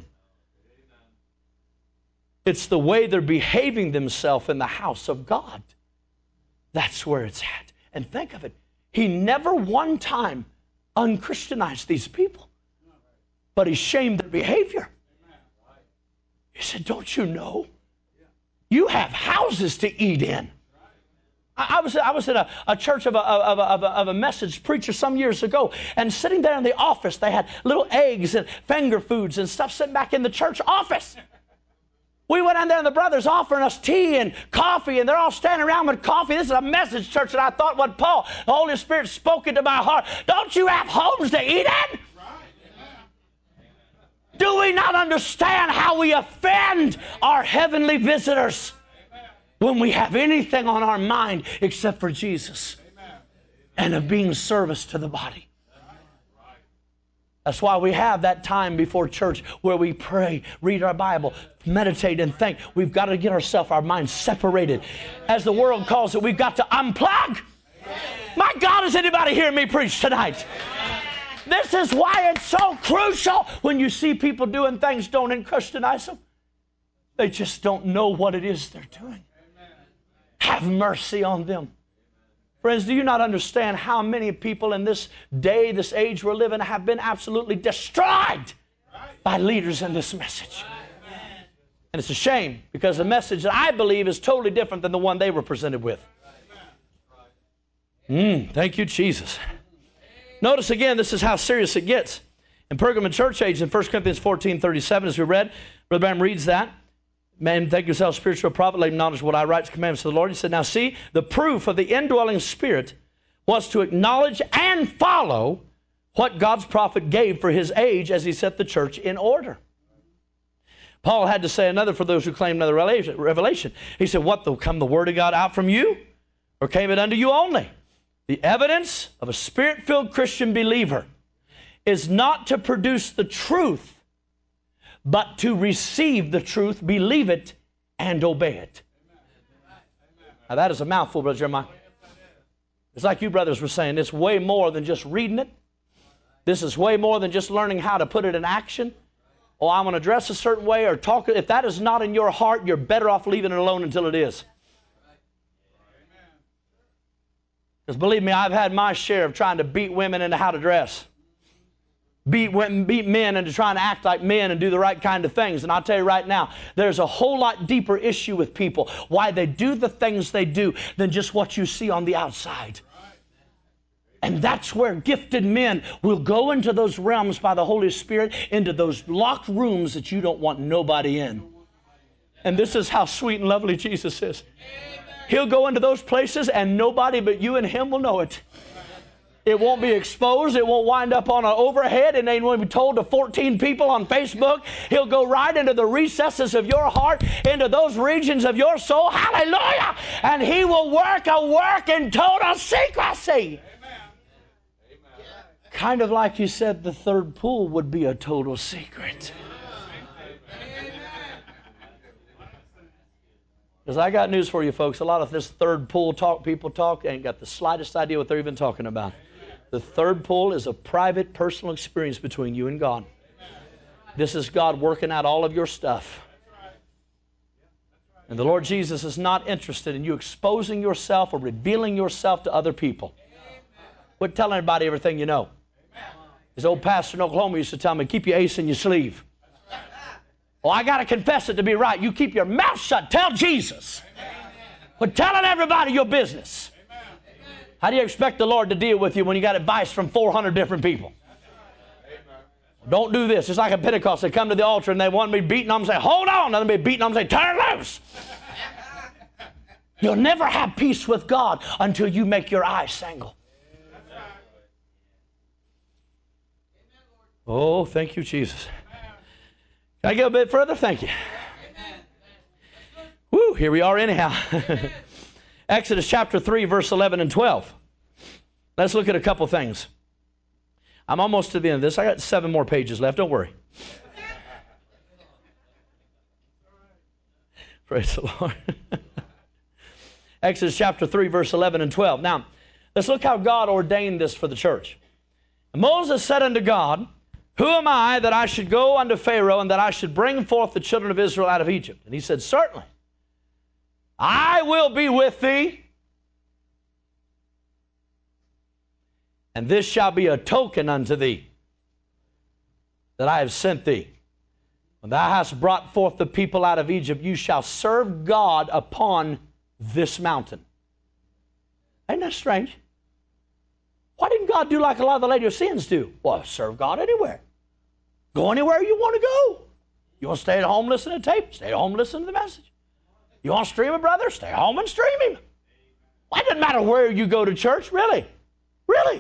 It's the way they're behaving themselves in the house of God. That's where it's at. And think of it. He never one time unchristianized these people, but he shamed their behavior. He said, don't you know? You have houses to eat in. I, I was, I was at a, a church of a, of, a, of, a, of a message preacher some years ago, and sitting there in the office, they had little eggs and finger foods and stuff sitting back in the church office. We went in there, and the brothers offering us tea and coffee, and they're all standing around with coffee. This is a message church, and I thought what Paul, the Holy Spirit spoke into my heart. Don't you have homes to eat in? Do we not understand how we offend our heavenly visitors when we have anything on our mind except for Jesus and of being service to the body? That's why we have that time before church where we pray, read our Bible, meditate, and think. We've got to get ourselves, our minds separated. As the world calls it, we've got to unplug. My God, is anybody hearing me preach tonight? This is why it's so crucial when you see people doing things, don't unchristianize them. They just don't know what it is they're doing. Have mercy on them. Friends, do you not understand how many people in this day, this age we're living, have been absolutely destroyed by leaders in this message? And it's a shame, because the message that I believe is totally different than the one they were presented with. Mm, thank you, Jesus. Notice again, this is how serious it gets. In Pergamum church age, in First Corinthians fourteen thirty-seven, as we read, Brother Branham reads that. Man, think yourself spiritual prophet, lay knowledge what I write, commandments of the Lord. He said, now see, the proof of the indwelling Spirit was to acknowledge and follow what God's prophet gave for his age as he set the church in order. Paul had to say another for those who claim another revelation. He said, what, though come the word of God out from you? Or came it unto you only? The evidence of a Spirit-filled Christian believer is not to produce the truth, but to receive the truth, believe it, and obey it. Now that is a mouthful, Brother Jeremiah. It's like you brothers were saying, it's way more than just reading it. This is way more than just learning how to put it in action. Oh, I'm going to dress a certain way or talk. If that is not in your heart, you're better off leaving it alone until it is. Because believe me, I've had my share of trying to beat women into how to dress. Beat women, beat men into trying to act like men and do the right kind of things. And I'll tell you right now, there's a whole lot deeper issue with people, why they do the things they do, than just what you see on the outside. And that's where gifted men will go into those realms by the Holy Spirit, into those locked rooms that you don't want nobody in. And this is how sweet and lovely Jesus is. He'll go into those places and nobody but you and him will know it. It won't be exposed. It won't wind up on an overhead. It ain't going to be told to fourteen people on Facebook. He'll go right into the recesses of your heart, into those regions of your soul. Hallelujah! And he will work a work in total secrecy. Kind of like you said, the third pool would be a total secret. Because I got news for you folks. A lot of this third pool talk people talk ain't got the slightest idea what they're even talking about. The third pool is a private, personal experience between you and God. This is God working out all of your stuff. And the Lord Jesus is not interested in you exposing yourself or revealing yourself to other people. Quit telling everybody everything you know. This old pastor in Oklahoma used to tell me, keep your ace in your sleeve. Well, I got to confess it to be right. You keep your mouth shut. Tell Jesus. Quit telling everybody your business. How do you expect the Lord to deal with you when you got advice from four hundred different people? Don't do this. It's like a Pentecost. They come to the altar and they want me beating them and say, hold on. And then be beating them and say, turn loose. You'll never have peace with God until you make your eyes single. Oh, thank you, Jesus. Can I go a bit further? Thank you. Woo, here we are anyhow. Exodus chapter three, verse eleven and twelve. Let's look at a couple things. I'm almost to the end of this. I got seven more pages left. Don't worry. Praise the Lord. Exodus chapter three, verse eleven and twelve. Now, let's look how God ordained this for the church. And Moses said unto God, who am I that I should go unto Pharaoh and that I should bring forth the children of Israel out of Egypt? And he said, certainly, I will be with thee, and this shall be a token unto thee that I have sent thee. When thou hast brought forth the people out of Egypt, you shall serve God upon this mountain. Ain't that strange? Why didn't God do like a lot of the Laodiceans do? Well, serve God anywhere. Go anywhere you want to go. You want to stay at home listening to tape? Stay at home listening to the message. You want to stream a brother? Stay home and stream him. Why doesn't matter where you go to church? Really? Really?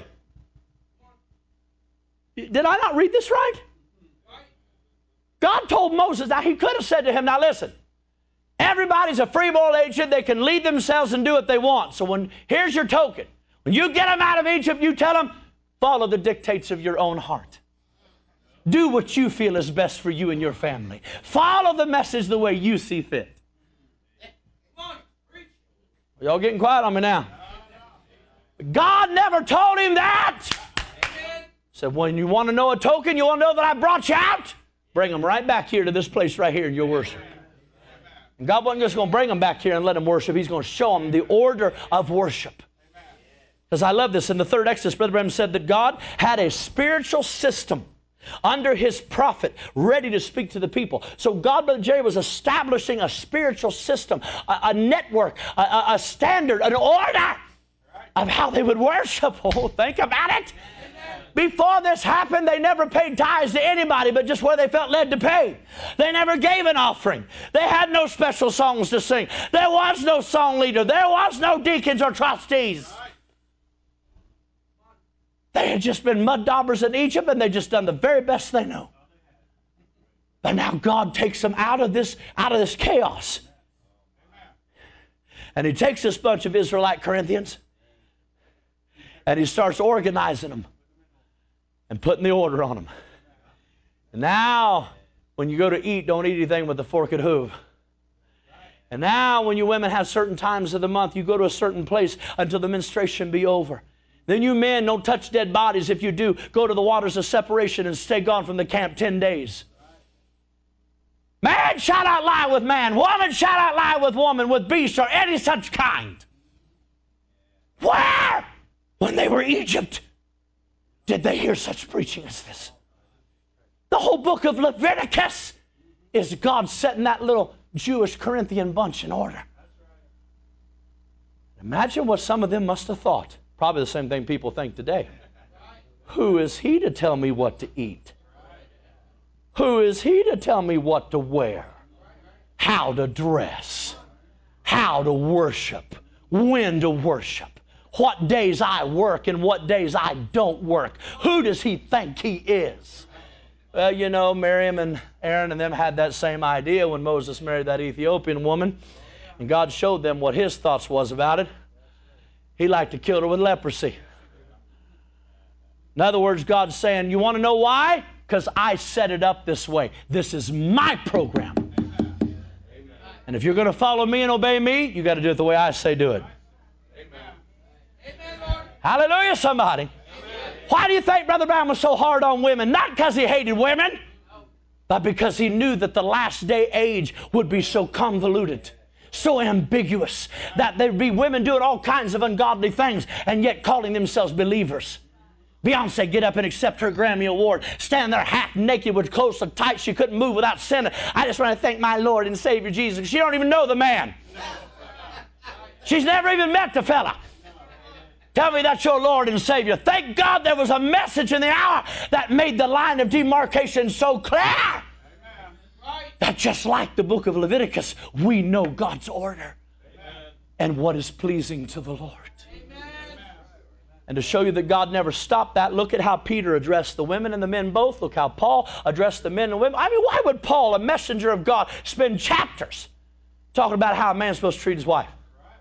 Did I not read this right? God told Moses, now he could have said to him, now listen, everybody's a free moral agent. They can lead themselves and do what they want. So when here's your token. When you get them out of Egypt, you tell them, follow the dictates of your own heart. Do what you feel is best for you and your family. Follow the message the way you see fit. Y'all getting quiet on me now? God never told him that. Said, when you want to know a token, you want to know that I brought you out, bring them right back here to this place right here and you'll worship. And God wasn't just going to bring them back here and let them worship. He's going to show them the order of worship. Because I love this. In the third Exodus, Brother Branham said that God had a spiritual system under his prophet ready to speak to the people. So God, Brother Jerry, was establishing a spiritual system, a, a network, a, a standard, an order of how they would worship. Oh, think about it. Before this happened, they never paid tithes to anybody but just where they felt led to pay. They never gave an offering. They had no special songs to sing. There was no song leader. There was no deacons or trustees. They had just been mud daubers in Egypt, and they'd just done the very best they know. But now God takes them out of this, out of this chaos. And he takes this bunch of Israelite Corinthians, and he starts organizing them and putting the order on them. And now, when you go to eat, don't eat anything with a fork and hoof. And now, when you women have certain times of the month, you go to a certain place until the menstruation be over. Then you men don't touch dead bodies. If you do, go to the waters of separation and stay gone from the camp ten days. Man shall not lie with man. Woman shall not lie with woman, with beast, or any such kind. Where, when they were in Egypt, did they hear such preaching as this? The whole book of Leviticus is God setting that little Jewish Corinthian bunch in order. Imagine what some of them must have thought. Probably the same thing people think today. Who is he to tell me what to eat? Who is he to tell me what to wear? How to dress? How to worship? When to worship? What days I work and what days I don't work? Who does he think he is? Well, you know, Miriam and Aaron and them had that same idea when Moses married that Ethiopian woman. And God showed them what his thoughts was about it. He liked to kill her with leprosy. In other words, God's saying, you want to know why? Because I set it up this way. This is my program. Amen. And if you're going to follow me and obey me, you got to do it the way I say do it. Amen. Hallelujah, somebody. Amen. Why do you think Brother Brown was so hard on women? Not because he hated women, but because he knew that the last day age would be so convoluted, so ambiguous, that there'd be women doing all kinds of ungodly things and yet calling themselves believers. Beyonce get up and accept her Grammy Award, stand there half naked with clothes so tight she couldn't move without sinning. I just want to thank my Lord and Savior Jesus. She don't even know the man. She's never even met the fella. Tell me that's your Lord and Savior. Thank God there was a message in the hour that made the line of demarcation so clear. That just like the book of Leviticus, we know God's order and what is pleasing to the Lord. And to show you that God never stopped that, look at how Peter addressed the women and the men both. Look how Paul addressed the men and women. I mean, why would Paul, a messenger of God, spend chapters talking about how a man's supposed to treat his wife?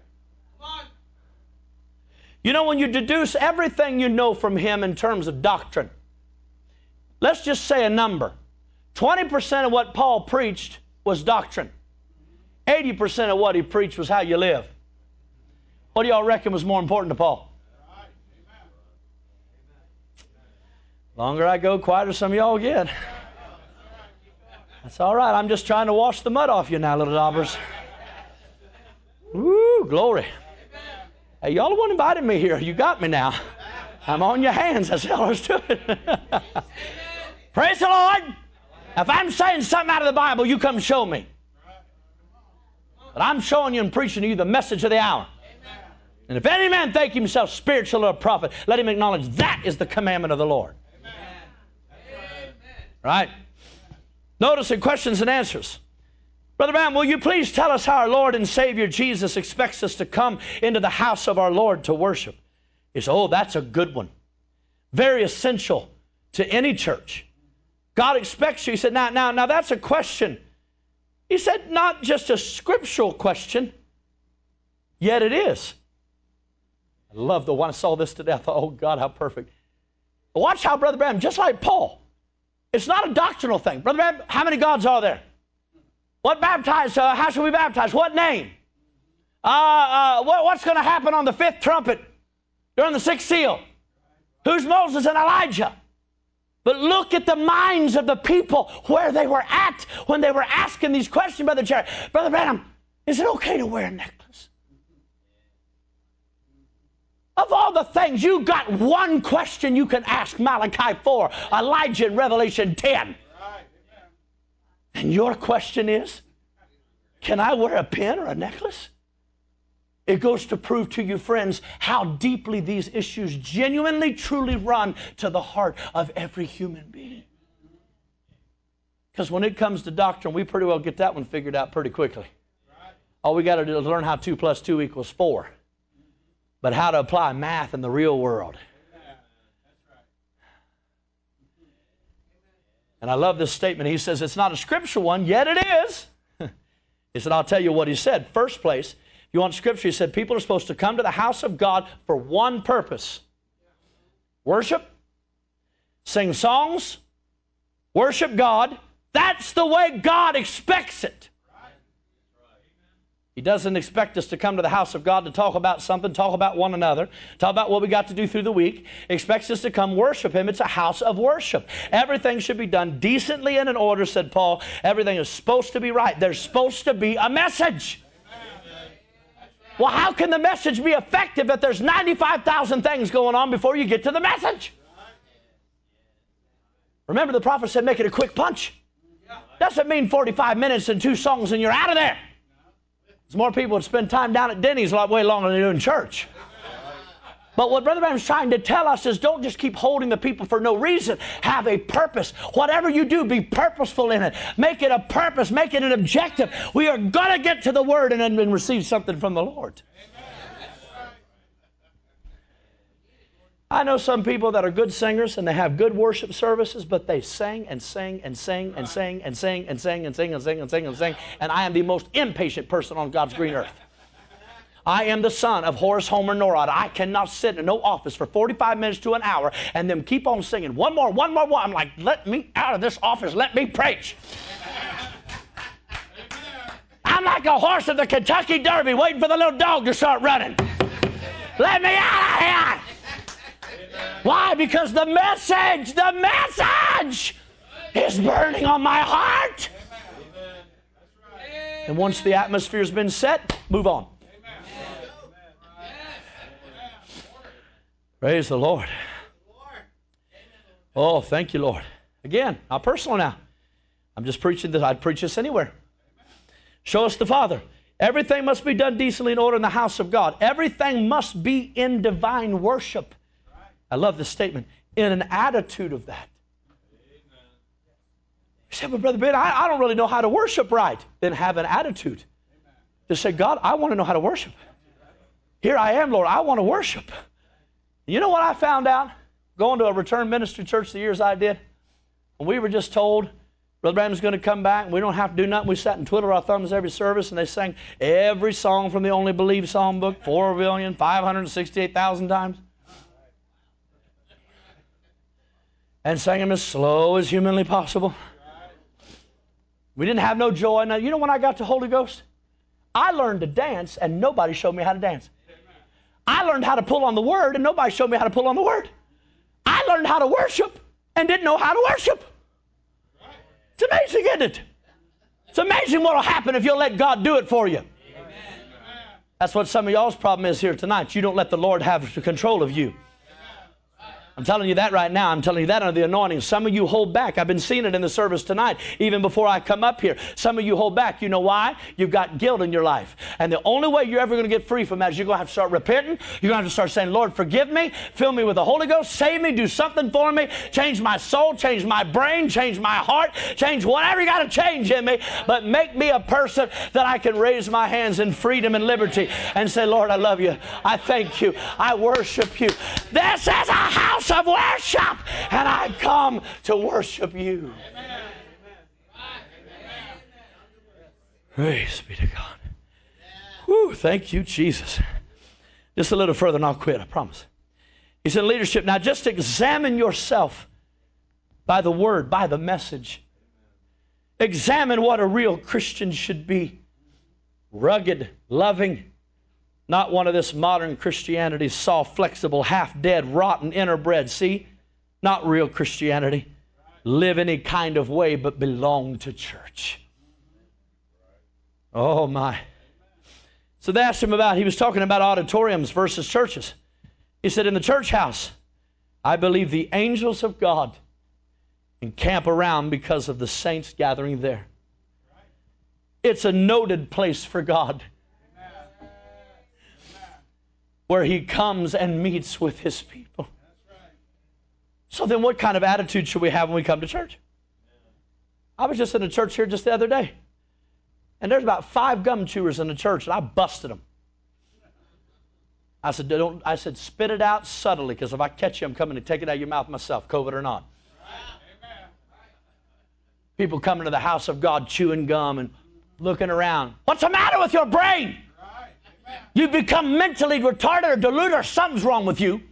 You know, when you deduce everything you know from him in terms of doctrine, let's just say a number. twenty percent of what Paul preached was doctrine. eighty percent of what he preached was how you live. What do y'all reckon was more important to Paul? Longer I go, quieter some of y'all get. That's all right. I'm just trying to wash the mud off you now, little daubers. Woo, glory. Hey, y'all the one invited me here. You got me now. I'm on your hands. That's all I was doing. Praise the Lord. If I'm saying something out of the Bible, you come show me. But I'm showing you and preaching to you the message of the hour. And if any man think himself spiritual or a prophet, let him acknowledge that is the commandment of the Lord. Right? Notice the questions and answers. Brother Brown, will you please tell us how our Lord and Savior Jesus expects us to come into the house of our Lord to worship? He said, oh, that's a good one. Very essential to any church. God expects you. He said, now, now, now that's a question. He said, not just a scriptural question, yet it is. I love the one I saw this today. I thought, oh, God, how perfect. Watch how Brother Branham, just like Paul, it's not a doctrinal thing. Brother Branham, how many gods are there? What baptized? Uh, how should we baptize? What name? Uh, uh, what, what's going to happen on the fifth trumpet during the sixth seal? Who's Moses and Elijah? But look at the minds of the people where they were at when they were asking these questions, Brother Jerry. Brother Branham, is it okay to wear a necklace? Of all the things, you got one question you can ask Malachi four, Elijah in Revelation ten. And your question is, can I wear a pin or a necklace? It goes to prove to you, friends, how deeply these issues genuinely, truly run to the heart of every human being. Because when it comes to doctrine, we pretty well get that one figured out pretty quickly. All we got to do is learn how two plus two equals four. But how to apply math in the real world. And I love this statement. He says, it's not a scriptural one, yet it is. He said, I'll tell you what he said. First place, if you want scripture, he said, people are supposed to come to the house of God for one purpose. Worship, sing songs, worship God. That's the way God expects it. He doesn't expect us to come to the house of God to talk about something, talk about one another, talk about what we got to do through the week. He expects us to come worship Him. It's a house of worship. Everything should be done decently and in order, said Paul. Everything is supposed to be right. There's supposed to be a message. Well, how can the message be effective if there's ninety-five thousand things going on before you get to the message? Remember, the prophet said, make it a quick punch. Doesn't mean forty-five minutes and two songs and you're out of there. There's more people that spend time down at Denny's a lot way longer than they do in church. But what Brother Branham's trying to tell us is don't just keep holding the people for no reason. Have a purpose. Whatever you do, be purposeful in it. Make it a purpose. Make it an objective. We are going to get to the Word and then receive something from the Lord. I know some people that are good singers and they have good worship services, but they sing and sing and sing and sing and sing and sing and sing and sing and sing and sing, and I am the most impatient person on God's green earth. I am the son of Horace Homer Norrod. I cannot sit in no office for forty-five minutes to an hour and then keep on singing. One more, one more, one. I'm like, let me out of this office. Let me preach. I'm like a horse at the Kentucky Derby waiting for the little dog to start running. Let me out of here. Why? Because the message, the message is burning on my heart. And once the atmosphere's been set, move on. Praise the Lord. Oh, thank you, Lord. Again, not personal now. I'm just preaching this. I'd preach this anywhere. Show us the Father. Everything must be done decently in order in the house of God. Everything must be in divine worship. I love this statement. In an attitude of that. You say, but Brother Ben, I, I don't really know how to worship right. Then have an attitude. Just say, God, I want to know how to worship. Here I am, Lord. I want to worship. You know what I found out? Going to a return ministry church the years I did. When we were just told, Brother Branham's going to come back and we don't have to do nothing. We sat and twiddled our thumbs every service and they sang every song from the Only Believe songbook, four million five hundred sixty-eight thousand times. And sang them as slow as humanly possible. We didn't have no joy. Now, you know when I got to Holy Ghost? I learned to dance and nobody showed me how to dance. I learned how to pull on the Word and nobody showed me how to pull on the Word. I learned how to worship and didn't know how to worship. It's amazing, isn't it? It's amazing what will happen if you'll let God do it for you. That's what some of y'all's problem is here tonight. You don't let the Lord have control of you. I'm telling you that right now. I'm telling you that under the anointing. Some of you hold back. I've been seeing it in the service tonight, even before I come up here. Some of you hold back. You know why? You've got guilt in your life. And the only way you're ever going to get free from that is you're going to have to start repenting. You're going to have to start saying, Lord, forgive me. Fill me with the Holy Ghost. Save me. Do something for me. Change my soul. Change my brain. Change my heart. Change whatever you got to change in me. But make me a person that I can raise my hands in freedom and liberty and say, Lord, I love you. I thank you. I worship you. This is a house of worship, and I come to worship you. Amen. Praise be to God. Whew, thank you, Jesus. Just a little further and I'll quit, I promise. He said, leadership, now just examine yourself by the word, by the message. Examine what a real Christian should be. Rugged, loving, not one of this modern Christianity, soft, flexible, half-dead, rotten, interbred. See? Not real Christianity. Live any kind of way, but belong to church. Oh, my. So they asked him about, he was talking about auditoriums versus churches. He said, in the church house, I believe the angels of God encamp around because of the saints gathering there. It's a noted place for God. where He comes and meets with His people. So then what kind of attitude should we have when we come to church? I was just in a church here just the other day, and there's about five gum chewers in the church, and I busted them. I said, don't, I said, spit it out subtly, because if I catch you, I'm coming to take it out of your mouth myself, COVID or not. People coming to the house of God chewing gum and looking around. What's the matter with your brain? You've become mentally retarded or deluded, or something's wrong with you.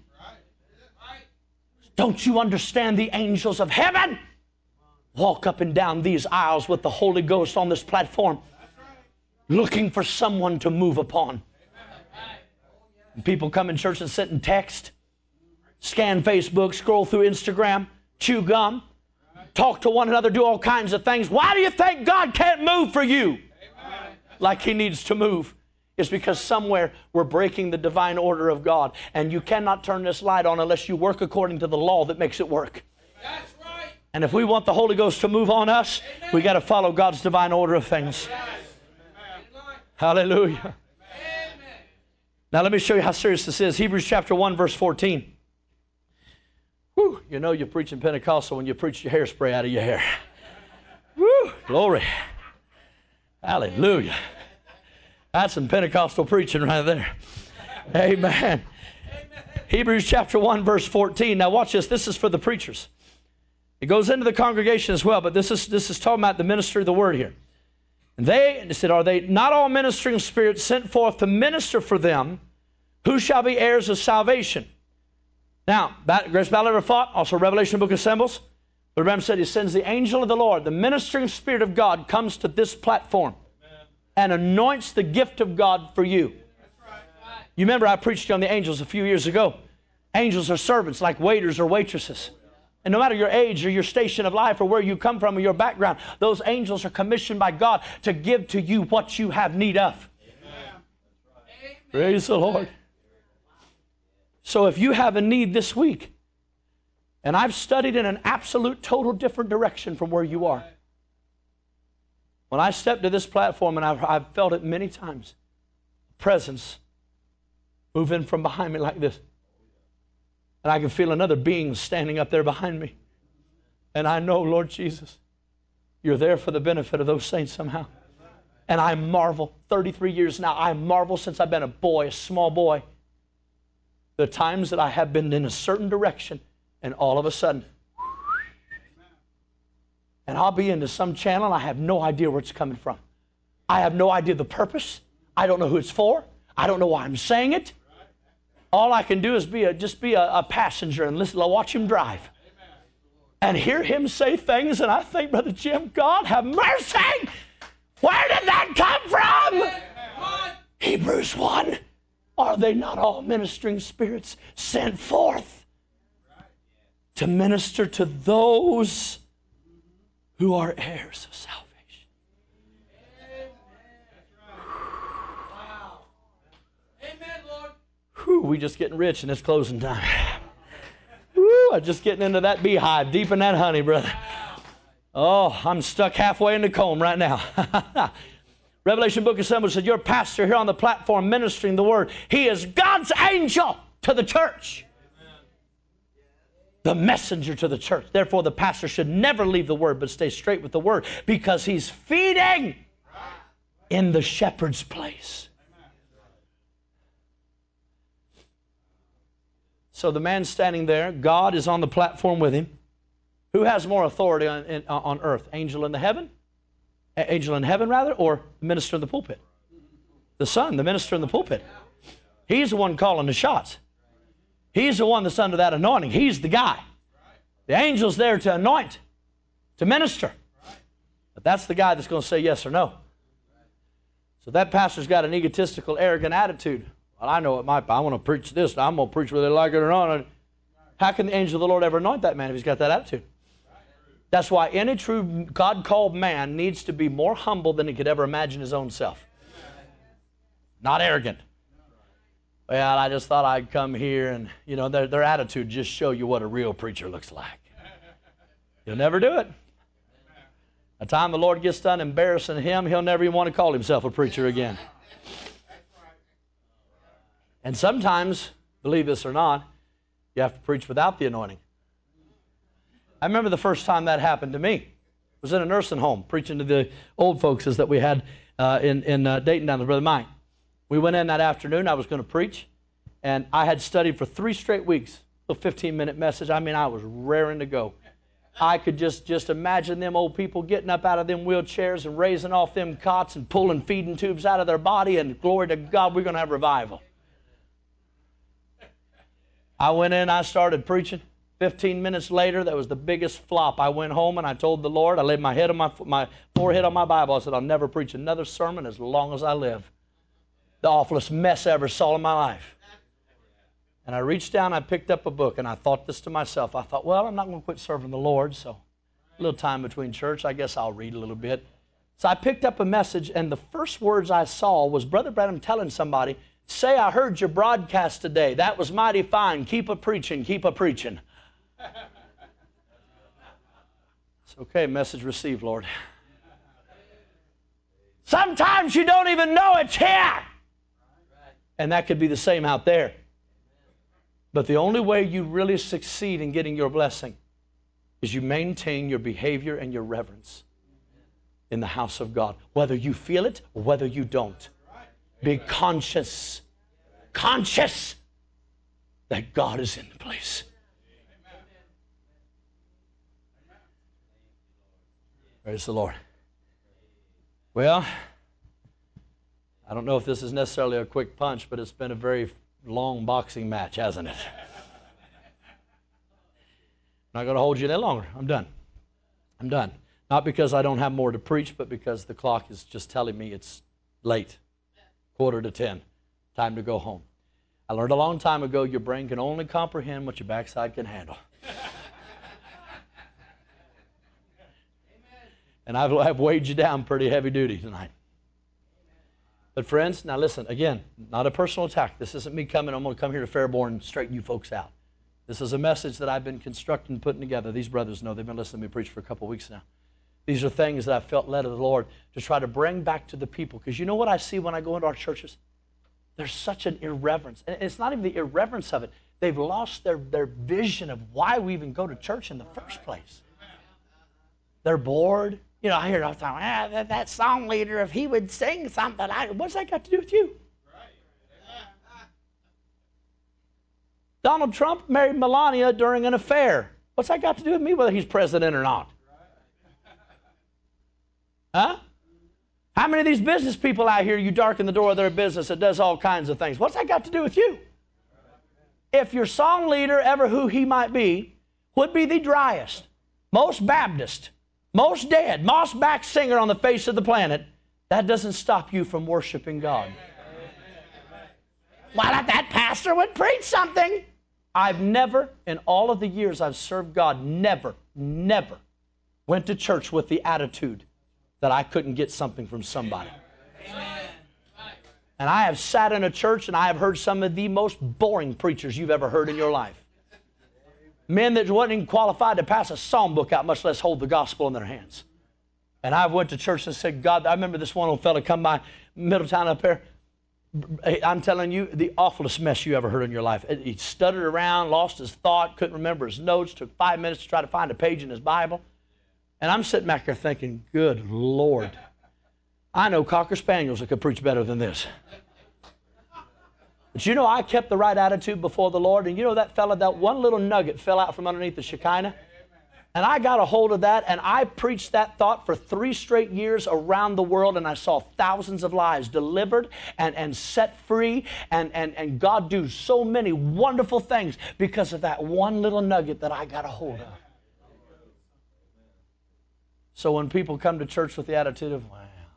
Don't you understand the angels of heaven walk up and down these aisles with the Holy Ghost on this platform, looking for someone to move upon? And people come in church and sit and text, scan Facebook, scroll through Instagram, chew gum, talk to one another, do all kinds of things. Why do you think God can't move for you like He needs to move? It's because somewhere we're breaking the divine order of God, and you cannot turn this light on unless you work according to the law that makes it work. That's right. And if we want the Holy Ghost to move on us, Amen. we got to follow God's divine order of things. Yes. Hallelujah. Amen. Now let me show you how serious this is. Hebrews chapter one, verse fourteen. Whew, you know you're preaching Pentecostal when you preach your hairspray out of your hair. Woo, glory. Hallelujah. That's some Pentecostal preaching right there. Amen. Amen. Hebrews chapter one, verse fourteen. Now watch this. This is for the preachers. It goes into the congregation as well, but this is this is talking about the ministry of the word here. And they said, are they not all ministering spirits sent forth to minister for them who shall be heirs of salvation? Now, Grace Battle ever fought, also Revelation book assembles. But Ram said He sends the angel of the Lord. The ministering spirit of God comes to this platform and anoints the gift of God for you. You remember I preached on the angels a few years ago. Angels are servants like waiters or waitresses. And no matter your age or your station of life or where you come from or your background, those angels are commissioned by God to give to you what you have need of. Amen. Praise the Lord. So if you have a need this week, and I've studied in an absolute, total different direction from where you are. When I step to this platform, and I've, I've felt it many times, presence move in from behind me like this. And I can feel another being standing up there behind me. And I know, Lord Jesus, You're there for the benefit of those saints somehow. And I marvel, thirty-three years now, I marvel since I've been a boy, a small boy, the times that I have been in a certain direction, and all of a sudden, and I'll be into some channel and I have no idea where it's coming from. I have no idea the purpose. I don't know who it's for. I don't know why I'm saying it. All I can do is be a, just be a, a passenger and listen, watch Him drive. And hear Him say things, and I think, Brother Jim, God have mercy! Where did that come from? Hebrews one. Are they not all ministering spirits sent forth to minister to those who are heirs of salvation? Whew, we just getting rich and it's closing time. Woo, I'm just getting into that beehive, deep in that honey, brother. Oh, I'm stuck halfway in the comb right now. Revelation Book Assembly said, your pastor here on the platform ministering the word, he is God's angel to the church. The messenger to the church. Therefore, the pastor should never leave the word, but stay straight with the word, because he's feeding in the shepherd's place. So the man standing there, God is on the platform with him. Who has more authority on, in, on earth? Angel in the heaven? Angel in heaven, rather, or the minister in the pulpit? The son, the minister in the pulpit. He's the one calling the shots. He's the one that's under that anointing. He's the guy. The angel's there to anoint, to minister. But that's the guy that's going to say yes or no. So that pastor's got an egotistical, arrogant attitude. Well, I know it might be. I want to preach this. I'm going to preach whether they like it or not. How can the angel of the Lord ever anoint that man if he's got that attitude? That's why any true God-called man needs to be more humble than he could ever imagine his own self. Not arrogant. Well, I just thought I'd come here and, you know, their, their attitude just show you what a real preacher looks like. He'll never do it. By the time the Lord gets done embarrassing him, he'll never even want to call himself a preacher again. And sometimes, believe this or not, you have to preach without the anointing. I remember the first time that happened to me. I was in a nursing home preaching to the old folks that we had uh, in, in uh, Dayton down there, Brother Mike. We went in that afternoon. I was going to preach, and I had studied for three straight weeks, a fifteen-minute message. I mean, I was raring to go. I could just, just imagine them old people getting up out of them wheelchairs and raising off them cots and pulling feeding tubes out of their body, and glory to God, we're going to have revival. I went in, I started preaching. Fifteen minutes later, that was the biggest flop. I went home and I told the Lord, I laid my head on my, my forehead on my Bible. I said, I'll never preach another sermon as long as I live. The awfulest mess I ever saw in my life. And I reached down, I picked up a book, and I thought this to myself. I thought, well, I'm not going to quit serving the Lord, so a little time between church, I guess I'll read a little bit. So I picked up a message, and the first words I saw was Brother Branham telling somebody, say, I heard your broadcast today. That was mighty fine. Keep a preaching, keep a preaching. It's okay, message received, Lord. Sometimes you don't even know it's here. And that could be the same out there. But the only way you really succeed in getting your blessing is you maintain your behavior and your reverence in the house of God. Whether you feel it or whether you don't. Be conscious, conscious that God is in the place. Praise the Lord. Well, I don't know if this is necessarily a quick punch, but it's been a very long boxing match, hasn't it? I'm not going to hold you any longer. I'm done. I'm done. Not because I don't have more to preach, but because the clock is just telling me it's late. Quarter to ten. Time to go home. I learned a long time ago your brain can only comprehend what your backside can handle. And I've, I've weighed you down pretty heavy duty tonight. But friends, now listen, again, not a personal attack. This isn't me coming, I'm going to come here to Fairborn and straighten you folks out. This is a message that I've been constructing and putting together. These brothers know, they've been listening to me preach for a couple of weeks now. These are things that I felt led of the Lord to try to bring back to the people. Because you know what I see when I go into our churches? There's such an irreverence. And it's not even the irreverence of it. They've lost their, their vision of why we even go to church in the first place. They're bored. You know, I hear it all the time, ah, that, that song leader, if he would sing something, I, what's that got to do with you? Donald Trump married Melania during an affair. What's that got to do with me, whether he's president or not? Huh? How many of these business people out here, you darken the door of their business that does all kinds of things? What's that got to do with you? If your song leader, ever who he might be, would be the driest, most Baptist, most dead, most back singer on the face of the planet, that doesn't stop you from worshiping God. Why not that pastor would preach something? I've never, in all of the years I've served God, never, never went to church with the attitude that I couldn't get something from somebody. And I have sat in a church and I have heard some of the most boring preachers you've ever heard in your life. Men that wasn't even qualified to pass a psalm book out, much less hold the gospel in their hands. And I went to church and said, God, I remember this one old fella come by Middletown up there. I'm telling you, the awfulest mess you ever heard in your life. He stuttered around, lost his thought, couldn't remember his notes, took five minutes to try to find a page in his Bible. And I'm sitting back there thinking, good Lord, I know Cocker Spaniels that could preach better than this. But you know, I kept the right attitude before the Lord, and you know that fella, that one little nugget fell out from underneath the Shekinah, and I got a hold of that, and I preached that thought for three straight years around the world, and I saw thousands of lives delivered and, and set free, and, and, and God do so many wonderful things because of that one little nugget that I got a hold of. So when people come to church with the attitude of, well,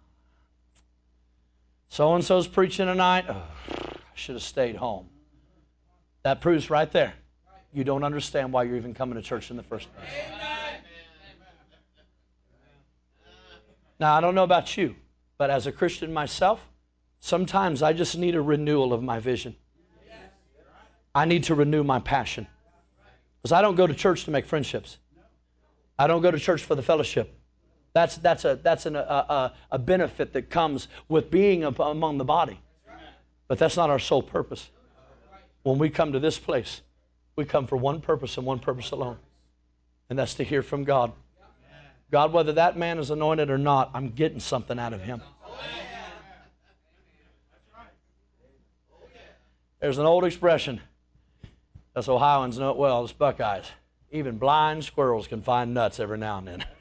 so-and-so's preaching tonight, oh, I should have stayed home. That proves right there, you don't understand why you're even coming to church in the first place. Now, I don't know about you, but as a Christian myself, sometimes I just need a renewal of my vision. I need to renew my passion. Because I don't go to church to make friendships. I don't go to church for the fellowship. That's, that's, a, that's an, a, a, a benefit that comes with being among the body. But that's not our sole purpose. When we come to this place, we come for one purpose and one purpose alone, and that's to hear from God. God, whether that man is anointed or not, I'm getting something out of him. There's an old expression. Us Ohioans know it well. It's Buckeyes. Even blind squirrels can find nuts every now and then.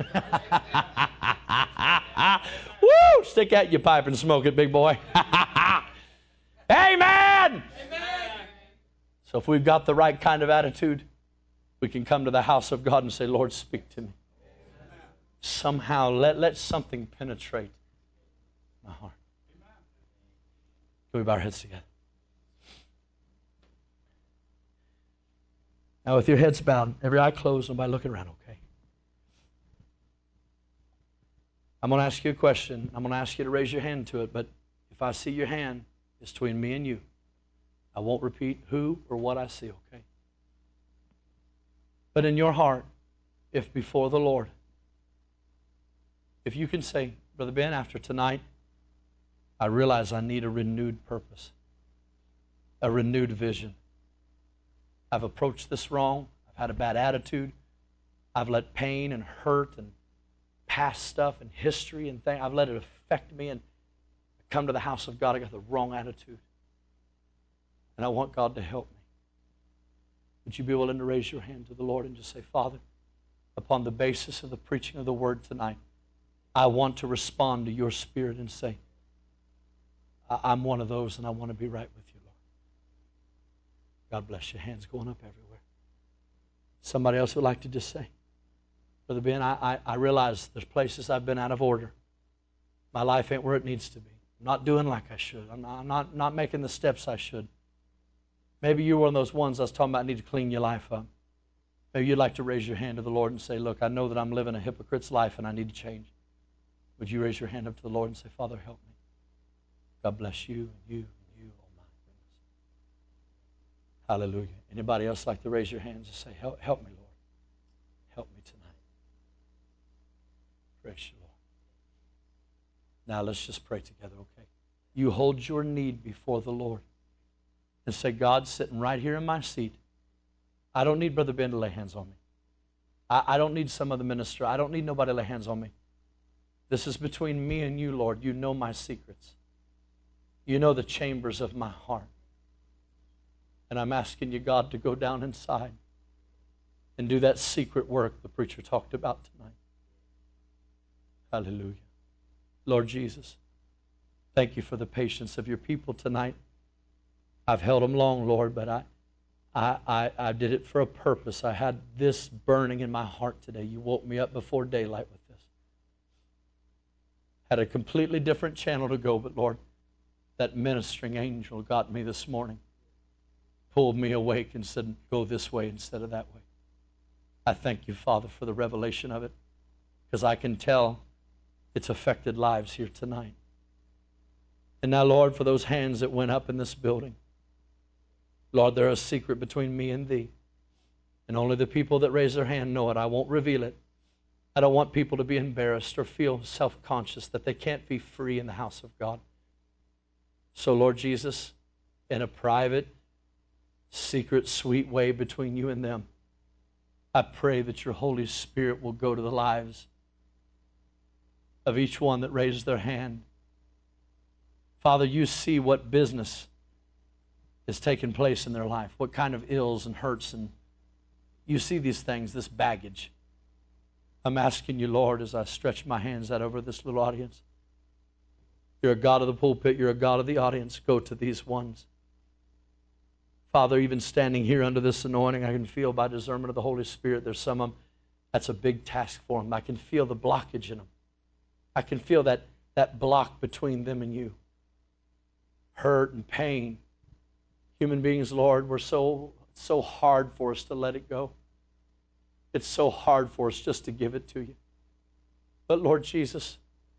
Woo! Stick that in your pipe and smoke it, big boy. Amen! Amen! So if we've got the right kind of attitude, we can come to the house of God and say, Lord, speak to me. Somehow let, let something penetrate my heart. Can we bow our heads together? Now with your heads bowed, every eye closed, nobody looking around, okay? I'm going to ask you a question. I'm going to ask you to raise your hand to it, but if I see your hand, it's between me and you. I won't repeat who or what I see, okay? But in your heart, if before the Lord, if you can say, Brother Ben, after tonight, I realize I need a renewed purpose, a renewed vision. I've approached this wrong. I've had a bad attitude. I've let pain and hurt and past stuff and history and things, I've let it affect me, and come to the house of God, I got the wrong attitude. And I want God to help me. Would you be willing to raise your hand to the Lord and just say, Father, upon the basis of the preaching of the word tonight, I want to respond to your spirit and say, I'm one of those and I want to be right with you, Lord. God bless you. Hands going up everywhere. Somebody else would like to just say, Brother Ben, I, I, I realize there's places I've been out of order. My life ain't where it needs to be. I'm not doing like I should. I'm not, I'm not, not making the steps I should. Maybe you're one of those ones I was talking about, need to clean your life up. Maybe you'd like to raise your hand to the Lord and say, look, I know that I'm living a hypocrite's life and I need to change. Would you raise your hand up to the Lord and say, Father, help me. God bless you and you and you. Oh, my goodness. Hallelujah. Anybody else like to raise your hands and say, help, help me, Lord. Help me tonight. Praise you, Lord. Now let's just pray together, okay? You hold your need before the Lord and say, God's sitting right here in my seat. I don't need Brother Ben to lay hands on me. I, I don't need some other minister. I don't need nobody to lay hands on me. This is between me and you, Lord. You know my secrets. You know the chambers of my heart. And I'm asking you, God, to go down inside and do that secret work the preacher talked about tonight. Hallelujah. Lord Jesus, thank you for the patience of your people tonight. I've held them long, Lord, but I, I, I, I did it for a purpose. I had this burning in my heart today. You woke me up before daylight with this. Had a completely different channel to go, but Lord, that ministering angel got me this morning, pulled me awake and said, go this way instead of that way. I thank you, Father, for the revelation of it, because I can tell it's affected lives here tonight. And now, Lord, for those hands that went up in this building, Lord, there is a secret between me and thee. And only the people that raise their hand know it. I won't reveal it. I don't want people to be embarrassed or feel self-conscious that they can't be free in the house of God. So, Lord Jesus, in a private, secret, sweet way between you and them, I pray that your Holy Spirit will go to the lives of each one that raised their hand. Father, you see what business is taking place in their life, what kind of ills and hurts, and you see these things, this baggage. I'm asking you, Lord, as I stretch my hands out over this little audience. You're a God of the pulpit, you're a God of the audience. Go to these ones. Father, even standing here under this anointing, I can feel by discernment of the Holy Spirit, there's some of them, that's a big task for them. I can feel the blockage in them. I can feel that, that block between them and you. Hurt and pain. Human beings, Lord, we're so, so hard for us to let it go. It's so hard for us just to give it to you. But Lord Jesus,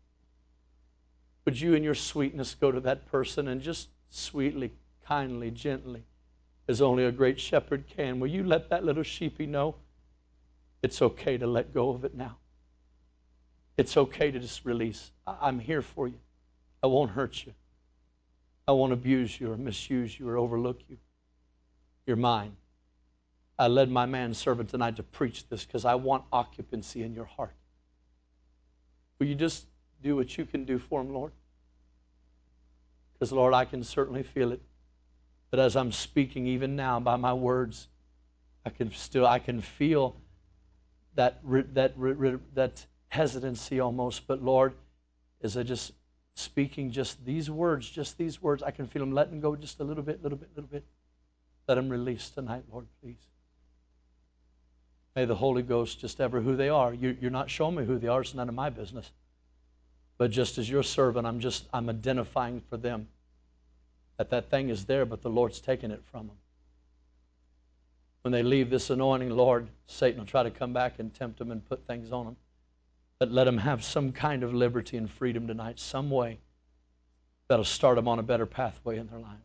would you in your sweetness go to that person and just sweetly, kindly, gently, as only a great shepherd can, will you let that little sheepy know it's okay to let go of it now? It's okay to just release. I'm here for you. I won't hurt you. I won't abuse you or misuse you or overlook you. You're mine. I led my manservant tonight to preach this because I want occupancy in your heart. Will you just do what you can do for him, Lord? Because, Lord, I can certainly feel it. But as I'm speaking, even now, by my words, I can still, I can feel that, that, that hesitancy almost. But, Lord, as I just speaking just these words, just these words, I can feel them letting go just a little bit, little bit, little bit. Let them release tonight, Lord, please. May the Holy Ghost just ever who they are. You, you're not showing me who they are. It's none of my business. But just as your servant, I'm just, I'm identifying for them that that thing is there, but the Lord's taking it from them. When they leave this anointing, Lord, Satan will try to come back and tempt them and put things on them. But let them have some kind of liberty and freedom tonight, some way that'll start them on a better pathway in their lives.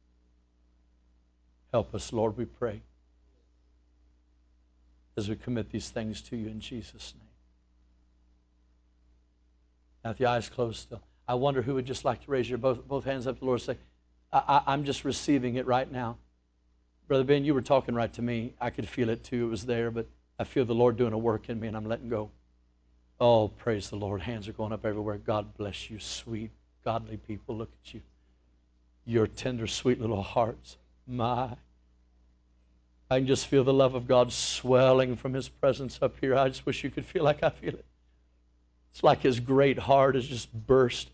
Help us, Lord, we pray, as we commit these things to you in Jesus' name. Now, with the eyes closed still, I wonder who would just like to raise your both, both hands up to the Lord and say, I, I, I'm just receiving it right now. Brother Ben, you were talking right to me. I could feel it too. It was there, but I feel the Lord doing a work in me, and I'm letting go. Oh, praise the Lord. Hands are going up everywhere. God bless you, sweet, godly people. Look at you. Your tender, sweet little hearts. My. I can just feel the love of God swelling from His presence up here. I just wish you could feel like I feel it. It's like His great heart has just burst.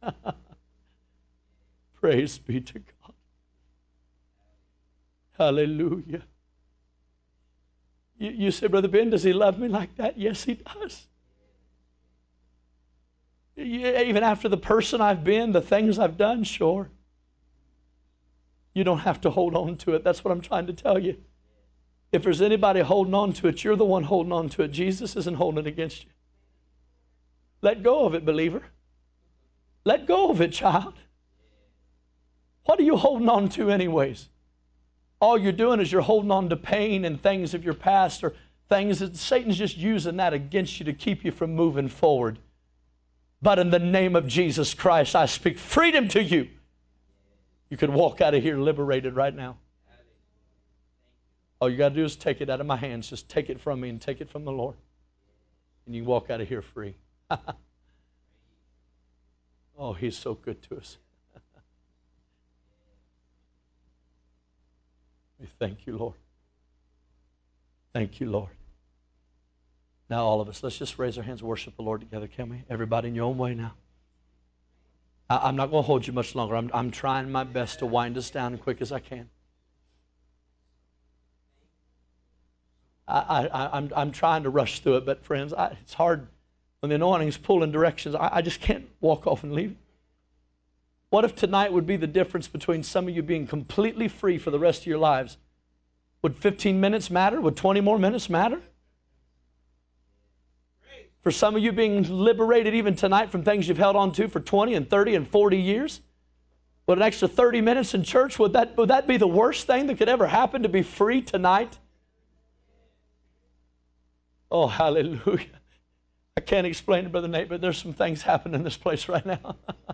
Praise be to God. Hallelujah. You, you say, Brother Ben, does He love me like that? Yes, He does. Yeah, even after the person I've been, the things I've done, sure. You don't have to hold on to it. That's what I'm trying to tell you. If there's anybody holding on to it, you're the one holding on to it. Jesus isn't holding it against you. Let go of it, believer. Let go of it, child. What are you holding on to anyways? All you're doing is you're holding on to pain and things of your past, or things that Satan's just using that against you to keep you from moving forward. But in the name of Jesus Christ, I speak freedom to you. You can walk out of here liberated right now. All you got to do is take it out of my hands. Just take it from me and take it from the Lord. And you walk out of here free. Oh, He's so good to us. We thank you, Lord. Thank you, Lord. Now all of us, let's just raise our hands and worship the Lord together, can we? Everybody in your own way now. I, I'm not going to hold you much longer. I'm, I'm trying my best to wind us down as quick as I can. I, I, I'm, I'm trying to rush through it, but friends, I, it's hard when the anointing's pulling directions. I, I just can't walk off and leave. What if tonight would be the difference between some of you being completely free for the rest of your lives? Would fifteen minutes matter? Would twenty more minutes matter? For some of you being liberated even tonight from things you've held on to for twenty and thirty and forty years? Would an extra thirty minutes in church, would that, would that be the worst thing that could ever happen, to be free tonight? Oh, hallelujah. I can't explain it, Brother Nate, but there's some things happening in this place right now.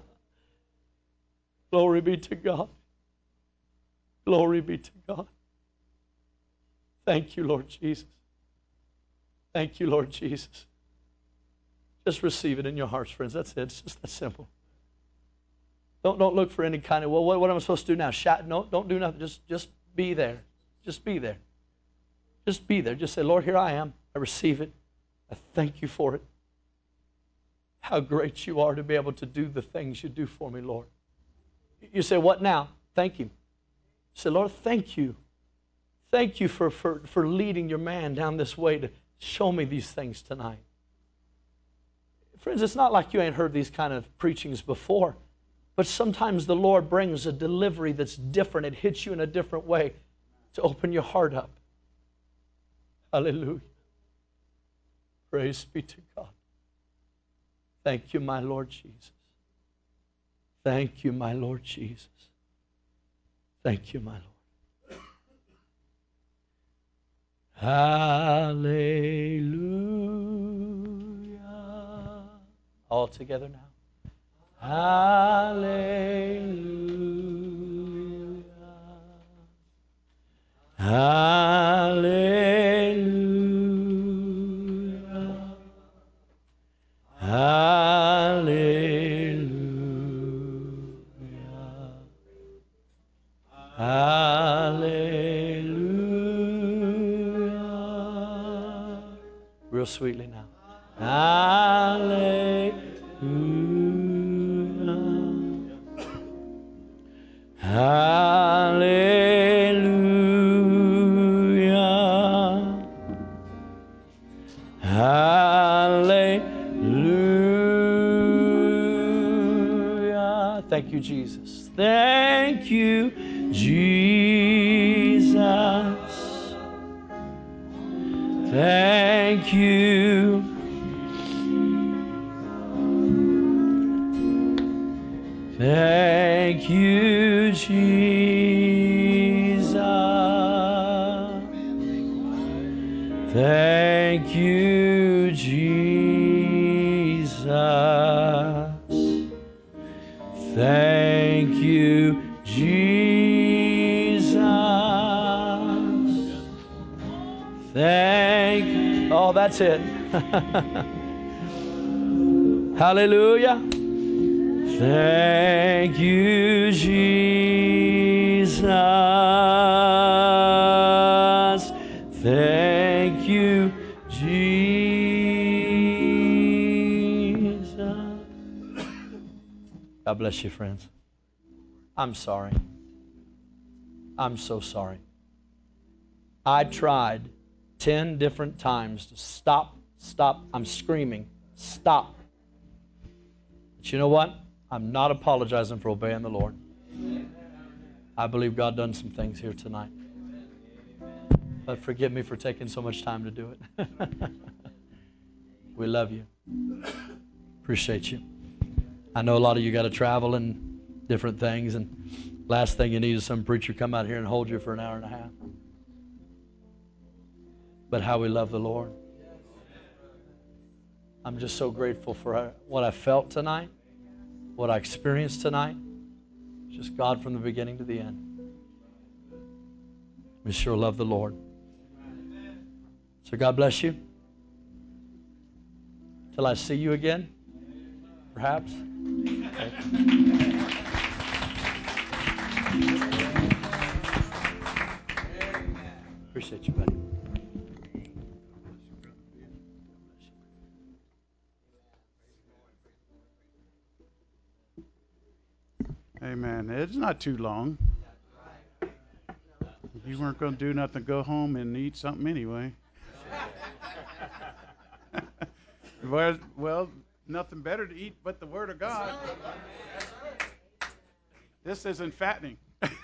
Glory be to God. Glory be to God. Thank you, Lord Jesus. Thank you, Lord Jesus. Just receive it in your hearts, friends. That's it. It's just that simple. Don't, don't look for any kind of, well, what, what am I supposed to do now? Shout? No, don't do nothing. Just, just be there. Just be there. Just be there. Just say, Lord, here I am. I receive it. I thank you for it. How great you are to be able to do the things you do for me, Lord. You say, what now? Thank you. Say, Lord, thank you. Thank you for, for, for leading your man down this way to show me these things tonight. Friends, it's not like you ain't heard these kind of preachings before, but sometimes the Lord brings a delivery that's different. It hits you in a different way to open your heart up. Hallelujah. Praise be to God. Thank you, my Lord Jesus. Thank you, my Lord Jesus. Thank you, my Lord. Hallelujah. All together now. Hallelujah. Hallelujah. Hallelujah. Hallelujah. Real sweetly now. Hallelujah. Hallelujah. Hallelujah. Thank you, Jesus. Thank you, Jesus. Thank you. Thank you, Jesus. Thank you, Jesus. Thank you, Jesus. Thank. Oh, that's it. Hallelujah. Thank you, Jesus. Thank you, Jesus. God bless you, friends. I'm sorry. I'm so sorry. I tried ten different times to stop, stop. I'm screaming, stop. But you know what? I'm not apologizing for obeying the Lord. I believe God done some things here tonight. But forgive me for taking so much time to do it. We love you. Appreciate you. I know a lot of you got to travel and different things, and last thing you need is some preacher come out here and hold you for an hour and a half. But how we love the Lord. I'm just so grateful for what I felt tonight, what I experienced tonight. Just God from the beginning to the end. We sure love the Lord. So God bless you. Till I see you again, perhaps. Okay. Appreciate you, buddy. Amen. It's not too long. You weren't going to do nothing, go home and eat something anyway. well, well, nothing better to eat but the Word of God. This isn't fattening.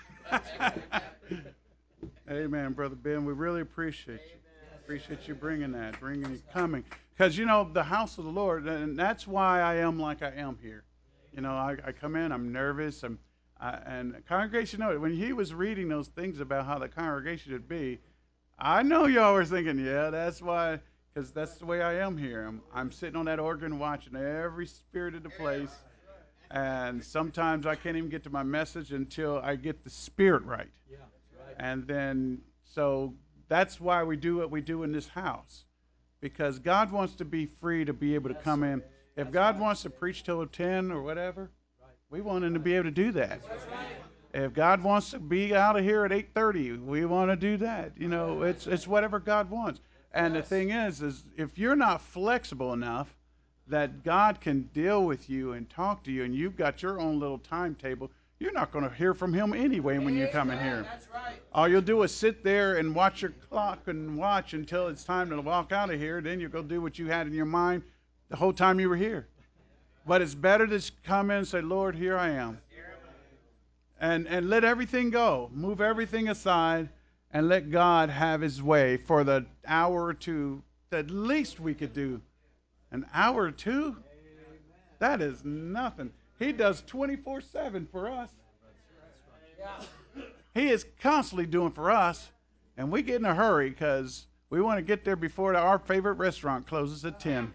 Amen, Brother Ben. We really appreciate you. Appreciate you bringing that, bringing it, coming. Because, you know, the house of the Lord, and that's why I am like I am here. You know, I, I come in, I'm nervous, I'm, I, and the congregation knows. When he was reading those things about how the congregation should be, I know y'all were thinking, yeah, that's why, because that's the way I am here. I'm, I'm sitting on that organ watching every spirit of the place, and sometimes I can't even get to my message until I get the spirit right. Yeah, right. And then, so that's why we do what we do in this house, because God wants to be free to be able to come in. If God wants to preach till ten or whatever, we want him to be able to do that. If God wants to be out of here at eight thirty, we want to do that. You know, it's it's whatever God wants. And the thing is, is if you're not flexible enough that God can deal with you and talk to you, and you've got your own little timetable, you're not going to hear from him anyway when you come in here. All you'll do is sit there and watch your clock and watch until it's time to walk out of here. Then you'll go do what you had in your mind the whole time you were here. But it's better to come in and say, Lord, here I am. And and let everything go. Move everything aside and let God have his way for the hour or two that least we could do. An hour or two? That is nothing. He does twenty-four seven for us. He is constantly doing for us. And we get in a hurry because we want to get there before our favorite restaurant closes at ten.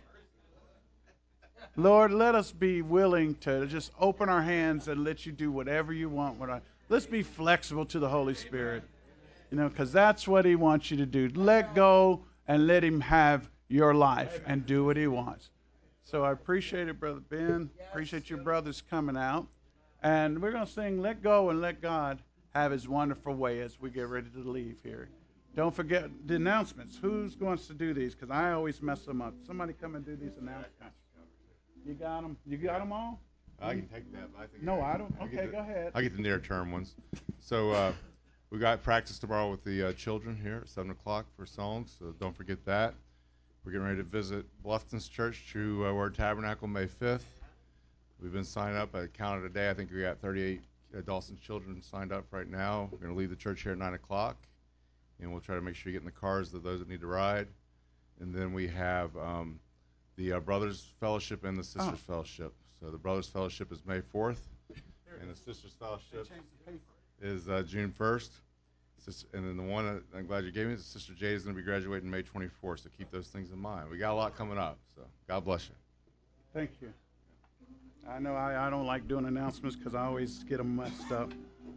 Lord, let us be willing to just open our hands and let you do whatever you want. Let's be flexible to the Holy Spirit. You know, because that's what he wants you to do. Let go and let him have your life and do what he wants. So I appreciate it, Brother Ben. Appreciate your brothers coming out. And we're going to sing Let Go and Let God Have His Wonderful Way as we get ready to leave here. Don't forget the announcements. Who's going to do these? Because I always mess them up. Somebody come and do these announcements. You got them? You got them all? I can take that. I think No, I don't. I'll Okay, get the, go ahead. I get the near-term ones. So uh, we got practice tomorrow with the uh, children here at seven o'clock for songs, so don't forget that. We're getting ready to visit Bluffton's Church, True uh, Word Tabernacle, May fifth. We've been signed up. I counted today. I think we got thirty-eight uh, Dawson children signed up right now. We're going to leave the church here at nine o'clock, and we'll try to make sure you get in the cars of those that need to ride. And then we have um, the uh, Brothers Fellowship and the Sisters Oh. Fellowship. So the Brothers Fellowship is May fourth, and the Sisters Fellowship is uh, June first. Sister, and then the one that I'm glad you gave me, Sister Jay is going to be graduating May twenty-fourth, so keep those things in mind. We got a lot coming up, so God bless you. Thank you. I know I, I don't like doing announcements because I always get them messed up.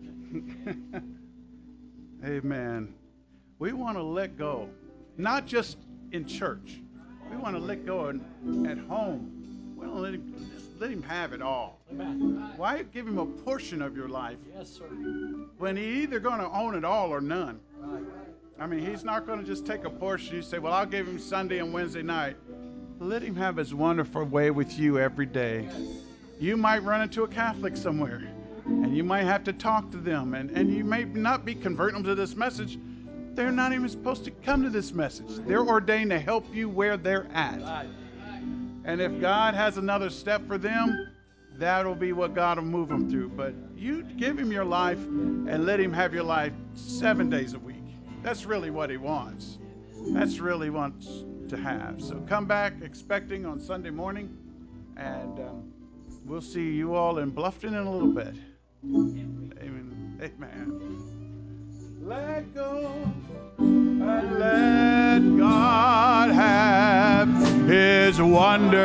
Amen. We want to let go, not just in church. We want to let go in, at home. We want to let him, just let him have it all. Amen. Why give him a portion of your life Yes, sir. when he's either going to own it all or none? I mean, he's not going to just take a portion. You say, well, I'll give him Sunday and Wednesday night. Let him have his wonderful way with you every day. You might run into a Catholic somewhere, and you might have to talk to them, and, and you may not be converting them to this message. They're not even supposed to come to this message. They're ordained to help you where they're at. And if God has another step for them, that'll be what God will move them through. But you give him your life and let him have your life seven days a week. That's really what he wants. That's really wants to have. So come back expecting on Sunday morning, and um, we'll see you all in Bluffton in a little bit. Amen. Amen. Let go and let God have his wonderful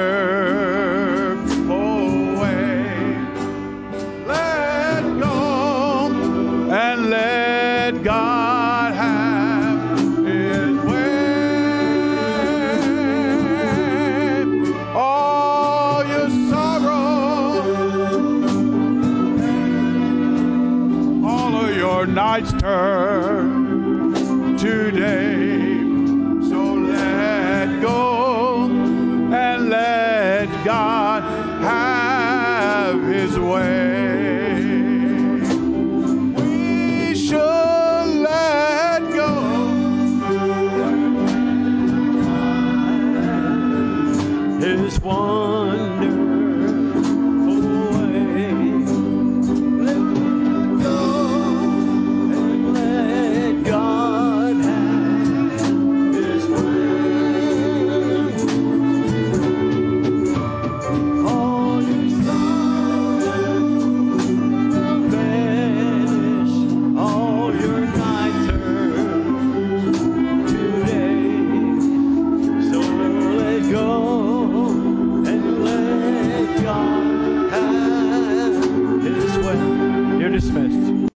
way. Let go and let God have his way. All your sorrow, all of your nights turn today. So let go and let God have his way. We should let go. His wonder